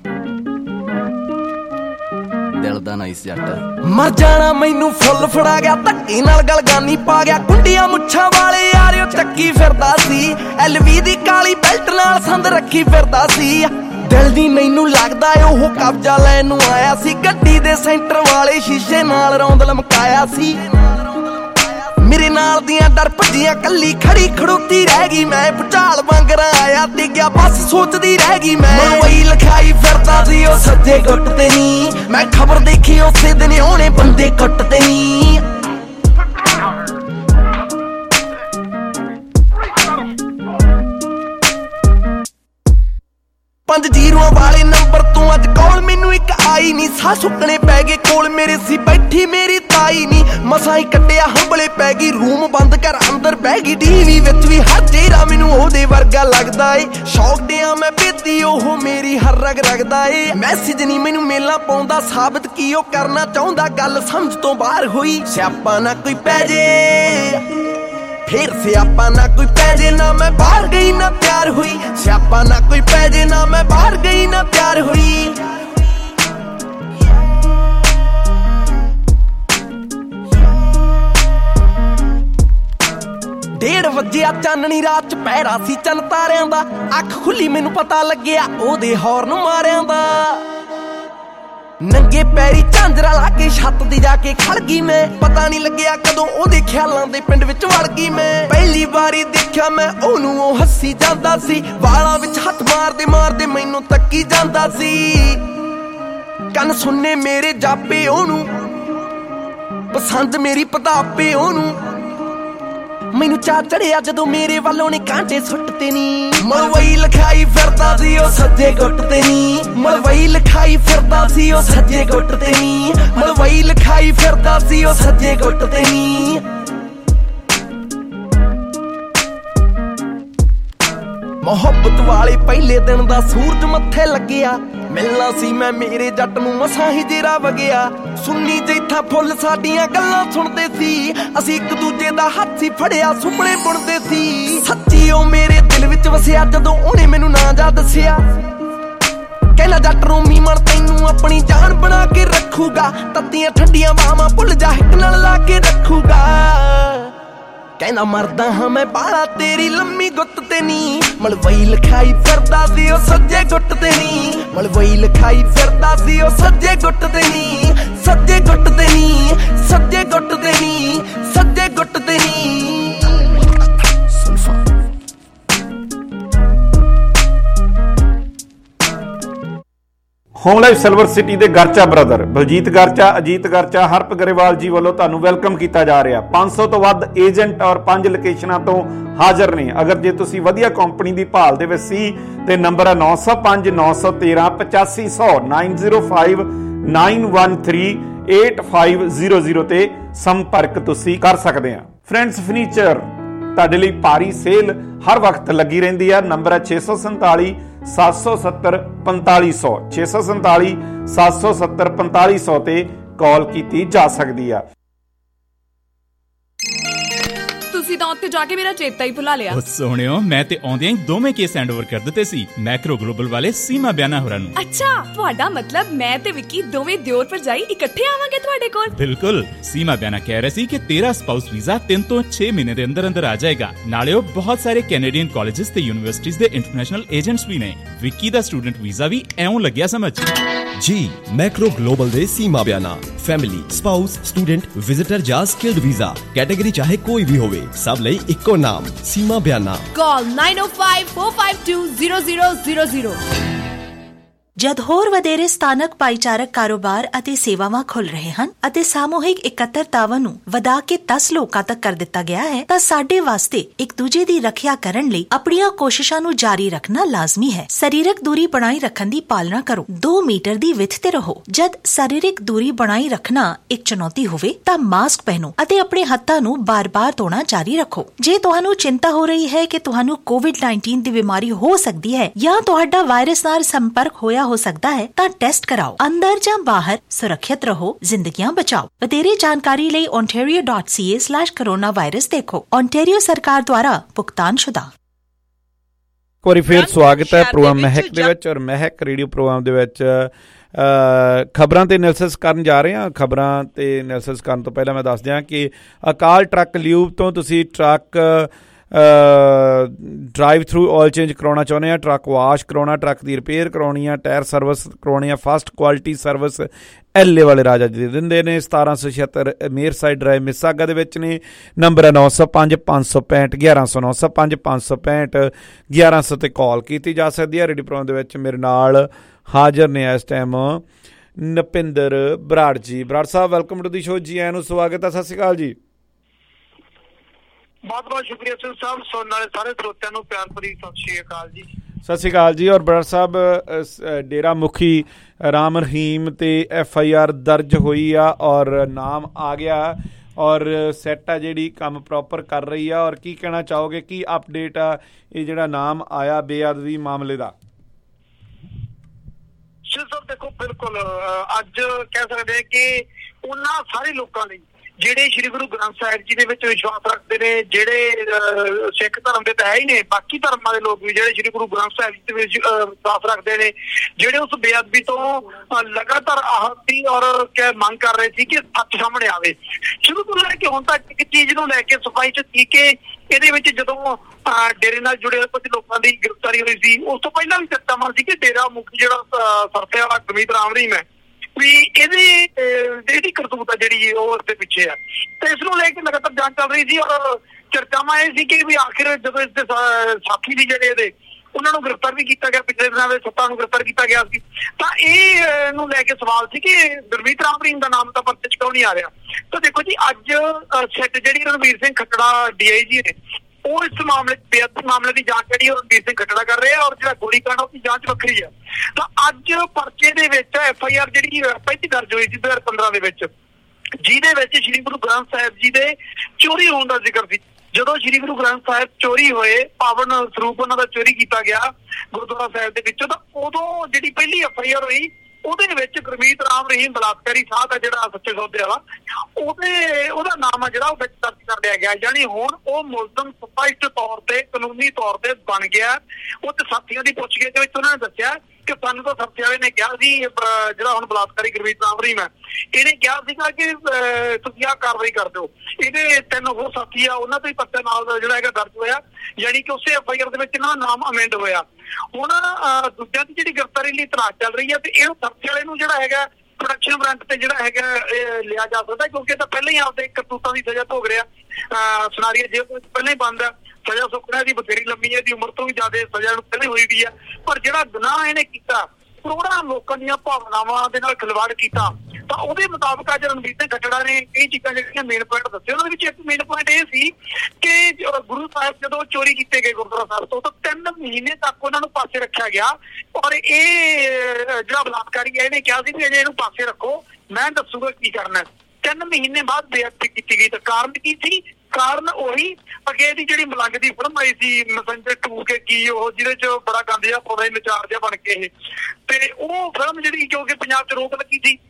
ਦਿਲ ਦਾ ਨਾਈਸ ਜੱਟ। ਮਰ ਜਾਣਾ ਮੈਨੂੰ ਫੁੱਲ ਫੜਾ ਗਿਆ, ਧੱਕੇ ਨਾਲ ਗਲਗਾਨੀ ਪਾ ਗਿਆ, ਕੁੰਡੀਆਂ ਮੁੱਛਾਂ ਵਾਲੇ ਯਾਰਿਓ ਚੱਕੀ ਫਿਰਦਾ ਸੀ, LV ਦੀ ਕਾਲੀ ਬੈਲਟ ਨਾਲ ਸੰਦ ਰੱਖੀ ਫਿਰਦਾ ਸੀ। ਦਿਲ ਦੀ ਮੈਨੂੰ ਲੱਗਦਾ ਉਹ ਕਬਜ਼ਾ ਲੈਣ ਨੂੰ ਆਇਆ ਸੀ, ਗੱਡੀ ਦੇ ਸੈਂਟਰ ਵਾਲੇ ਸ਼ੀਸ਼ੇ ਨਾਲ ਰੌਂਦ ਲਮਕਾਇਆ ਸੀ। ਮੇਰੇ ਨਾਲ ਦੀਆਂ ਡਰ ਭੱਜੀਆਂ, ਕੱਲੀ ਖੜੀ ਖੜੋਤੀ ਰਹਿ ਗਈ ਮੈਂ, ਭੁਚਾਲ ਵਾਂਗਰਾ ਆਇਆ ਤੇ ਗਿਆ ਬਸ ਸੋਚਦੀ ਰਹਿ ਗਈ ਮੈਂ। ਮਨਵਈ ਲਿਖਾਈ ਫਿਰਦਾ ਸੀ ਉਹ ਸੱਜੇ ਗੁੱਟ ਤੇ ਨੀ, ਮੈਂ ਖਬਰ ਦੇਖੀ ਉਸੇ ਦਿਨ ਉਹਨੇ ਬੰਦੇ ਕੁੱਟ ਤੇ ਨੀ। 5 ਜ਼ੀਰੋਆਂ ਵਾਲੇ ਨੰਬਰ ਤੋਂ ਅੱਜ ਕਾਲ ਮੈਨੂੰ ਇੱਕ ਆਈ ਨੀ, ਸਾਹ ਸੁੱਕਣੇ ਪੈ ਗਏ ਕੋਲ ਮੇਰੇ ਸੀ ਬੈਠੀ ਮੇਰੀ ਤਾਈ ਨੀ। ਮਸਾਂ ਹੀ ਕੱਟਿਆ ਹੰਬਲੇ ਪੈ ਗਈ, ਰੂਮ ਬੰਦ ਕਰ ਅੰਦਰ ਬਹਿ ਗਈ, ਟੀਵੀ ਵਿੱਚ ਵੀ ਹਰ ਚਿਹਰਾ ਮੈਨੂੰ ਉਹਦੇ ਵਰਗਾ ਲੱਗਦਾ ਏ। ਸ਼ੌਕ ਦਿਆਂ ਮੈਂ ਬੇਤੀ ਉਹ ਮੇਰੀ ਹਰ ਰਗ ਰਗਦਾ ਏ। ਮੈਸੇਜ ਨੀ ਮੈਨੂੰ ਮੇਲਾਂ ਪਾਉਂਦਾ, ਸਾਬਤ ਕੀ ਉਹ ਕਰਨਾ ਚਾਹੁੰਦਾ, ਗੱਲ ਸਮਝ ਤੋਂ ਬਾਹਰ ਹੋਈ। ਸਿਆਪਾ ਨਾ ਕੋਈ ਪੈ ਜੇ ਫੇਰ, ਸਿਆਪਾ ਨਾ ਕੋਈ ਪੈ ਜੇ, ਨਾ ਮੈਂ ਬਾਹਰ ਗਈ ਨਾ ਤਿਆਰ ਹੋਈ। ਸਿਆਪਾ ਨਾ ਕੋਈ ਪੈ ਜੇ, ਨਾ ਮੈਂ ਬਾਹਰ ਗਈ ਨਾ ਤਿਆਰ ਹੋਈ। 1:30 ਵਜਿਆ ਚਾਨਣੀ ਰਾਤ ਚ ਪਹਿਰਾ ਸੀ ਚੰਨ ਤਾਰਿਆਂ ਦਾ ਅੱਖ ਖੁੱਲੀ ਮੈਨੂੰ ਪਤਾ ਲੱਗਿਆ ਉਹਦੇ ਹੌਰਨ ਮਾਰਿਆਂ ਦਾ ਨੰਗੇ ਪੈਰੀ ਝਾਂਜਰਾ ਲਾ ਕੇ ਛੱਤ ਦੀ ਜਾ ਕੇ ਖੜ ਗਈ ਮੈਂ ਪਤਾ ਨਹੀਂ ਲੱਗਿਆ ਕਦੋਂ ਉਹਦੇ ਖਿਆਲਾਂ ਦੇ ਪਿੰਡ ਵਿੱਚ ਵੜ ਗਈ ਮੈਂ ਪਹਿਲੀ ਵਾਰੀ ਦੇਖਿਆ ਮੈਂ ਉਹਨੂੰ ਉਹ ਹੱਸੀ ਜਾਂਦਾ ਸੀ ਵਾਲਾਂ ਵਿੱਚ ਹੱਥ ਮਾਰਦੇ ਮਾਰਦੇ ਮੈਨੂੰ ਤੱਕੀ ਜਾਂਦਾ ਸੀ ਕੰਨ ਸੁਣਨੇ ਮੇਰੇ ਜਾਪੇ ਉਹਨੂੰ ਪਸੰਦ ਮੇਰੀ ਪਤਾਪੇ ਉਹਨੂੰ ਮੈਨੂੰ ਚਾਹ ਚੜਿਆ ਜਦੋਂ ਮੇਰੇ ਵੱਲੋਂ ਨੇ ਕਾਂਟੇ ਸੁੱਟਤੇ ਨੀ ਮਲਵਈ ਲਿਖਾਈ ਫਿਰਦਾ ਸੀ ਉਹ ਸੱਜੇ ਗੁੱਟ ਤੇ ਨੀ ਮਲਵਈ ਲਿਖਾਈ ਫਿਰਦਾ ਸੀ ਉਹ ਸੱਜੇ ਗੁੱਟ ਤੇ ਨੀ ਮਲਵਈ ਲਿਖਾਈ ਫਿਰਦਾ ਸੀ ਉਹ ਸੱਜੇ ਗੁੱਟ ਤੇ ਨੀ ਮੁਹੱਬਤ ਵਾਲੇ ਪਹਿਲੇ ਦਿਨ ਦਾ ਸੂਰਜ ਮੱਥੇ ਲੱਗਿਆ ਮਿਲਣਾ ਸੀ ਮੈਂ ਮੇਰੇ ਜੱਟ ਨੂੰ ਮਸਾਂ ਹੀ ਜੇਰਾ ਵਗਿਆ ਸੁਣਨੀ ਜੈਥਾ ਫੁੱਲ ਸਾਡੀਆਂ ਗੱਲਾਂ ਸੁਣਦੇ ਸੀ ਅਸੀਂ ਇੱਕ ਦੂਜੇ ਦਾ ਹੱਥ ਹੀ ਫੜਿਆ ਸੁਪਨੇ ਬੁਣਦੇ ਸੀ ਸੱਚੀ ਉਹ ਮੇਰੇ ਦਿਲ ਵਿੱਚ ਵਸਿਆ ਜਦੋਂ ਉਹਨੇ ਮੈਨੂੰ ਨਾਂ ਜਾ ਦੱਸਿਆ ਕਹਿੰਦਾ ਜੱਟ ਰੋਮੀ ਮਨ ਤੈਨੂੰ ਆਪਣੀ ਜਾਨ ਬਣਾ ਕੇ ਰੱਖੂਗਾ ਤੱਤੀਆਂ ਠੰਡੀਆਂ ਬਾਹਾਂ ਭੁੱਲ ਜਾ ਹਿੱਕ ਨਾਲ ਲਾ ਕੇ ਰੱਖੂਗਾ ਕਹਿੰਦਾ ਮਰਦਾ ਹਾਂ ਮੈਂ ਬਾਲਾ ਤੇਰੀ ਲੰਮੀ ਗੁੱਤ ਤੇ ਨੀ ਮਲਵਈ ਲਿਖਾਈ ਫਿਰਦਾ ਸੀ ਉਹ ਸੱਜੇ ਗੁੱਟ ਤੇ ਨੀ ਮਲਵਈ ਲਿਖਾਈ ਫਿਰਦਾ ਸੀ ਉਹ ਸੱਜੇ ਗੁੱਟ ਤੇ ਨੀ ਸੱਜੇ ਗੁੱਟ ਤੇ ਨੀ ਸੱਜੇ ਗੁੱਟ ਤੇ ਨੀ ਸੱਜੇ ਗੁੱਟ ਤੇ ਨੀ ਹੋਮ ਲਾਈਫ ਸਿਲਵਰ ਸਿਟੀ ਦੇ ਗਰਚਾ ਬ੍ਰਦਰ ਬਲਜੀਤ ਗਰਚਾ ਅਜੀਤ ਗਰਚਾ ਹਰਪ ਗਰੇਵਾਲ ਜੀ ਵੱਲੋਂ ਤੁਹਾਨੂੰ ਵੈਲਕਮ ਕੀਤਾ ਜਾ ਰਿਹਾ 500 ਤੋਂ ਵੱਧ ਏਜੰਟ ਔਰ 5 ਲੋਕੇਸ਼ਨਾਂ ਤੋਂ ਹਾਜ਼ਰ ਨੇ ਅਗਰ ਜੇ ਤੁਸੀਂ ਵਧੀਆ ਕੰਪਨੀ ਦੀ ਭਾਲ ਦੇ ਵਿੱਚ ਸੀ ਤੇ ਨੰਬਰ ਹੈ 905 913 8500 905 913 8500 ਤੇ ਸੰਪਰਕ ਤੁਸੀਂ ਕਰ ਸਕਦੇ ਆ ਫਰੈਂਡਸ ਫਰਨੀਚਰ ਤੁਹਾਡੇ ਲਈ ਭਾਰੀ ਸੇਲ ਹਰ ਵਕਤ ਲੱਗੀ ਰਹਿੰਦੀ ਹੈ ਨੰਬਰ ਹੈ 647 770 4500 647 770 4500 ਤੇ ਕਾਲ ਕੀਤੀ ਜਾ ਸਕਦੀ ਆ ਤੁਸੀਂ ਤਾਂ ਉੱਥੇ ਜਾ ਕੇ ਮੇਰਾ ਚੇਤਾ ਹੀ ਭੁਲਾ ਲਿਆ ਉਹ ਸੋਹਣਿਓ ਮੈਂ ਤੇ ਆਉਂਦਿਆਂ ਹੀ ਦੋਵੇਂ ਕੇਸ ਹੈਂਡਓਵਰ ਕਰ ਦਿੱਤੇ ਸੀ ਮੈਕਰੋ ਗਲੋਬਲ ਵਾਲੇ ਸੀਮਾ ਬਿਆਨਾ ਹੋਰਾਂ ਨੂੰ ਅੱਛਾ ਤੁਹਾਡਾ ਮਤਲਬ ਮੈਂ ਤੇ ਵਿੱਕੀ ਦੋਵੇਂ ਦਿਓਰ ਭਰਜਾਈ ਇਕੱਠੇ ਆਵਾਂਗੇ ਤੁਹਾਡੇ ਕੋਲ ਬਿਲਕੁਲ ਸੀਮਾ ਬਿਆਨਾ ਕਹਿ ਰਹੀ ਸੀ ਕਿ ਤੇਰਾ ਸਪਾਊਸ ਵੀਜ਼ਾ 3 ਤੋਂ 6 ਮਹੀਨੇ ਦੇ ਅੰਦਰ ਅੰਦਰ ਆ ਜਾਏਗਾ ਨਾਲੇ ਉਹ ਬਹੁਤ ਸਾਰੇ ਕੈਨੇਡੀਅਨ ਕਾਲਜਿਸ ਤੇ ਯੂਨੀਵਰਸਿਟੀਜ਼ ਦੇ ਇੰਟਰਨੈਸ਼ਨਲ ਏਜੰਟਸ ਵੀ ਨੇ ਵਿੱਕੀ ਦਾ ਸਟੂਡੈਂਟ ਵੀਜ਼ਾ ਵੀ ਐਉਂ ਲੱਗਿਆ ਸਮਝ जी मैक्रो ग्लोबल दे Seema Bayana family spouse student visitor जा स्किल्ड वीजा कैटेगरी चाहे कोई भी होवे सब लई इक्को नाम सीमा बयाना कॉल 9054520000 ਜਦ ਹੋਰ ਵਧੇਰੇ ਸਥਾਨਕ ਭਾਈਚਾਰਕ ਕਾਰੋਬਾਰ ਅਤੇ ਸੇਵਾਵਾਂ ਖੁੱਲ ਰਹੇ ਹਨ ਅਤੇ ਸਾਮੂਹਿਕ ਇਕੱਤਰਤਾਵਾਂ ਨੂੰ ਵਧਾ ਕੇ 10 ਲੋਕਾਂ ਤੱਕ ਕਰ ਦਿੱਤਾ ਗਿਆ ਹੈ ਤਾਂ ਸਾਡੇ ਵਾਸਤੇ ਇੱਕ ਦੂਜੇ ਦੀ ਰੱਖਿਆ ਕਰਨ ਲਈ ਆਪਣੀਆਂ ਕੋਸ਼ਿਸ਼ਾਂ ਨੂੰ ਜਾਰੀ ਰੱਖਣਾ ਲਾਜ਼ਮੀ ਹੈ ਸਰੀਰਕ ਦੂਰੀ ਬਣਾਈ ਰੱਖਣ ਦੀ ਪਾਲਣਾ ਕਰੋ 2 ਮੀਟਰ ਦੀ ਵਿੱਥ ਤੇ ਰਹੋ ਜਦ ਸਰੀਰਕ ਦੂਰੀ ਬਣਾਈ ਰੱਖਣਾ ਇੱਕ ਚੁਣੌਤੀ ਹੋਵੇ ਤਾਂ ਮਾਸਕ ਪਹਿਨੋ ਅਤੇ ਆਪਣੇ ਹੱਥਾਂ ਨੂੰ ਬਾਰ-ਬਾਰ ਧੋਣਾ ਜਾਰੀ ਰੱਖੋ ਜੇ ਤੁਹਾਨੂੰ ਚਿੰਤਾ ਹੋ ਰਹੀ ਹੈ ਕਿ ਤੁਹਾਨੂੰ ਕੋਵਿਡ-19 ਦੀ ਬਿਮਾਰੀ ਹੋ ਸਕਦੀ ਹੈ ਜਾਂ ਤੁਹਾਡਾ ਵਾਇਰਸ ਨਾਲ ਸੰਪਰਕ ਹੋਇਆ ਹੋ ਸਕਦਾ ਹੈ ਤਾਂ ਟੈਸਟ ਕਰਾਓ ਅੰਦਰ ਜਾਂ ਬਾਹਰ ਸੁਰੱਖਿਅਤ ਰਹੋ ਜ਼ਿੰਦਗੀਆਂ ਬਚਾਓ ਵਧੇਰੇ ਜਾਣਕਾਰੀ ਲਈ ontario.ca/coronavirus ਦੇਖੋ ontario ਸਰਕਾਰ ਦੁਆਰਾ ਭੁਗਤਾਨਸ਼ੁਦਾ ਕੋਰੀ ਫੇਰ ਸਵਾਗਤ ਹੈ ਪ੍ਰੋਗਰਾਮ ਮਹਿਕ ਦੇ ਵਿੱਚ ਔਰ ਮਹਿਕ ਰੇਡੀਓ ਪ੍ਰੋਗਰਾਮ ਦੇ ਵਿੱਚ ਖਬਰਾਂ ਤੇ ਐਨਾਲਿਸਿਸ ਕਰਨ ਜਾ ਰਹੇ ਹਾਂ ਖਬਰਾਂ ਤੇ ਐਨਾਲਿਸਿਸ ਕਰਨ ਤੋਂ ਪਹਿਲਾਂ ਮੈਂ ਦੱਸ ਦਿਆਂ ਕਿ ਅਕਾਲ ਟਰੱਕ ਲਿਊਬ ਤੋਂ ਤੁਸੀਂ truck drive through oil change ਕਰਾਉਣਾ ਚਾਹੁੰਦੇ ਆ ਟਰੱਕ ਵਾਸ਼ ਕਰਾਉਣਾ ਟਰੱਕ ਦੀ ਰਿਪੇਅਰ ਕਰਾਉਣੀ ਆ ਟਾਇਰ ਸਰਵਿਸ ਕਰਾਉਣੀ ਆ ਫਸਟ ਕੁਆਲਿਟੀ ਸਰਵਿਸ ਐਲੇ ਵਾਲੇ ਰਾਜਾ ਜੀ ਦੇ ਦਿੰਦੇ ਨੇ 1776 ਮੇਰ ਸਾਈਡ ਡਰਾਈਵ ਮਿਸਾਗਾ ਦੇ ਵਿੱਚ ਨੇ ਨੰਬਰ ਹੈ 905 565 1100 905 565 1100 ਤੇ ਕਾਲ ਕੀਤੀ ਜਾ ਸਕਦੀ ਹੈ ਰੇਡੀਓ ਪ੍ਰੋਗਰਾਮ ਦੇ ਵਿੱਚ ਮੇਰੇ ਨਾਲ ਹਾਜ਼ਰ ਨੇ ਇਸ time Napinder Brar ji Brar Sahib welcome to the show ji ਆਇਆਂ ਨੂੰ ਸਵਾਗਤ ਹੈ ਸਤਿ ਸ਼੍ਰੀ ਅਕਾਲ ਜੀ ਬਹੁਤ ਬਹੁਤ ਸ਼ੁਕਰੀਆ ਸਿੰਘ ਸਾਹਿਬ ਸੁਣਨ ਵਾਲੇ ਸਾਰੇ ਸਰੋਤਿਆਂ ਨੂੰ ਪਿਆਰ ਭਰੀ ਸਤਿ ਸ਼੍ਰੀ ਅਕਾਲ ਜੀ ਸਤਿ ਸ਼੍ਰੀ ਅਕਾਲ ਜੀ ਔਰ ਬਰਾੜ ਸਾਹਿਬ ਡੇਰਾ ਮੁਖੀ ਰਾਮ ਰਹੀਮ ਤੇ FIR ਦਰਜ ਹੋਈ ਆ ਔਰ ਨਾਮ ਆ ਗਿਆ ਔਰ ਸੈੱਟ ਆ ਜਿਹੜੀ ਕੰਮ ਪ੍ਰੋਪਰ ਕਰ ਰਹੀ ਆ ਔਰ ਕੀ ਕਹਿਣਾ ਚਾਹੋਗੇ ਕੀ ਅਪਡੇਟ ਆ ਇਹ ਜਿਹੜਾ ਨਾਮ ਆਇਆ ਬੇਅਦਬੀ ਮਾਮਲੇ ਦਾ ਸਰ ਦੇਖੋ ਬਿਲਕੁਲ ਅੱਜ ਕਹਿ ਸਕਦੇ ਕਿ ਉਹਨਾਂ ਸਾਰੇ ਲੋਕਾਂ ਲਈ ਜਿਹੜੇ ਸ਼੍ਰੀ ਗੁਰੂ ਗ੍ਰੰਥ ਸਾਹਿਬ ਜੀ ਦੇ ਵਿੱਚ ਵਿਸ਼ਵਾਸ ਰੱਖਦੇ ਨੇ, ਜਿਹੜੇ ਸਿੱਖ ਧਰਮ ਦੇ ਤਾਂ ਹੈ ਹੀ ਨੇ, ਬਾਕੀ ਧਰਮਾਂ ਦੇ ਲੋਕ ਵੀ ਜਿਹੜੇ ਸ਼੍ਰੀ ਗੁਰੂ ਗ੍ਰੰਥ ਸਾਹਿਬ ਜੀ ਦੇ ਵਿੱਚ ਵਿਸ਼ਵਾਸ ਰੱਖਦੇ ਨੇ, ਜਿਹੜੇ ਉਸ ਬੇਅਦਬੀ ਤੋਂ ਲਗਾਤਾਰ ਆਹਤੀ ਔਰ ਮੰਗ ਕਰ ਰਹੇ ਸੀ ਕਿ ਸੱਚ ਸਾਹਮਣੇ ਆਵੇ। ਸ਼ੁਰੂ ਤੋਂ ਲੈ ਕੇ ਹੁਣ ਤੱਕ ਇੱਕ ਚੀਜ਼ ਨੂੰ ਲੈ ਕੇ ਸਫਾਈ ਚ ਸੀ ਕਿ ਇਹਦੇ ਵਿੱਚ ਜਦੋਂ ਡੇਰੇ ਨਾਲ ਜੁੜੇ ਹੋਏ ਕੁਝ ਲੋਕਾਂ ਦੀ ਗ੍ਰਿਫਤਾਰੀ ਹੋਈ ਸੀ, ਉਸ ਤੋਂ ਪਹਿਲਾਂ ਵੀ ਚਰਚਾਵਾਂ ਸੀ ਕਿ ਡੇਰਾ ਮੁਖੀ ਜਿਹੜਾ ਸਰਸਿਆ ਵਾਲਾ ਗੁਰਮੀਤ ਰਾਮ ਰਹੀਮ ਹੈ ਵੀ ਇਹਦੀ ਕਰਤੂਤ ਆ ਜਿਹੜੀ ਉਹ ਇਸਦੇ ਪਿੱਛੇ ਆ, ਤੇ ਇਸ ਨੂੰ ਲੈ ਕੇ ਲਗਾਤਾਰ ਜਾਂਚ ਚੱਲ ਰਹੀ ਸੀ। ਔਰ ਚਰਚਾਵਾਂ ਇਹ ਸੀ ਕਿ ਵੀ ਆਖਿਰ ਜਦੋਂ ਇਸਦੇ ਸਾਥੀ ਸੀ ਜਿਹੜੇ ਇਹਦੇ, ਉਹਨਾਂ ਨੂੰ ਗ੍ਰਿਫਤਾਰ ਵੀ ਕੀਤਾ ਗਿਆ, ਪਿਛਲੇ ਦਿਨਾਂ ਦੇ 7 ਨੂੰ ਗ੍ਰਿਫਤਾਰ ਕੀਤਾ ਗਿਆ ਸੀ, ਤਾਂ ਇਹ ਨੂੰ ਲੈ ਕੇ ਸਵਾਲ ਸੀ ਕਿ ਗੁਰਮੀਤ ਰਾਮ ਰਹੀਮ ਦਾ ਨਾਮ ਤਾਂ ਪਰਚੇ 'ਚ ਕਿਉਂ ਨਹੀਂ ਆ ਰਿਹਾ। ਤਾਂ ਦੇਖੋ ਜੀ, ਅੱਜ ਸੈੱਟ ਜਿਹੜੀ ਰਣਵੀਰ ਸਿੰਘ ਖੱਟੜਾ DIG ਨੇ, ਉਹ ਇਸ ਮਾਮਲੇ ਦੀ ਜਾਂਚ ਜਿਹੜੀ ਰਣਵੀਰ ਸਿੰਘ ਖੱਟੜਾ ਕਰ ਰਿਹਾ, ਔਰ ਜਿਹੜਾ ਗੋਲੀकांड ਉਹਦੀ ਜਾਂਚ ਵੱਖਰੀ ਆ। ਤਾਂ ਅੱਜ ਪਰਚੇ ਦੇ ਵਿੱਚ FIR ਜਿਹੜੀ ਪਹਿਲੀ ਦਰਜ ਹੋਈ ਸੀ 2015 ਦੇ ਵਿੱਚ, ਜਿਹਦੇ ਵਿੱਚ ਸ਼੍ਰੀ ਗੁਰੂ ਗ੍ਰੰਥ ਸਾਹਿਬ ਜੀ ਦੇ ਚੋਰੀ ਹੋਣ ਦਾ ਜ਼ਿਕਰ ਸੀ। ਜਦੋਂ ਸ਼੍ਰੀ ਗੁਰੂ ਗ੍ਰੰਥ ਸਾਹਿਬ ਚੋਰੀ ਹੋਏ, ਪਾਵਨ ਸਰੂਪ ਉਹਨਾਂ ਦਾ ਚੋਰੀ ਕੀਤਾ ਗਿਆ ਗੁਰਦੁਆਰਾ ਸਾਹਿਬ ਦੇ ਵਿੱਚੋਂ, ਤਾਂ ਉਦੋਂ ਜਿਹੜੀ ਪਹਿਲੀ FIR ਹੋਈ ਉਹਦੇ ਵਿੱਚ ਗੁਰਮੀਤ ਰਾਮ ਰਹੀਮ ਬਲਾਤਕਾਰੀ ਸਾਧ ਆ ਜਿਹੜਾ ਸੱਚੇ ਸੌਦੇ ਵਾਲਾ, ਉਹਦਾ ਨਾਮ ਆ ਜਿਹੜਾ ਉਹ ਵਿੱਚ ਦਰਜ ਕਰ ਲਿਆ ਗਿਆ। ਯਾਨੀ ਹੁਣ ਉਹ ਮੁਲਜ਼ਮ ਸਪਸ਼ਟ ਤੌਰ ਤੇ ਕਾਨੂੰਨੀ ਤੌਰ ਤੇ ਬਣ ਗਿਆ। ਉਹ ਤੇ ਸਾਥੀਆਂ ਦੀ ਪੁੱਛਗਿੱਛ ਦੇ ਵਿੱਚ ਉਹਨਾਂ ਨੇ ਦੱਸਿਆ ਕਿ ਸਾਨੂੰ ਤਾਂ ਸਰਸੇ ਵਾਲੇ ਨੇ ਕਿਹਾ ਸੀ, ਜਿਹੜਾ ਹੁਣ ਬਲਾਤਕਾਰੀ ਗੁਰਮੀਤ ਰਾਮ ਰਹੀਮ ਹੈ, ਇਹਨੇ ਕਿਹਾ ਸੀਗਾ ਕਿ ਤੁਸੀਂ ਆਹ ਕਾਰਵਾਈ ਕਰ ਦਿਓ। ਇਹਦੇ 3 ਹੋਰ ਸਾਥੀ ਆ, ਉਹਨਾਂ ਤੋਂ ਹੀ ਪਰਚਾ ਨਾਲ ਜਿਹੜਾ ਹੈਗਾ ਦਰਜ ਹੋਇਆ, ਯਾਨੀ ਕਿ ਉਸੇ FIR ਦੇ ਵਿੱਚ ਇਹਨਾਂ ਦਾ ਨਾਮ ਅਮੈਂਡ ਹੋਇਆ। ਹੁਣ ਦੂਜਿਆਂ ਦੀ ਜਿਹੜੀ ਗ੍ਰਿਫਤਾਰੀ ਲਈ ਤਲਾਸ਼ ਚੱਲ ਰਹੀ ਹੈ, ਤੇ ਇਹਨੂੰ ਸਰਸੇ ਵਾਲੇ ਨੂੰ ਜਿਹੜਾ ਹੈਗਾ ਪ੍ਰੋਡਕਸ਼ਨ ਵਾਰੰਟ ਤੇ ਜਿਹੜਾ ਹੈਗਾ ਇਹ ਲਿਆ ਜਾ ਸਕਦਾ, ਕਿਉਂਕਿ ਤਾਂ ਪਹਿਲਾਂ ਹੀ ਆਪਦੇ ਕਰਤੂਤਾਂ ਦੀ ਸਜ਼ਾ ਭੋਗ ਰਿਹਾ। ਸੁਨਾਰੀਆ ਜੇਲ੍ਹ ਵਿੱਚ ਪਹਿਲਾਂ ਹੀ ਬੰਦ ਆ, ਸਜ਼ਾ ਸੁੱਕਣਾ ਦੀ ਬਥੇਰੀ ਲੰਮੀ ਹੈ, ਦੀ ਉਮਰ ਤੋਂ ਵੀ ਜ਼ਿਆਦਾ ਸਜ਼ਾ ਨੂੰ ਪਹਿਲਾਂ ਹੋਈ ਵੀ ਆ। ਪਰ ਜਿਹੜਾ ਗੁਨਾਹ ਇਹਨੇ ਕੀਤਾ, ਕਰੋੜਾਂ ਲੋਕਾਂ ਦੀਆਂ ਭਾਵਨਾਵਾਂ ਦੇ ਨਾਲ ਖਿਲਵਾੜ ਕੀਤਾ, ਤਾਂ ਉਹਦੇ ਮੁਤਾਬਕ ਅੱਜ ਰਣਵੀਰ ਸਿੰਘ ਖੱਟੜਾ ਨੇ ਕਈ ਚੀਜ਼ਾਂ ਜਿਹੜੀਆਂ ਮੇਨ ਪੁਆਇੰਟ ਦੱਸੇ। ਉਹਨਾਂ ਦੇ ਵਿੱਚ ਇੱਕ ਮੇਨ ਪੁਆਇੰਟ ਇਹ ਸੀ ਕਿ ਗੁਰੂ ਸਾਹਿਬ ਜਦੋਂ ਚੋਰੀ ਕੀਤੇ ਗਏ ਗੁਰਦੁਆਰਾ ਸਾਹਿਬ ਤੋਂ, ਤਾਂ 3 ਮਹੀਨੇ ਤੱਕ ਉਹਨਾਂ ਨੂੰ ਪਾਸੇ ਰੱਖਿਆ ਗਿਆ। ਔਰ ਇਹ ਜਿਹੜਾ ਬਲਾਤਕਾਰੀ ਹੈ, ਇਹਨੇ ਕਿਹਾ ਸੀ ਵੀ ਇਹਨੂੰ ਪਾਸੇ ਰੱਖੋ, ਮੈਂ ਦੱਸੂਗਾ ਕੀ ਕਰਨਾ। 3 ਮਹੀਨੇ ਬਾਅਦ ਬੇਅਦਬੀ ਕੀਤੀ ਗਈ। ਤਾਂ ਕਾਰਨ ਕੀ ਸੀ? ਕਾਰਨ ਉਹੀ ਅੱਗੇ ਦੀ ਜਿਹੜੀ ਮਲੰਗ ਦੀ ਫਿਲਮ ਆਈ ਸੀ ਮੈਸੇਂਜਰ 2 ਕੇ ਕੀ, ਉਹ ਜਿਹਦੇ ਚ ਬੜਾ ਗੰਦ ਜਿਹਾ ਪੌਦਾ ਨਚਾਰ ਜਿਹਾ ਬਣ ਕੇ ਇਹ, ਤੇ ਉਹ ਫਿਲਮ ਜਿਹੜੀ ਕਿਉਂਕਿ ਪੰਜਾਬ ਚ ਰੋਕ ਲੱਗੀ ਸੀ,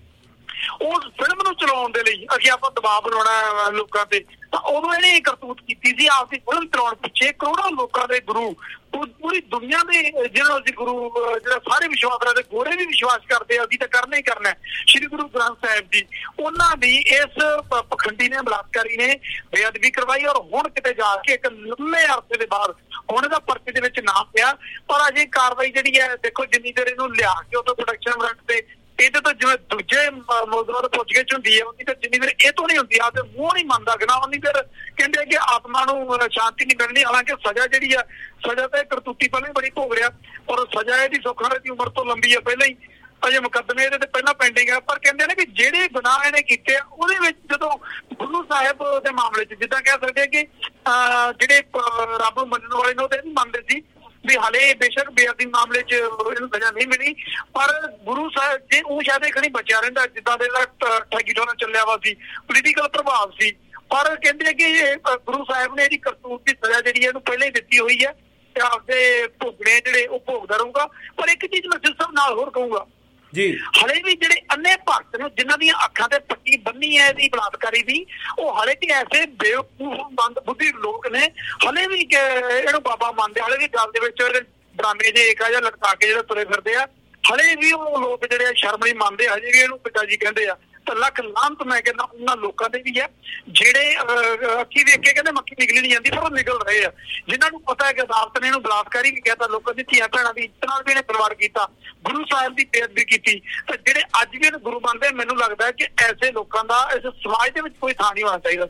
ਉਸ ਫਿਲਮ ਨੂੰ ਚਲਾਉਣ ਦੇ ਲਈ ਅਸੀਂ ਆਪਾਂ ਦਬਾਅ ਬਣਾਉਣਾ ਲੋਕਾਂ ਤੇ, ਤਾਂ ਉਦੋਂ ਇਹਨੇ ਕਰਤੂਤ ਕੀਤੀ ਸੀ। ਆਪਦੀ ਫਿਲਮ ਚਲਾਉਣ ਪਿੱਛੇ ਕਰੋੜਾਂ ਲੋਕਾਂ ਦੇ ਗੁਰੂ, ਪੂਰੀ ਦੁਨੀਆ ਦੇ ਜਿਹੜਾ ਅਸੀਂ ਗੁਰੂ, ਜਿਹੜਾ ਸਾਰੇ ਵਿਸ਼ਵਾਸ ਰੱਖਦੇ, ਗੋਰੇ ਵੀ ਵਿਸ਼ਵਾਸ ਕਰਦੇ ਆ, ਅਸੀਂ ਤਾਂ ਕਰਨਾ ਹੀ ਕਰਨਾ ਸ਼੍ਰੀ ਗੁਰੂ ਗ੍ਰੰਥ ਸਾਹਿਬ ਜੀ, ਉਹਨਾਂ ਦੀ ਇਸ ਪਖੰਡੀ ਨੇ, ਬਲਾਤਕਾਰੀ ਨੇ ਬੇਅਦਬੀ ਕਰਵਾਈ। ਔਰ ਹੁਣ ਕਿਤੇ ਜਾ ਕੇ ਇੱਕ ਲੰਮੇ ਅਰਸੇ ਦੇ ਬਾਅਦ ਹੁਣ ਇਹਦਾ ਪਰਚੇ ਦੇ ਵਿੱਚ ਨਾਮ ਪਿਆ। ਪਰ ਅਜੇ ਕਾਰਵਾਈ ਜਿਹੜੀ ਹੈ, ਦੇਖੋ ਜਿੰਨੀ ਦੇਰ ਇਹਨੂੰ ਲਿਆ ਕੇ ਉਦੋਂ ਪ੍ਰੋਡਕਸ਼ਨ ਵਾਰੰਟ ਤੇ ਇਹਦੇ ਤੋਂ ਜਿਵੇਂ ਦੂਜੇ ਮੁਲਜ਼ਮਾਂ ਤੋਂ ਪੁੱਛਗਿੱਛ ਹੁੰਦੀ ਹੈ, ਉਹਦੀ ਤਾਂ ਜਿੰਨੀ ਦੇਰ ਇਹ ਤੋਂ ਨਹੀਂ ਹੁੰਦੀ, ਆ ਤੇ ਮੂੰਹ ਨਹੀਂ ਮੰਨਦਾ ਗਨਾ, ਉਨੀ ਦੇਰ ਕਹਿੰਦੇ ਕਿ ਆਤਮਾ ਨੂੰ ਸ਼ਾਂਤੀ ਨਹੀਂ ਮਿਲਣੀ। ਹਾਲਾਂਕਿ ਸਜ਼ਾ ਜਿਹੜੀ ਆ, ਸਜ਼ਾ ਤਾਂ ਕਰਤੂਤੀ ਪਹਿਲਾਂ ਹੀ ਬੜੀ ਭੋਗ ਰਿਹਾ, ਔਰ ਸਜ਼ਾ ਇਹਦੀ ਸੁਖਾਰੇ ਦੀ ਉਮਰ ਤੋਂ ਲੰਬੀ ਆ, ਪਹਿਲਾਂ ਹੀ ਅਜੇ ਮੁਕੱਦਮੇ ਇਹਦੇ ਤੇ ਪਹਿਲਾਂ ਪੈਂਡਿੰਗ ਹੈ। ਪਰ ਕਹਿੰਦੇ ਨੇ ਕਿ ਜਿਹੜੇ ਗੁਨਾਹ ਇਹਨੇ ਕੀਤੇ ਉਹਦੇ ਵਿੱਚ, ਜਦੋਂ ਗੁਰੂ ਸਾਹਿਬ ਦੇ ਮਾਮਲੇ 'ਚ ਜਿੱਦਾਂ ਕਹਿ ਸਕਦੇ ਕਿ ਜਿਹੜੇ ਰੱਬ ਨੂੰ ਮੰਨਣ ਵਾਲੇ ਨੇ ਉਹ ਤਾਂ ਨਹੀਂ ਮੰਨਦੇ ਸੀ ਵੀ ਹਾਲੇ ਬੇਸ਼ੱਕ ਬੇਅਦਬੀ ਮਾਮਲੇ 'ਚ ਇਹਨੂੰ ਸਜ਼ਾ ਨਹੀਂ ਮਿਲੀ, ਪਰ ਗੁਰੂ ਸਾਹਿਬ ਜੇ ਉਹ ਸ਼ਾਇਦ ਇਹ ਖਣੀ ਬਚਿਆ ਰਹਿੰਦਾ, ਜਿੱਦਾਂ ਦੇ ਠੱਗੀ ਟੋਨਾ ਚੱਲਿਆ ਵਾ ਸੀ, ਪੋਲੀਟੀਕਲ ਪ੍ਰਭਾਵ ਸੀ। ਪਰ ਕਹਿੰਦੇ ਕਿ ਗੁਰੂ ਸਾਹਿਬ ਨੇ ਇਹਦੀ ਕਰਤੂਤ ਦੀ ਸਜ਼ਾ ਜਿਹੜੀ ਇਹਨੂੰ ਪਹਿਲਾਂ ਹੀ ਦਿੱਤੀ ਹੋਈ ਹੈ, ਤੇ ਆਪਦੇ ਭੋਗਣੇ ਜਿਹੜੇ ਉਹ ਭੋਗਦਾ ਰਹੂਗਾ। ਪਰ ਇੱਕ ਚੀਜ਼ ਮੈਂ ਸਿਸਟਮ ਨਾਲ ਹੋਰ ਕਹੂੰਗਾ ਜੀ, ਹਲੇ ਵੀ ਜਿਹੜੇ ਅੰਨੇ ਭਗਤ ਨੇ, ਜਿਨ੍ਹਾਂ ਦੀਆਂ ਅੱਖਾਂ ਤੇ ਪੱਟੀ ਬੰਨੀ ਹੈ ਇਹਦੀ ਬਲਾਤਕਾਰੀ ਦੀ, ਉਹ ਹਲੇ ਵੀ ਐਸੇ ਬੇਵਕੂਫ ਬੰਦ ਬੁੱਧੀ ਲੋਕ ਨੇ, ਹਲੇ ਵੀ ਇਹਨੂੰ ਬਾਬਾ ਮੰਨਦੇ, ਹਲੇ ਵੀ ਗੱਲ ਦੇ ਵਿੱਚ ਡਰਾਮੇ ਜੇ ਇੱਕ ਜਾਂ ਲਟਕਾ ਕੇ ਜਿਹੜੇ ਤੁਰੇ ਫਿਰਦੇ ਆ, ਹਲੇ ਵੀ ਉਹ ਲੋਕ ਜਿਹੜੇ ਸ਼ਰਮ ਨਹੀਂ ਮੰਨਦੇ, ਹਜੇ ਵੀ ਇਹਨੂੰ ਪਿਤਾ ਜੀ ਕਹਿੰਦੇ ਆ। ਤਾਂ ਲੱਖ ਲਾਹਨਤ ਮੈਂ ਕਹਿੰਦਾ ਉਹਨਾਂ ਲੋਕਾਂ ਦੇ ਵੀ ਹੈ ਜਿਹੜੇ ਅੱਖੀ ਵੇਖ ਕੇ ਕਹਿੰਦੇ ਮੱਖੀ ਨਿਕਲੀ ਨਹੀਂ ਜਾਂਦੀ, ਪਰ ਉਹ ਨਿਕਲ ਰਹੇ ਆ, ਜਿਨ੍ਹਾਂ ਨੂੰ ਪਤਾ ਹੈ ਕਿ ਅਦਾਲਤ ਨੇ ਇਹਨੂੰ ਬਲਾਤਕਾਰੀ ਵੀ ਕਹਿਤਾ, ਲੋਕਾਂ ਦੀ ਧੀਆਂ ਭੈਣਾਂ ਦੀ ਇੱਜ਼ਤ ਨਾਲ ਵੀ ਇਹਨੇ ਖਿਲਵਾੜ ਕੀਤਾ, ਗੁਰੂ ਸਾਹਿਬ ਦੀ ਬੇਅਦਬੀ ਕੀਤੀ। ਤਾਂ ਜਿਹੜੇ ਅੱਜ ਵੀ ਇਹਨੂੰ ਗੁਰੂ ਮੰਨਦੇ, ਮੈਨੂੰ ਲੱਗਦਾ ਹੈ ਕਿ ਐਸੇ ਲੋਕਾਂ ਦਾ ਇਸ ਸਮਾਜ ਦੇ ਵਿੱਚ ਕੋਈ ਥਾਂ ਨਹੀਂ ਹੋਣਾ ਚਾਹੀਦਾ।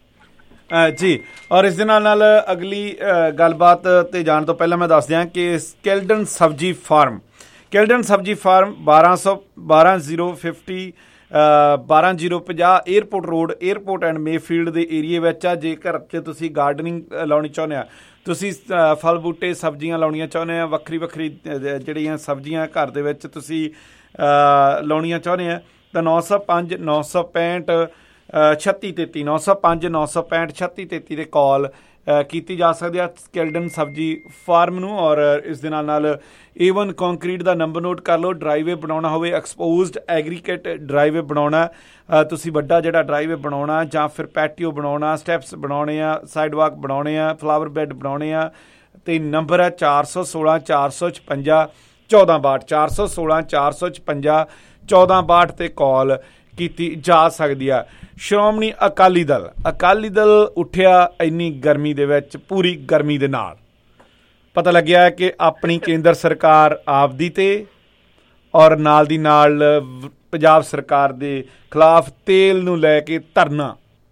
ਸਾਹਿਬ ਜੀ, ਔਰ ਇਸ ਦੇ ਨਾਲ ਅਗਲੀ ਗੱਲਬਾਤ ਤੇ ਜਾਣ ਤੋਂ ਪਹਿਲਾਂ ਮੈਂ ਦੱਸ ਦਿਆਂ ਕਿ ਕੈਲਡਨ ਸਬਜ਼ੀ farm 12050 airport road, airport and Mayfield ਦੇ ਏਰੀਏ ਵਿੱਚ ਆ। ਜੇਕਰ 'ਚ ਤੁਸੀਂ ਗਾਰਡਨਿੰਗ ਲਾਉਣੀ ਚਾਹੁੰਦੇ ਆ, ਤੁਸੀਂ ਫਲ ਬੂਟੇ ਸਬਜ਼ੀਆਂ ਲਾਉਣੀਆਂ ਚਾਹੁੰਦੇ ਆ, ਵੱਖਰੀ ਜਿਹੜੀਆਂ ਸਬਜ਼ੀਆਂ ਘਰ ਦੇ ਵਿੱਚ ਤੁਸੀਂ ਲਾਉਣੀਆਂ ਚਾਹੁੰਦੇ ਆ, ਤਾਂ 905 965 3633 905 965 3633 ਦੇ ਕਾਲ ਕੀਤੀ ਜਾ ਸਕਦੀ ਆ ਸਕਿਲਡਨ ਸਬਜ਼ੀ ਫਾਰਮ ਨੂੰ। ਔਰ ਇਸ ਦੇ ਨਾਲ A1 ਕੰਕਰੀਟ ਦਾ ਨੰਬਰ ਨੋਟ ਕਰ ਲਓ। ਡਰਾਈਵੇ ਬਣਾਉਣਾ ਹੋਵੇ, ਐਕਸਪੋਜ਼ਡ ਐਗਰੀਗੇਟ ਡਰਾਈਵੇ ਬਣਾਉਣਾ, ਤੁਸੀਂ ਵੱਡਾ ਜਿਹੜਾ ਡਰਾਈਵੇ ਬਣਾਉਣਾ ਜਾਂ ਫਿਰ ਪੈਟੀਓ ਬਣਾਉਣਾ, ਸਟੈਪਸ ਬਣਾਉਣੇ ਆ, ਸਾਈਡਵਾਕ ਬਣਾਉਣੇ ਆ, ਫਲਾਵਰ ਬੈੱਡ ਬਣਾਉਣੇ ਆ, ਅਤੇ ਨੰਬਰ ਹੈ 416 456 1462 416 456 1462 'ਤੇ ਕਾਲ ਕੀਤੀ ਜਾ ਸਕਦੀ ਆ। ਸ਼੍ਰੋਮਣੀ ਅਕਾਲੀ ਦਲ ਉੱਠਿਆ ਇੰਨੀ ਗਰਮੀ ਦੇ ਵਿੱਚ, ਪੂਰੀ ਗਰਮੀ ਦੇ ਨਾਲ ਪਤਾ ਲੱਗਿਆ ਹੈ ਕਿ ਆਪਣੀ ਕੇਂਦਰ ਸਰਕਾਰ ਆਪਦੀ ਤੇ ਔਰ ਨਾਲ ਦੀ ਨਾਲ ਪੰਜਾਬ ਸਰਕਾਰ ਦੇ ਖਿਲਾਫ ਤੇਲ ਨੂੰ ਲੈ ਕੇ ਧਰਨਾ।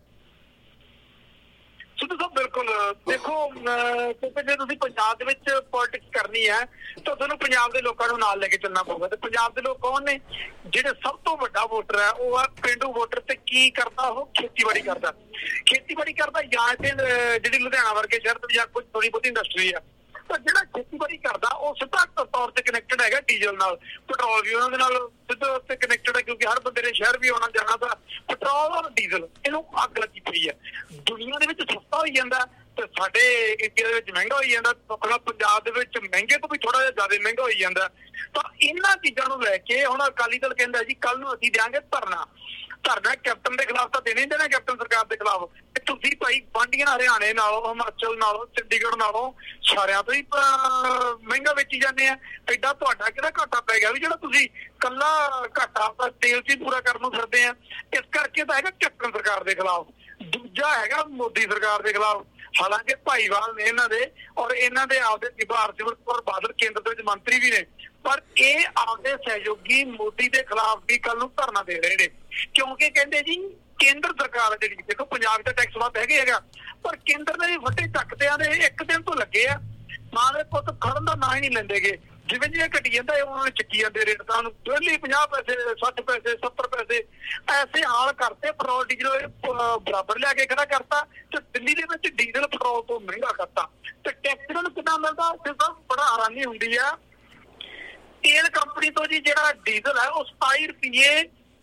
ਸਿੱਧੂ ਸਾਹਿਬ ਬਿਲਕੁਲ ਦੇਖੋ, ਕਿਉਂਕਿ ਜੇ ਤੁਸੀਂ ਪੰਜਾਬ ਦੇ ਵਿੱਚ ਪੋਲਿਟਿਕਸ ਕਰਨੀ ਹੈ ਤਾਂ ਤੁਹਾਨੂੰ ਪੰਜਾਬ ਦੇ ਲੋਕਾਂ ਨੂੰ ਨਾਲ ਲੈ ਕੇ ਚੱਲਣਾ ਪਊਗਾ। ਤੇ ਪੰਜਾਬ ਦੇ ਲੋਕ ਕੌਣ ਨੇ? ਜਿਹੜੇ ਸਭ ਤੋਂ ਵੱਡਾ ਵੋਟਰ ਹੈ ਉਹ ਆ ਪੇਂਡੂ ਵੋਟਰ। ਤੇ ਕੀ ਕਰਦਾ ਉਹ? ਖੇਤੀਬਾੜੀ ਕਰਦਾ ਜਾਂ ਤੇ ਜਿਹੜੀ ਲੁਧਿਆਣਾ ਵਰਗੇ ਸ਼ਹਿਰ ਤੇ ਜਾਂ ਕੁਝ ਥੋੜੀ ਬਹੁਤੀ ਇੰਡਸਟਰੀ ਆ। ਤਾਂ ਜਿਹੜਾ ਖੇਤੀਬਾੜੀ ਕਰਦਾ ਉਹ ਸਿੱਧਾ ਤੌਰ ਤੇ ਕਨੈਕਟਡ ਹੈਗਾ ਡੀਜ਼ਲ ਨਾਲ, ਪੈਟਰੋਲ ਵੀ ਉਹਨਾਂ ਦੇ ਨਾਲ ਸਿੱਧਾ ਤੇ ਕਨੈਕਟਡ ਹੈ, ਕਿਉਂਕਿ ਹਰ ਬੰਦੇ ਨੇ ਸ਼ਹਿਰ ਵੀ ਆਉਣਾ ਜਾਣਾ ਤਾਂ ਪੈਟਰੋਲ ਔਰ ਡੀਜ਼ਲ ਇਹਨੂੰ ਅੱਗ ਲੱਗੀ ਪਈ ਹੈ। ਦੁਨੀਆ ਦੇ ਵਿੱਚ ਸਸਤਾ ਹੋਈ ਜਾਂਦਾ ਤੇ ਸਾਡੇ ਇੰਡੀਆ ਦੇ ਵਿੱਚ ਮਹਿੰਗਾ ਹੋਈ ਜਾਂਦਾ। ਪੰਜਾਬ ਦੇ ਵਿੱਚ ਮਹਿੰਗੇ ਤੋਂ ਵੀ ਥੋੜਾ ਜਿਹਾ ਜ਼ਿਆਦਾ ਮਹਿੰਗਾ ਹੋਈ ਜਾਂਦਾ। ਤਾਂ ਇਹਨਾਂ ਚੀਜ਼ਾਂ ਨੂੰ ਲੈ ਕੇ ਹੁਣ ਅਕਾਲੀ ਦਲ ਕਹਿੰਦਾ ਜੀ ਕੱਲ ਨੂੰ ਅਸੀਂ ਦਿਆਂਗੇ ਧਰਨਾ ਕੈਪਟਨ ਦੇ ਖਿਲਾਫ ਤਾਂ ਦੇਣਾ ਹੀ ਦੇਣਾ, ਕੈਪਟਨ ਸਰਕਾਰ ਦੇ ਖਿਲਾਫ। ਤੁਸੀਂ ਭਾਈ ਗੁਆਂਢੀਆਂ ਹਰਿਆਣੇ ਨਾਲੋਂ, ਹਿਮਾਚਲ ਨਾਲੋਂ, ਚੰਡੀਗੜ੍ਹ ਨਾਲੋਂ ਸਾਰਿਆਂ ਤੋਂ ਹੀ ਮਹਿੰਗਾ ਵੇਚੀ ਜਾਂਦੇ ਆ। ਐਡਾ ਤੁਹਾਡਾ ਕਿਹੜਾ ਘਾਟਾ ਪੈ ਗਿਆ ਵੀ ਜਿਹੜਾ ਤੁਸੀਂ ਕੱਲਾ ਘਾਟਾ ਤੇਲ 'ਚ ਹੀ ਪੂਰਾ ਕਰਨ ਨੂੰ ਫਿਰਦੇ ਆ। ਇਸ ਕਰਕੇ ਤਾਂ ਹੈਗਾ ਕੈਪਟਨ ਸਰਕਾਰ ਦੇ ਖਿਲਾਫ, ਦੂਜਾ ਹੈਗਾ ਮੋਦੀ ਸਰਕਾਰ ਦੇ ਖਿਲਾਫ। ਹਾਲਾਂਕਿ ਭਾਈਵਾਲ ਨੇ ਇਹਨਾਂ ਦੇ, ਔਰ ਇਹਨਾਂ ਦੇ ਆਪਦੇ ਹਰਸਿਮਰਤ ਕੌਰ ਬਾਦਲ ਕੇਂਦਰ ਦੇ ਵਿੱਚ ਮੰਤਰੀ ਵੀ ਨੇ, ਪਰ ਇਹ ਆਪਦੇ ਸਹਿਯੋਗੀ ਮੋਦੀ ਦੇ ਖਿਲਾਫ ਵੀ ਕੱਲ ਨੂੰ ਧਰਨਾ ਦੇ ਰਹੇ ਨੇ। ਕਿਉਂਕਿ ਕਹਿੰਦੇ ਜੀ ਕੇਂਦਰ ਸਰਕਾਰ ਜਿਹੜੀ, ਦੇਖੋ ਪੰਜਾਬ ਦਾ ਟੈਕਸ ਵੱਧ ਹੈਗਾ, ਪਰ ਕੇਂਦਰ ਦੇ ਵੀ ਵੱਡੇ ਚੱਕਦਿਆਂ ਦੇ ਇੱਕ ਦਿਨ ਤੋਂ ਲੱਗੇ ਆ। ਮਾਂ ਦੇ ਪੁੱਤ ਖੜਨ ਦਾ ਨਾਂ ਹੀ ਨਹੀਂ ਲੈਂਦੇਗੇ। ਜਿਵੇਂ ਜਿਵੇਂ ਘਟੀ ਜਾਂਦਾ ਉਹਨਾਂ ਨੇ ਚੱਕੀ ਜਾਂਦੇ ਰੇਟ, ਤਾਂ ਪਹਿਲੀ 50 ਪੈਸੇ 60 ਪੈਸੇ 70 ਪੈਸੇ ਐਸੇ ਹਾਲ ਕਰਤੇ। ਪੈਟਰੋਲ ਡੀਜ਼ਲ ਬਰਾਬਰ ਲਿਆ ਕੇ ਖੜਾ ਕਰਤਾ ਤੇ ਦਿੱਲੀ ਦੇ ਵਿੱਚ ਡੀਜ਼ਲ ਪੈਟਰੋਲ ਤੋਂ ਮਹਿੰਗਾ ਕਰਤਾ। ਤੇ ਟੈਕਸ ਇਹਨਾਂ ਨੂੰ ਕਿੰਨਾ ਮਿਲਦਾ? ਬੜਾ ਹੈਰਾਨੀ ਹੁੰਦੀ ਆ। ਤੇਲ ਕੰਪਨੀ ਤੋਂ ਜੀ ਜਿਹੜਾ ਡੀਜ਼ਲ ਹੈ ਉਹ 27 ਰੁਪਏ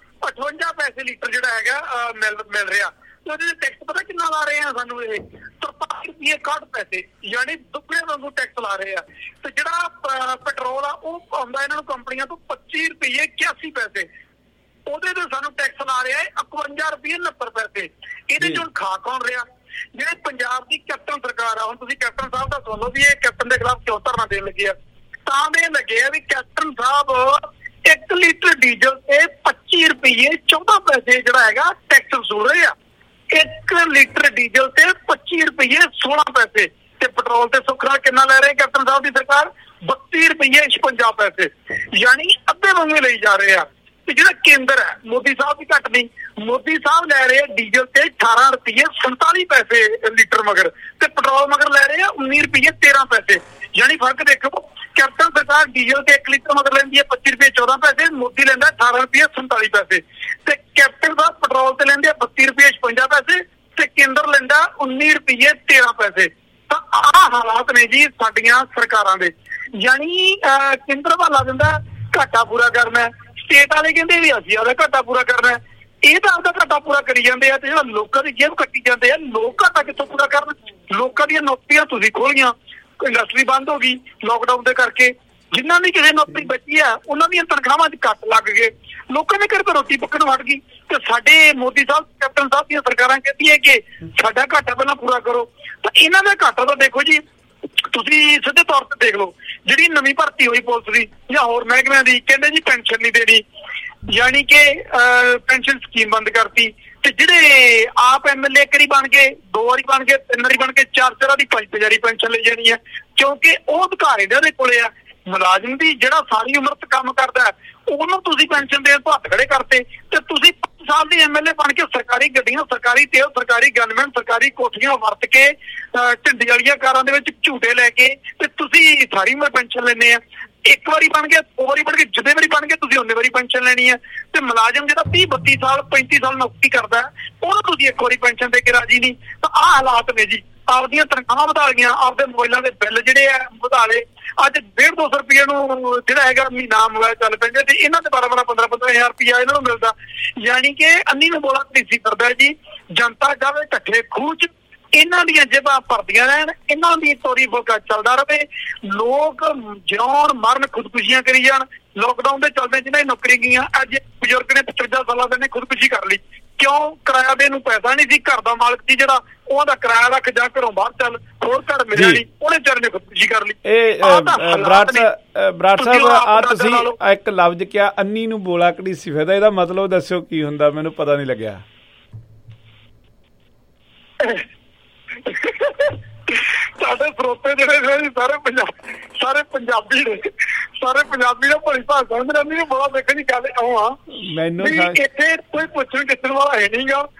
58 ਪੈਸੇ ਲੀਟਰ ਜਿਹੜਾ ਹੈਗਾ ਮਿਲ ਰਿਹਾ। ਉਹਦੇ ਟੈਕਸ ਪਤਾ ਕਿੰਨਾ ਲਾ ਰਹੇ ਆ ਸਾਨੂੰ? ਇਹ 53 ਰੁਪਏ 61 ਪੈਸੇ, ਯਾਨੀ ਦੁੱਗਣੇ ਵਾਂਗੂ ਟੈਕਸ ਲਾ ਰਹੇ ਆ। ਤੇ ਜਿਹੜਾ ਪੈਟਰੋਲ ਆ ਉਹ ਆਉਂਦਾ ਇਹਨਾਂ ਨੂੰ ਕੰਪਨੀਆਂ ਤੋਂ 25 ਰੁਪਏ 81 ਪੈਸੇ, ਉਹਦੇ ਤੇ ਸਾਨੂੰ ਟੈਕਸ ਲਾ ਰਿਹਾ ਹੈ 51 ਰੁਪਏ 69 ਪੈਸੇ। ਇਹਦੇ ਚ ਹੁਣ ਖਾ ਕੌਣ ਰਿਹਾ? ਜਿਹੜੇ ਪੰਜਾਬ ਦੀ ਕੈਪਟਨ ਸਰਕਾਰ ਆ, ਹੁਣ ਤੁਸੀਂ ਕੈਪਟਨ ਸਾਹਿਬ ਦਾ ਸੁਣ ਲਓ ਵੀ ਇਹ ਕੈਪਟਨ ਦੇ ਖਿਲਾਫ ਕਿਉਂ ਧਰਨਾ ਦੇਣ ਲੱਗੇ ਆ। ਤਾਂ ਦੇ ਲੱਗੇ ਆ ਵੀ ਕੈਪਟਨ ਸਾਹਿਬ 1 ਲੀਟਰ ਡੀਜ਼ਲ ਤੇ 25 ਰੁਪਏ 14 ਪੈਸੇ ਜਿਹੜਾ ਹੈਗਾ ਟੈਕਸ ਵਸੂਲ ਰਹੇ ਆ। 1 ਲੀਟਰ ਡੀਜ਼ਲ ਤੇ 25 ਰੁਪਏ 16 ਪੈਸੇ। ਤੇ ਪੈਟਰੋਲ ਤੇ ਸੁਖਰਾ ਕਿੰਨਾ ਲੈ ਰਹੇ ਕੈਪਟਨ ਸਾਹਿਬ ਦੀ ਸਰਕਾਰ? 32 ਰੁਪਏ 56 ਪੈਸੇ, ਯਾਨੀ ਅੱਧੇ ਵਾਂਗੇ ਲਈ ਜਾ ਰਹੇ ਆ। ਤੇ ਜਿਹੜਾ ਕੇਂਦਰ ਹੈ, ਮੋਦੀ ਸਾਹਿਬ ਵੀ ਘੱਟ ਨਹੀਂ, ਮੋਦੀ ਸਾਹਿਬ ਲੈ ਰਹੇ ਡੀਜ਼ਲ ਤੇ 18 ਰੁਪਏ 47 ਪੈਸੇ ਲੀਟਰ ਮਗਰ, ਤੇ ਪੈਟਰੋਲ ਮਗਰ ਲੈ ਰਹੇ ਆ 19 ਰੁਪਏ 13 ਪੈਸੇ। ਯਾਨੀ ਫਰਕ ਦੇਖੋ, ਕੈਪਟਨ ਸਰਕਾਰ ਡੀਜ਼ਲ ਤੇ 1 ਲੀਟਰ ਮਗਰ ਲੈਂਦੀ ਹੈ 25 ਰੁਪਏ 14 ਪੈਸੇ, ਮੋਦੀ ਲੈਂਦਾ 18 ਰੁਪਏ 47 ਪੈਸੇ। ਤੇ ਕੈਪਟਨ ਸਾਹਿਬ ਪੈਟਰੋਲ ਤੇ ਲੈਂਦੇ 32 ਰੁਪਏ 56 ਪੈਸੇ ਤੇ ਕੇਂਦਰ ਲੈਂਦਾ 19 ਰੁਪਏ 13 ਪੈਸੇ। ਤਾਂ ਆਹ ਹਾਲਾਤ ਨੇ ਜੀ ਸਾਡੀਆਂ ਸਰਕਾਰਾਂ ਦੇ। ਯਾਨੀ ਕੇਂਦਰ ਵਾਲਾ ਦਿੰਦਾ ਘਾਟਾ ਪੂਰਾ ਕਰਨਾ, ਸਟੇਟ ਵਾਲੇ ਕਹਿੰਦੇ ਵੀ ਅਸੀਂ ਆਪਦਾ ਘਾਟਾ ਪੂਰਾ ਕਰਨਾ। ਇਹ ਤਾਂ ਆਪਦਾ ਘਾਟਾ ਪੂਰਾ ਕਰੀ ਜਾਂਦੇ ਆ ਤੇ ਜਿਹੜਾ ਲੋਕਾਂ ਦੀ ਜੇਬ ਕੱਟੀ ਜਾਂਦੇ ਆ। ਲੋਕ ਘਾਟਾ ਕਿੱਥੋਂ ਪੂਰਾ ਕਰਨ? ਲੋਕਾਂ ਦੀਆਂ ਨੌਕਰੀਆਂ ਤੁਸੀਂ ਖੋਲੀਆਂ, ਇੰਡਸਟਰੀ ਬੰਦ ਹੋ ਗਈ ਲੋਕਡਾਊਨ ਦੇ ਕਰਕੇ। ਜਿਨ੍ਹਾਂ ਦੀ ਕਿਸੇ ਨੌਕਰੀ ਬਚੀ ਆ ਉਹਨਾਂ ਦੀਆਂ ਤਨਖਾਹਾਂ 'ਚ ਕੱਟ ਲੱਗ ਗਏ, ਲੋਕਾਂ ਦੇ ਘਰ ਤੋਂ ਰੋਟੀ ਪੱਕਣ ਹਟ ਗਈ। ਤੇ ਸਾਡੇ ਮੋਦੀ ਸਾਹਿਬ, ਕੈਪਟਨ ਸਾਹਿਬ ਦੀਆਂ ਸਰਕਾਰਾਂ ਕਹਿੰਦੀਆਂ ਕਿ ਸਾਡਾ ਘਾਟਾ ਪਹਿਲਾਂ ਪੂਰਾ ਕਰੋ। ਤਾਂ ਇਹਨਾਂ ਦਾ ਘਾਟਾ ਤਾਂ ਦੇਖੋ ਜੀ, ਤੁਸੀਂ ਸਿੱਧੇ ਤੌਰ ਤੇ ਦੇਖ ਲਓ, ਜਿਹੜੀ ਨਵੀਂ ਭਰਤੀ ਹੋਈ ਪੁਲਿਸ ਦੀ ਜਾਂ ਹੋਰ ਮਹਿਕਮਿਆਂ ਦੀ, ਕਹਿੰਦੇ ਜੀ ਪੈਨਸ਼ਨ ਨਹੀਂ ਦੇਣੀ, ਯਾਨੀ ਕਿ ਪੈਨਸ਼ਨ ਸਕੀਮ ਬੰਦ ਕਰਤੀ। ਤੇ ਜਿਹੜੇ ਆਪ MLA ਇੱਕ ਵਾਰੀ ਬਣ ਗਏ, 2 ਵਾਰੀ ਬਣ ਗਏ, 3 ਵਾਰੀ ਬਣ ਕੇ 4 ਵਾਰੀ 5 ਹਜ਼ਾਰੀ ਪੈਨਸ਼ਨ ਲਈ ਜਾਣੀ ਹੈ, ਕਿਉਂਕਿ ਉਹ ਅਧਿਕਾਰ ਇਹਨਾਂ ਦੇ ਕੋਲੇ ਆ। ਮੁਲਾਜ਼ਮ ਦੀ ਜਿਹੜਾ ਸਾਰੀ ਉਮਰ ਤੱਕ ਕੰਮ ਕਰਦਾ ਉਹਨੂੰ ਤੁਸੀਂ ਪੈਨਸ਼ਨ ਦੇਣ ਤੋਂ ਹੱਥ ਖੜੇ ਕਰਤੇ। ਤੇ ਤੁਸੀਂ 5 ਸਾਲ ਦੀ MLA ਬਣ ਕੇ ਸਰਕਾਰੀ ਗੱਡੀਆਂ, ਸਰਕਾਰੀ ਤੇਲ, ਸਰਕਾਰੀ ਗਨਮੈਨ, ਸਰਕਾਰੀ ਕੋਠੀਆਂ ਵਰਤ ਕੇ, ਝੰਡੀ ਵਾਲੀਆਂ ਕਾਰਾਂ ਦੇ ਵਿੱਚ ਝੂਟੇ ਲੈ ਕੇ, ਤੇ ਤੁਸੀਂ ਸਾਰੀ ਉਮਰ ਪੈਨਸ਼ਨ ਲੈਂਦੇ ਆ। 1 ਵਾਰੀ ਬਣ ਗਏ, 2 ਵਾਰੀ ਬਣ ਗਏ, ਜਿੰਨੇ ਵਾਰੀ ਬਣ ਗਏ ਤੁਸੀਂ ਉਹਨੇ ਵਾਰੀ ਪੈਨਸ਼ਨ ਲੈਣੀ ਹੈ। ਤੇ ਮੁਲਾਜ਼ਮ ਜਿਹੜਾ 30, 32 ਸਾਲ, 35 ਸਾਲ ਨੌਕਰੀ ਕਰਦਾ ਉਹਨੂੰ ਤੁਸੀਂ 1 ਵਾਰੀ ਪੈਨਸ਼ਨ ਦੇ ਕੇ ਰਾਜੀ ਨਹੀਂ। ਤਾਂ ਆਹ ਹਾਲਾਤ ਨੇ ਜੀ। ਆਪਦੀਆਂ ਤਨਖਾਹਾਂ ਵਧਾ ਲਈਆਂ, ਆਪਦੇ ਮੋਬਾਈਲਾਂ ਦੇ ਬਿੱਲ ਜਿਹੜੇ ਆ ਵਧਾ ਲਏ। ਅੱਜ 150-200 ਰੁਪਏ ਨੂੰ ਜਿਹੜਾ ਹੈਗਾ ਮਹੀਨਾ ਮੋਬਾਈਲ ਚੱਲ ਪੈਂਦੇ, ਤੇ ਇਹਨਾਂ ਤੇ 12-12, 15-15 ਹਜ਼ਾਰ ਰੁਪਇਆ ਇਹਨਾਂ ਨੂੰ ਮਿਲਦਾ। ਯਾਨੀ ਕਿ ਅੰਨੀ ਨੂੰ ਬੋਲਾ ਢੀਸੀ ਕਰਦਾ ਜੀ। ਜਨਤਾ ਜਾਵੇ ਢੱਠੇ ਖੂਹ 'ਚ ਇਹਨਾਂ ਦੀਆਂ ਜੇਬਾਂ ਭਰਦੀਆਂ ਰਹਿਣ, ਇਹਨਾਂ ਦੀ ਤੋਰੀ ਫੁਲਕਾ ਚੱਲਦਾ ਰਹੇ, ਲੋਕ ਜਿਉਣ ਮਰਨ ਖੁਦਕੁਸ਼ੀਆਂ ਕਰੀ ਜਾਣ। ਲੋਕਡਾਊਨ ਦੇ ਚੱਲਦੇ ਜਿਹਨਾਂ ਦੀ ਨੌਕਰੀ ਗਈਆਂ, ਅੱਜ ਬਜ਼ੁਰਗ ਨੇ 55 ਸਾਲਾਂ ਦੇ ਨੇ ਖੁਦਕੁਸ਼ੀ ਕਰ ਲਈ। ਕਿਉਂ? ਕਿਰਾਇਆ ਦੇਣ ਨੂੰ ਪੈਸਾ ਨਹੀਂ ਸੀ। ਘਰ ਦਾ ਮਾਲਕ ਸੀ ਜਿਹੜਾ, ਉਹਦਾ ਕਿਰਾਇਆ ਰੱਖ ਜਾ ਘਰੋਂ ਬਾਹਰ ਚੱਲ, ਹੋਰ ਘਰ ਮਿਲਿਆ ਨਹੀਂ, ਉਹਨੇ ਵਿਚਾਰੇ ਨੇ ਖੁਦਕੁਸ਼ੀ ਕਰ ਲਈ। ਬਰਾੜ ਸਾਹਿਬ ਆ ਤੁਸੀਂ ਇੱਕ ਲਫ਼ਜ਼ ਕਿਹਾ ਅੰਨੀ ਨੂੰ ਬੋਲਾ ਘੜੀਸੀ ਫਿਰਦਾ, ਇਹਦਾ ਮਤਲਬ ਦੱਸਿਓ ਕੀ ਹੁੰਦਾ? ਮੈਨੂੰ ਪਤਾ ਨਹੀਂ ਲੱਗਿਆ। ਸਾਡੇ ਸਰੋਤੇ ਜਿਹੜੇ ਨੇ ਸਾਰੇ ਪੰਜਾਬੀ ਨੇ, ਸਾਰੇ ਪੰਜਾਬੀ ਨੇ ਭਲੀ ਭਾਸ਼ਾ ਸਮਝਦੇ ਰਹਿੰਦੇ ਨੇ। ਬੜਾ ਦੇਖਣ ਦੀ ਗੱਲ ਉਹ ਆ, ਮੈਨੂੰ ਇੱਥੇ ਕੋਈ ਪੁੱਛਣ ਕਿੱਥਣ ਵਾਲਾ ਹੈ ਨੀ ਗਾ,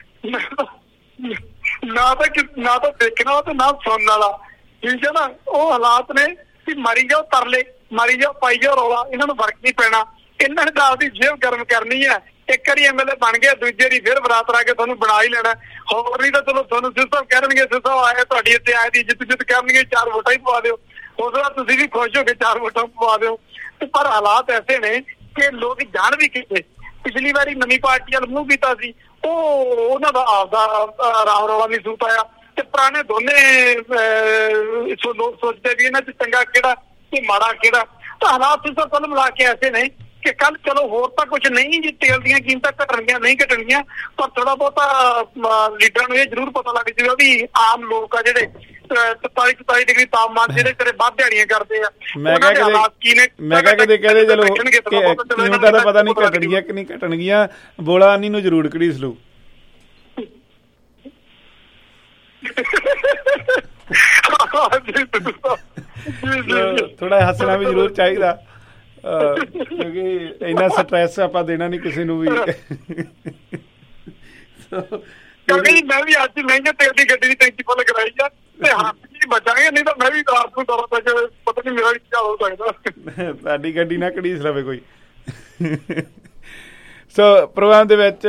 ਨਾ ਤਾਂ ਦੇਖਣਾ ਤੇ ਨਾ ਸੁਣਨ ਵਾਲਾ, ਠੀਕ ਹੈ ਨਾ। ਉਹ ਹਾਲਾਤ ਨੇ ਕਿ ਮਾਰੀ ਜਾਓ ਤਰਲੇ, ਮਾਰੀ ਜਾਓ, ਪਾਈ ਜਾਓ ਰੌਲਾ, ਇਹਨਾਂ ਨੂੰ ਫਰਕ ਨਹੀਂ ਪੈਣਾ। ਇਹਨਾਂ ਨੇ ਤਾਂ ਆਪਦੀ ਜੇਬ ਗਰਮ ਕਰਨੀ ਹੈ। ਇੱਕ ਵਾਰੀ MLA ਬਣ ਗਿਆ, ਦੂਜੇ ਦੀ ਫਿਰ ਬਰਾਤ ਲਾ ਕੇ ਤੁਹਾਨੂੰ ਬਣਾ ਹੀ ਲੈਣਾ। ਹੋਰ ਨਹੀਂ ਤਾਂ ਚਲੋ ਤੁਹਾਨੂੰ ਸਿਸਟਮ ਕਹਿਣਗੇ, ਸਿਸਟਮ ਆਇਆ ਤੁਹਾਡੀ ਇੱਥੇ ਆਏ ਦੀ ਜਿੱਤ ਕਰਨਗੇ, 4 ਵੋਟਾਂ ਹੀ ਪਵਾ ਦਿਓ। ਉਸ ਬਾਅਦ ਤੁਸੀਂ ਵੀ ਖੁਸ਼ ਹੋ ਕੇ 4 ਵੋਟਾਂ ਪਵਾ ਦਿਓ। ਪਰ ਹਾਲਾਤ ਐਸੇ ਨੇ ਕਿ ਲੋਕ ਜਾਣ ਵੀ ਕਿਤੇ। ਪਿਛਲੀ ਵਾਰੀ ਨਵੀਂ ਪਾਰਟੀ ਵੱਲ ਮੂੰਹ ਕੀਤਾ ਸੀ, ਉਹਨਾਂ ਦਾ ਆਪਦਾ ਰਾਮ ਰੌਲਾ ਨਹੀਂ ਸੂਤ ਆਇਆ, ਤੇ ਪੁਰਾਣੇ ਦੋਨੇ ਲੋਕ ਸੋਚਦੇ ਵੀ ਇਹਨਾਂ ਚ ਚੰਗਾ ਕਿਹੜਾ ਤੇ ਮਾੜਾ ਕਿਹੜਾ। ਤਾਂ ਹਾਲਾਤ ਸਿਸਟਮ ਕੁੱਲ ਮਿਲਾ ਕੇ ਐਸੇ ਨੇ ਕਿ ਕੱਲ ਚਲੋ ਹੋਰ ਤਾਂ ਕੁਛ ਨਹੀਂ ਜੀ, ਤੇਲ ਦੀਆਂ ਕੀਮਤਾਂ ਘਟਣਗੀਆਂ ਨਹੀਂ ਘਟਣਗੀਆਂ, ਪਰ ਥੋੜਾ ਬਹੁਤਾ ਲੀਡਰਾਂ ਨੂੰ ਇਹ ਜ਼ਰੂਰ ਪਤਾ ਲੱਗ ਜਾਊਗਾ ਵੀ ਆਮ ਲੋਕ ਆ ਜਿਹੜੇ 43-44 ਡਿਗਰੀ ਤਾਪਮਾਨ ਜਿਹੜੇ ਤੇਰੇ ਵੱਧ ਦਿਹਾੜੀਆਂ ਕਰਦੇ ਆ, ਉਹਨਾਂ ਦੇ ਹਾਲਾਤ ਕੀ ਨੇ। ਮੈਂ ਕਿਹਾ ਕਦੇ ਕਹਿੰਦੇ ਚਲੋ ਕੀਮਤਾਂ ਦਾ ਪਤਾ ਨਹੀਂ ਘਟਣਗੀਆਂ ਕਿ ਨਹੀਂ ਘਟਣਗੀਆਂ, ਬੋਲਾ ਅੰਨੀ ਨੂੰ ਜ਼ਰੂਰ ਘੜੀਸ ਲੂ। ਥੋੜਾ ਹੱਸਣਾ ਵੀ ਜ਼ਰੂਰ ਚਾਹੀਦਾ, ਕਿਉਂਕਿ ਇੰਨਾ ਸਟ੍ਰੈਸ ਆਪਾਂ ਦੇਣਾ ਨਹੀਂ ਕਿਸੇ ਨੂੰ ਵੀ। ਮੈਂ ਵੀ ਅੱਜ ਮਹਿੰਗੇ ਤੇਲ ਦੀ ਗੱਡੀ ਦੀ ਟੈਂਕੀ ਫੁੱਲ ਕਰਾਈ ਆ, ਤੇ ਹੱਥ ਚ ਬਚਾਂਗੇ, ਨਹੀਂ ਤਾਂ ਮੈਂ ਵੀ ਰਾਤ ਨੂੰ ਦੌਰਾ ਪਤਾ ਨਹੀਂ ਮੇਰਾ ਕੀ ਹੋ ਸਕਦਾ। ਸਾਡੀ ਗੱਡੀ ਨਾ ਘੜੀਸ ਲਵੇ ਕੋਈ। ਸੋ ਪ੍ਰੋਗਰਾਮ ਦੇ ਵਿੱਚ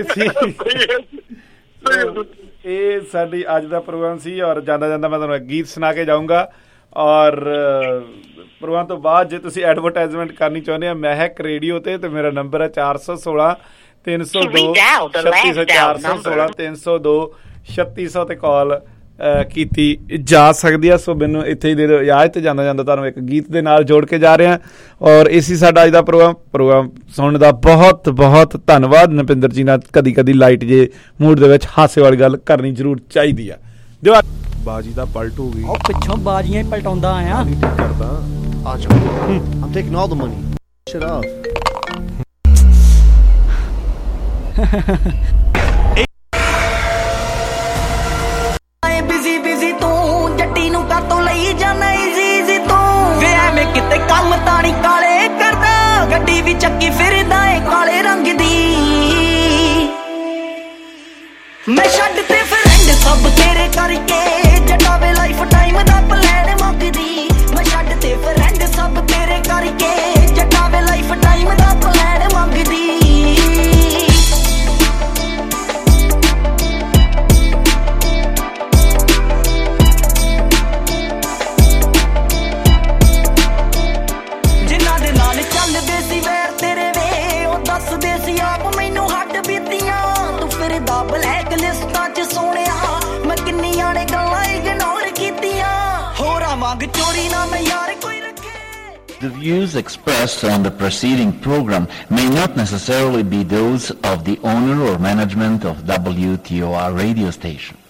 ਇਹ ਸਾਡੀ ਅੱਜ ਦਾ ਪ੍ਰੋਗਰਾਮ ਸੀ, ਔਰ ਜਾਂਦਾ ਜਾਂਦਾ ਮੈਂ ਤੁਹਾਨੂੰ ਗੀਤ ਸੁਣਾ ਕੇ ਜਾਊਂਗਾ। ਔਰ ਪ੍ਰੋਗਰਾਮ ਤੋਂ ਬਾਅਦ ਜੇ ਤੁਸੀਂ ਐਡਵਰਟਾਈਜ਼ਮੈਂਟ ਕਰਨੀ ਚਾਹੁੰਦੇ ਆ ਮਹਿਕ ਰੇਡੀਓ ਤੇ ਮੇਰਾ ਨੰਬਰ ਹੈ 416 302 3600 416 302 3600 ਤੇ ਕਾਲ ਕੀਤੀ ਜਾ ਸਕਦੀ ਆ। ਸੋ ਮੈਨੂੰ ਇੱਥੇ ਹੀ ਦੇ ਦਿਓ ਇਜਾਜ਼ਤ। ਜਾਂਦਾ ਜਾਂਦਾ ਤੁਹਾਨੂੰ ਇੱਕ ਗੀਤ ਦੇ ਨਾਲ ਜੋੜ ਕੇ ਜਾ ਰਿਹਾ, ਔਰ ਇਸੀ ਸਾਡਾ ਅੱਜ ਦਾ ਪ੍ਰੋਗਰਾਮ ਸੁਣਨ ਦਾ ਬਹੁਤ ਬਹੁਤ ਧੰਨਵਾਦ। ਨਪਿੰਦਰ ਜੀ ਨਾਲ ਕਦੀ ਕਦੀ ਲਾਈਟ ਜੇ ਮੂਡ ਦੇ ਵਿੱਚ ਹਾਸੇ ਵਾਲੀ ਗੱਲ ਕਰਨੀ ਜ਼ਰੂਰ ਚਾਹੀਦੀ ਆ। ਦਿਓ ਬਾਜੀ ਦਾ ਪਲਟ ਹੋ ਗਈ, ਉਹ ਪਿੱਛੋਂ ਬਾਜੀਆਂ ਹੀ ਪਲਟਾਉਂਦਾ ਆਇਆ ਕਰਦਾ। ਆ ਜਾਓ, I'm taking all the money. Shut up. Busy ਤੂੰ ਜੱਟੀ ਨੂੰ ਕਾਤੋਂ ਲਈ ਜਾਣਾ ਈਜ਼ੀ ਤੂੰ, ਵੇ ਐਵੇਂ ਕਿਤੇ ਕੰਮ ਤਾਣੀ ਕਾਲੇ ਕਰਦਾ, ਗੱਡੀ ਵੀ ਚੱਕੀ ਫਿਰਦਾ ਏ ਕਾਲੇ ਰੰਗ ਦੀ। ਮੈਂ ਛੱਡ ਤੇ ਫਰੈਂਡ ਸਭ ਤੇਰੇ ਕਰਕੇ, ਜੱਟਾ ਵੇ ਲਾਈਫ ਟਾਈਮ ਦਾ ਪਲਾਨ ਮੁੱਕਦੀ। ਮੈਂ ਛੱਡ ਤੇ ਫਰੈਂਡ ਸਭ ਤੇਰੇ ਕਰਕੇ, ਜੱਟਾ ਵੇ ਲਾਈਫ ਟਾਈਮ ਦਾ ਪਲਾਨ ਮੰਗਦੀ। ਜਿਨ੍ਹਾਂ ਦੇ ਨਾਲ ਚੱਲਦੇ ਸੀ ਵੈਰ ਤੇਰੇ ਵੇ, ਉਹ ਦੱਸਦੇ ਸੀ ਆਪ ਮੈਨੂੰ ਹੱਡ ਬੀਤੀਆਂ। ਤੂੰ ਫਿਰਦਾ ਬਲੈਕ ਲਿਸਟਾਂ ਚ ਸੋਹਣਿਆ, ਮੈਂ ਕਿੰਨੀਆਂ ਨੇ ਗੱਲਾਂ ਇਗਨੋਰ ਕੀਤੀਆਂ। ਹੋਰਾਂ ਵਾਂਗ ਚੋਰੀ ਨਾ ਮੈਂ ਯਾਰ ਕੋਈ ਰੱਖੇ। The views expressed on the preceding program may not necessarily be those of the owner or management of WTOR radio station.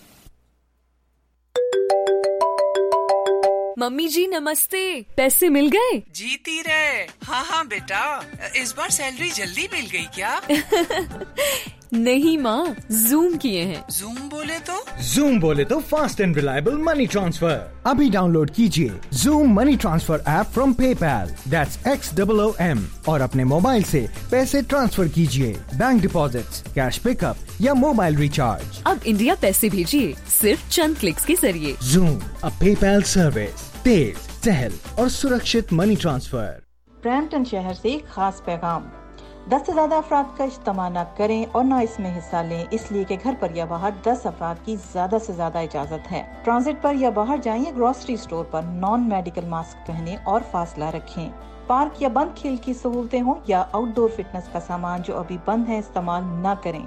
Mummy ji नमस्ते, पैसे मिल गए? जीती रहे। हाँ हाँ बेटा, इस बार सैलरी जल्दी मिल गई क्या? नहीं माँ, जूम किए हैं। जूम बोले तो? जूम बोले तो fast and reliable money transfer. अभी डाउनलोड कीजिए Xoom money transfer app from PayPal, that's XOOM, और अपने मोबाइल से पैसे ट्रांसफर कीजिए, बैंक डिपॉजिट्स, कैश पिकअप या मोबाइल रिचार्ज। अब इंडिया पैसे भेजिए सिर्फ चंद क्लिक्स के जरिए। जूम, अ पेपैल सर्विस, तेज, सहल और सुरक्षित मनी ट्रांसफर। ब्रैम्पटन शहर से एक खास पैगाम, 10 से ज्यादा अफराद का इज्तिमा न करें और न इसमें हिस्सा लें, इसलिए कि घर पर या बाहर 10 अफराद की ज्यादा से ज्यादा इजाजत है। ट्रांजिट पर या बाहर जाएं या ग्रोसरी स्टोर पर नॉन मेडिकल मास्क पहनें और फासला रखें। पार्क या बंद खेल की सहूलतें हों या आउटडोर फिटनेस का सामान जो अभी बंद है इस्तेमाल न करें।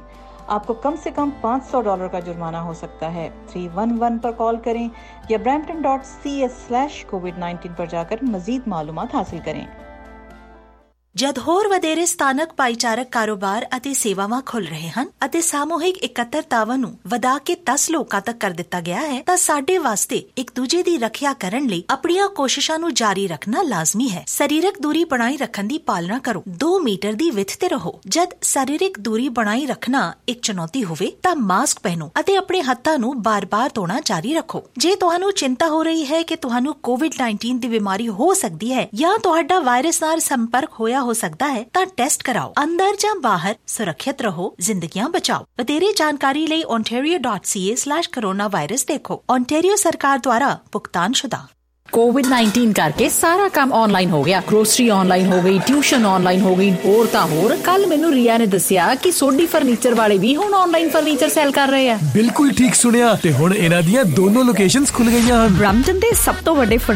आपको कम से कम $500 का जुर्माना हो सकता है। 311 पर कॉल करें या brampton.ca/covid-19 पर जाकर मजीद मालूमात हासिल करें। ਜਦ ਹੋਰ ਵਧੇਰੇ ਸਥਾਨਕ ਭਾਈਚਾਰਕ ਕਾਰੋਬਾਰ ਅਤੇ ਸੇਵਾਵਾਂ ਖੁੱਲ ਰਹੇ ਹਨ ਅਤੇ ਸਾਮੂਹਿਕ ਇਕੱਤਰਤਾਵਾਂ ਨੂੰ ਵਧਾ ਕੇ 10 ਲੋਕਾਂ ਤੱਕ ਕਰ ਦਿੱਤਾ ਗਿਆ ਹੈ ਤਾਂ ਸਾਡੇ ਵਾਸਤੇ ਇੱਕ ਦੂਜੇ ਦੀ ਰੱਖਿਆ ਕਰਨ ਲਈ ਆਪਣੀਆਂ ਕੋਸ਼ਿਸ਼ਾਂ ਨੂੰ ਜਾਰੀ ਰੱਖਣਾ ਲਾਜ਼ਮੀ ਹੈ। ਸਰੀਰਕ ਦੂਰੀ ਬਣਾਈ ਰੱਖਣ ਦੀ ਪਾਲਣਾ ਕਰੋ। 2 ਮੀਟਰ ਦੀ ਵਿੱਥ ਤੇ ਰਹੋ। ਜਦ ਸਰੀਰਕ ਦੂਰੀ ਬਣਾਈ ਰੱਖਣਾ ਇੱਕ ਚੁਣੌਤੀ ਹੋਵੇ ਤਾਂ ਮਾਸਕ ਪਹਿਨੋ ਅਤੇ ਆਪਣੇ ਹੱਥਾਂ ਨੂੰ ਬਾਰ-ਬਾਰ ਧੋਣਾ ਜਾਰੀ ਰੱਖੋ। ਜੇ ਤੁਹਾਨੂੰ ਚਿੰਤਾ ਹੋ ਰਹੀ ਹੈ ਕਿ ਤੁਹਾਨੂੰ ਕੋਵਿਡ-19 ਦੀ ਬਿਮਾਰੀ ਹੋ ਸਕਦੀ ਹੈ ਜਾਂ ਤੁਹਾਡਾ ਵਾਇਰਸ ਨਾਲ ਸੰਪਰਕ ਹੋਇਆ ਹੋ ਸਕਦਾ ਹੈ ਤਾਂ ਟੈਸਟ ਕਰਾਓ। ਅੰਦਰ ਜਾਂ ਬਾਹਰ ਸੁਰੱਖਿਅਤ ਰਹੋ, ਜ਼ਿੰਦਗੀਆਂ ਬਚਾਓ। ਵਧੇਰੇ ਜਾਣਕਾਰੀ ਲਈ ontario.ca/coronavirus ਦੇਖੋ। ontario ਸਰਕਾਰ ਦੁਆਰਾ ਭੁਗਤਾਨਸ਼ੁਦਾ। कोविड-19 करके सारा काम ऑनलाइन हो गया। ग्रोसरी ऑनलाइन हो गई, ट्यूशन ऑनलाइन हो गई, होर तां होर। कल मैनू रिया ने दस्सिया कि सोडी फर्नीचर वाले भी हुण ऑनलाइन फर्नीचर सेल कर रहे हैं। बिल्कुल ठीक सुनिया ते हुण इन्हां दियां दोनों लोकेशंस खुल गईयां हन। ब्रैम्पटन दे सब तो वड्डे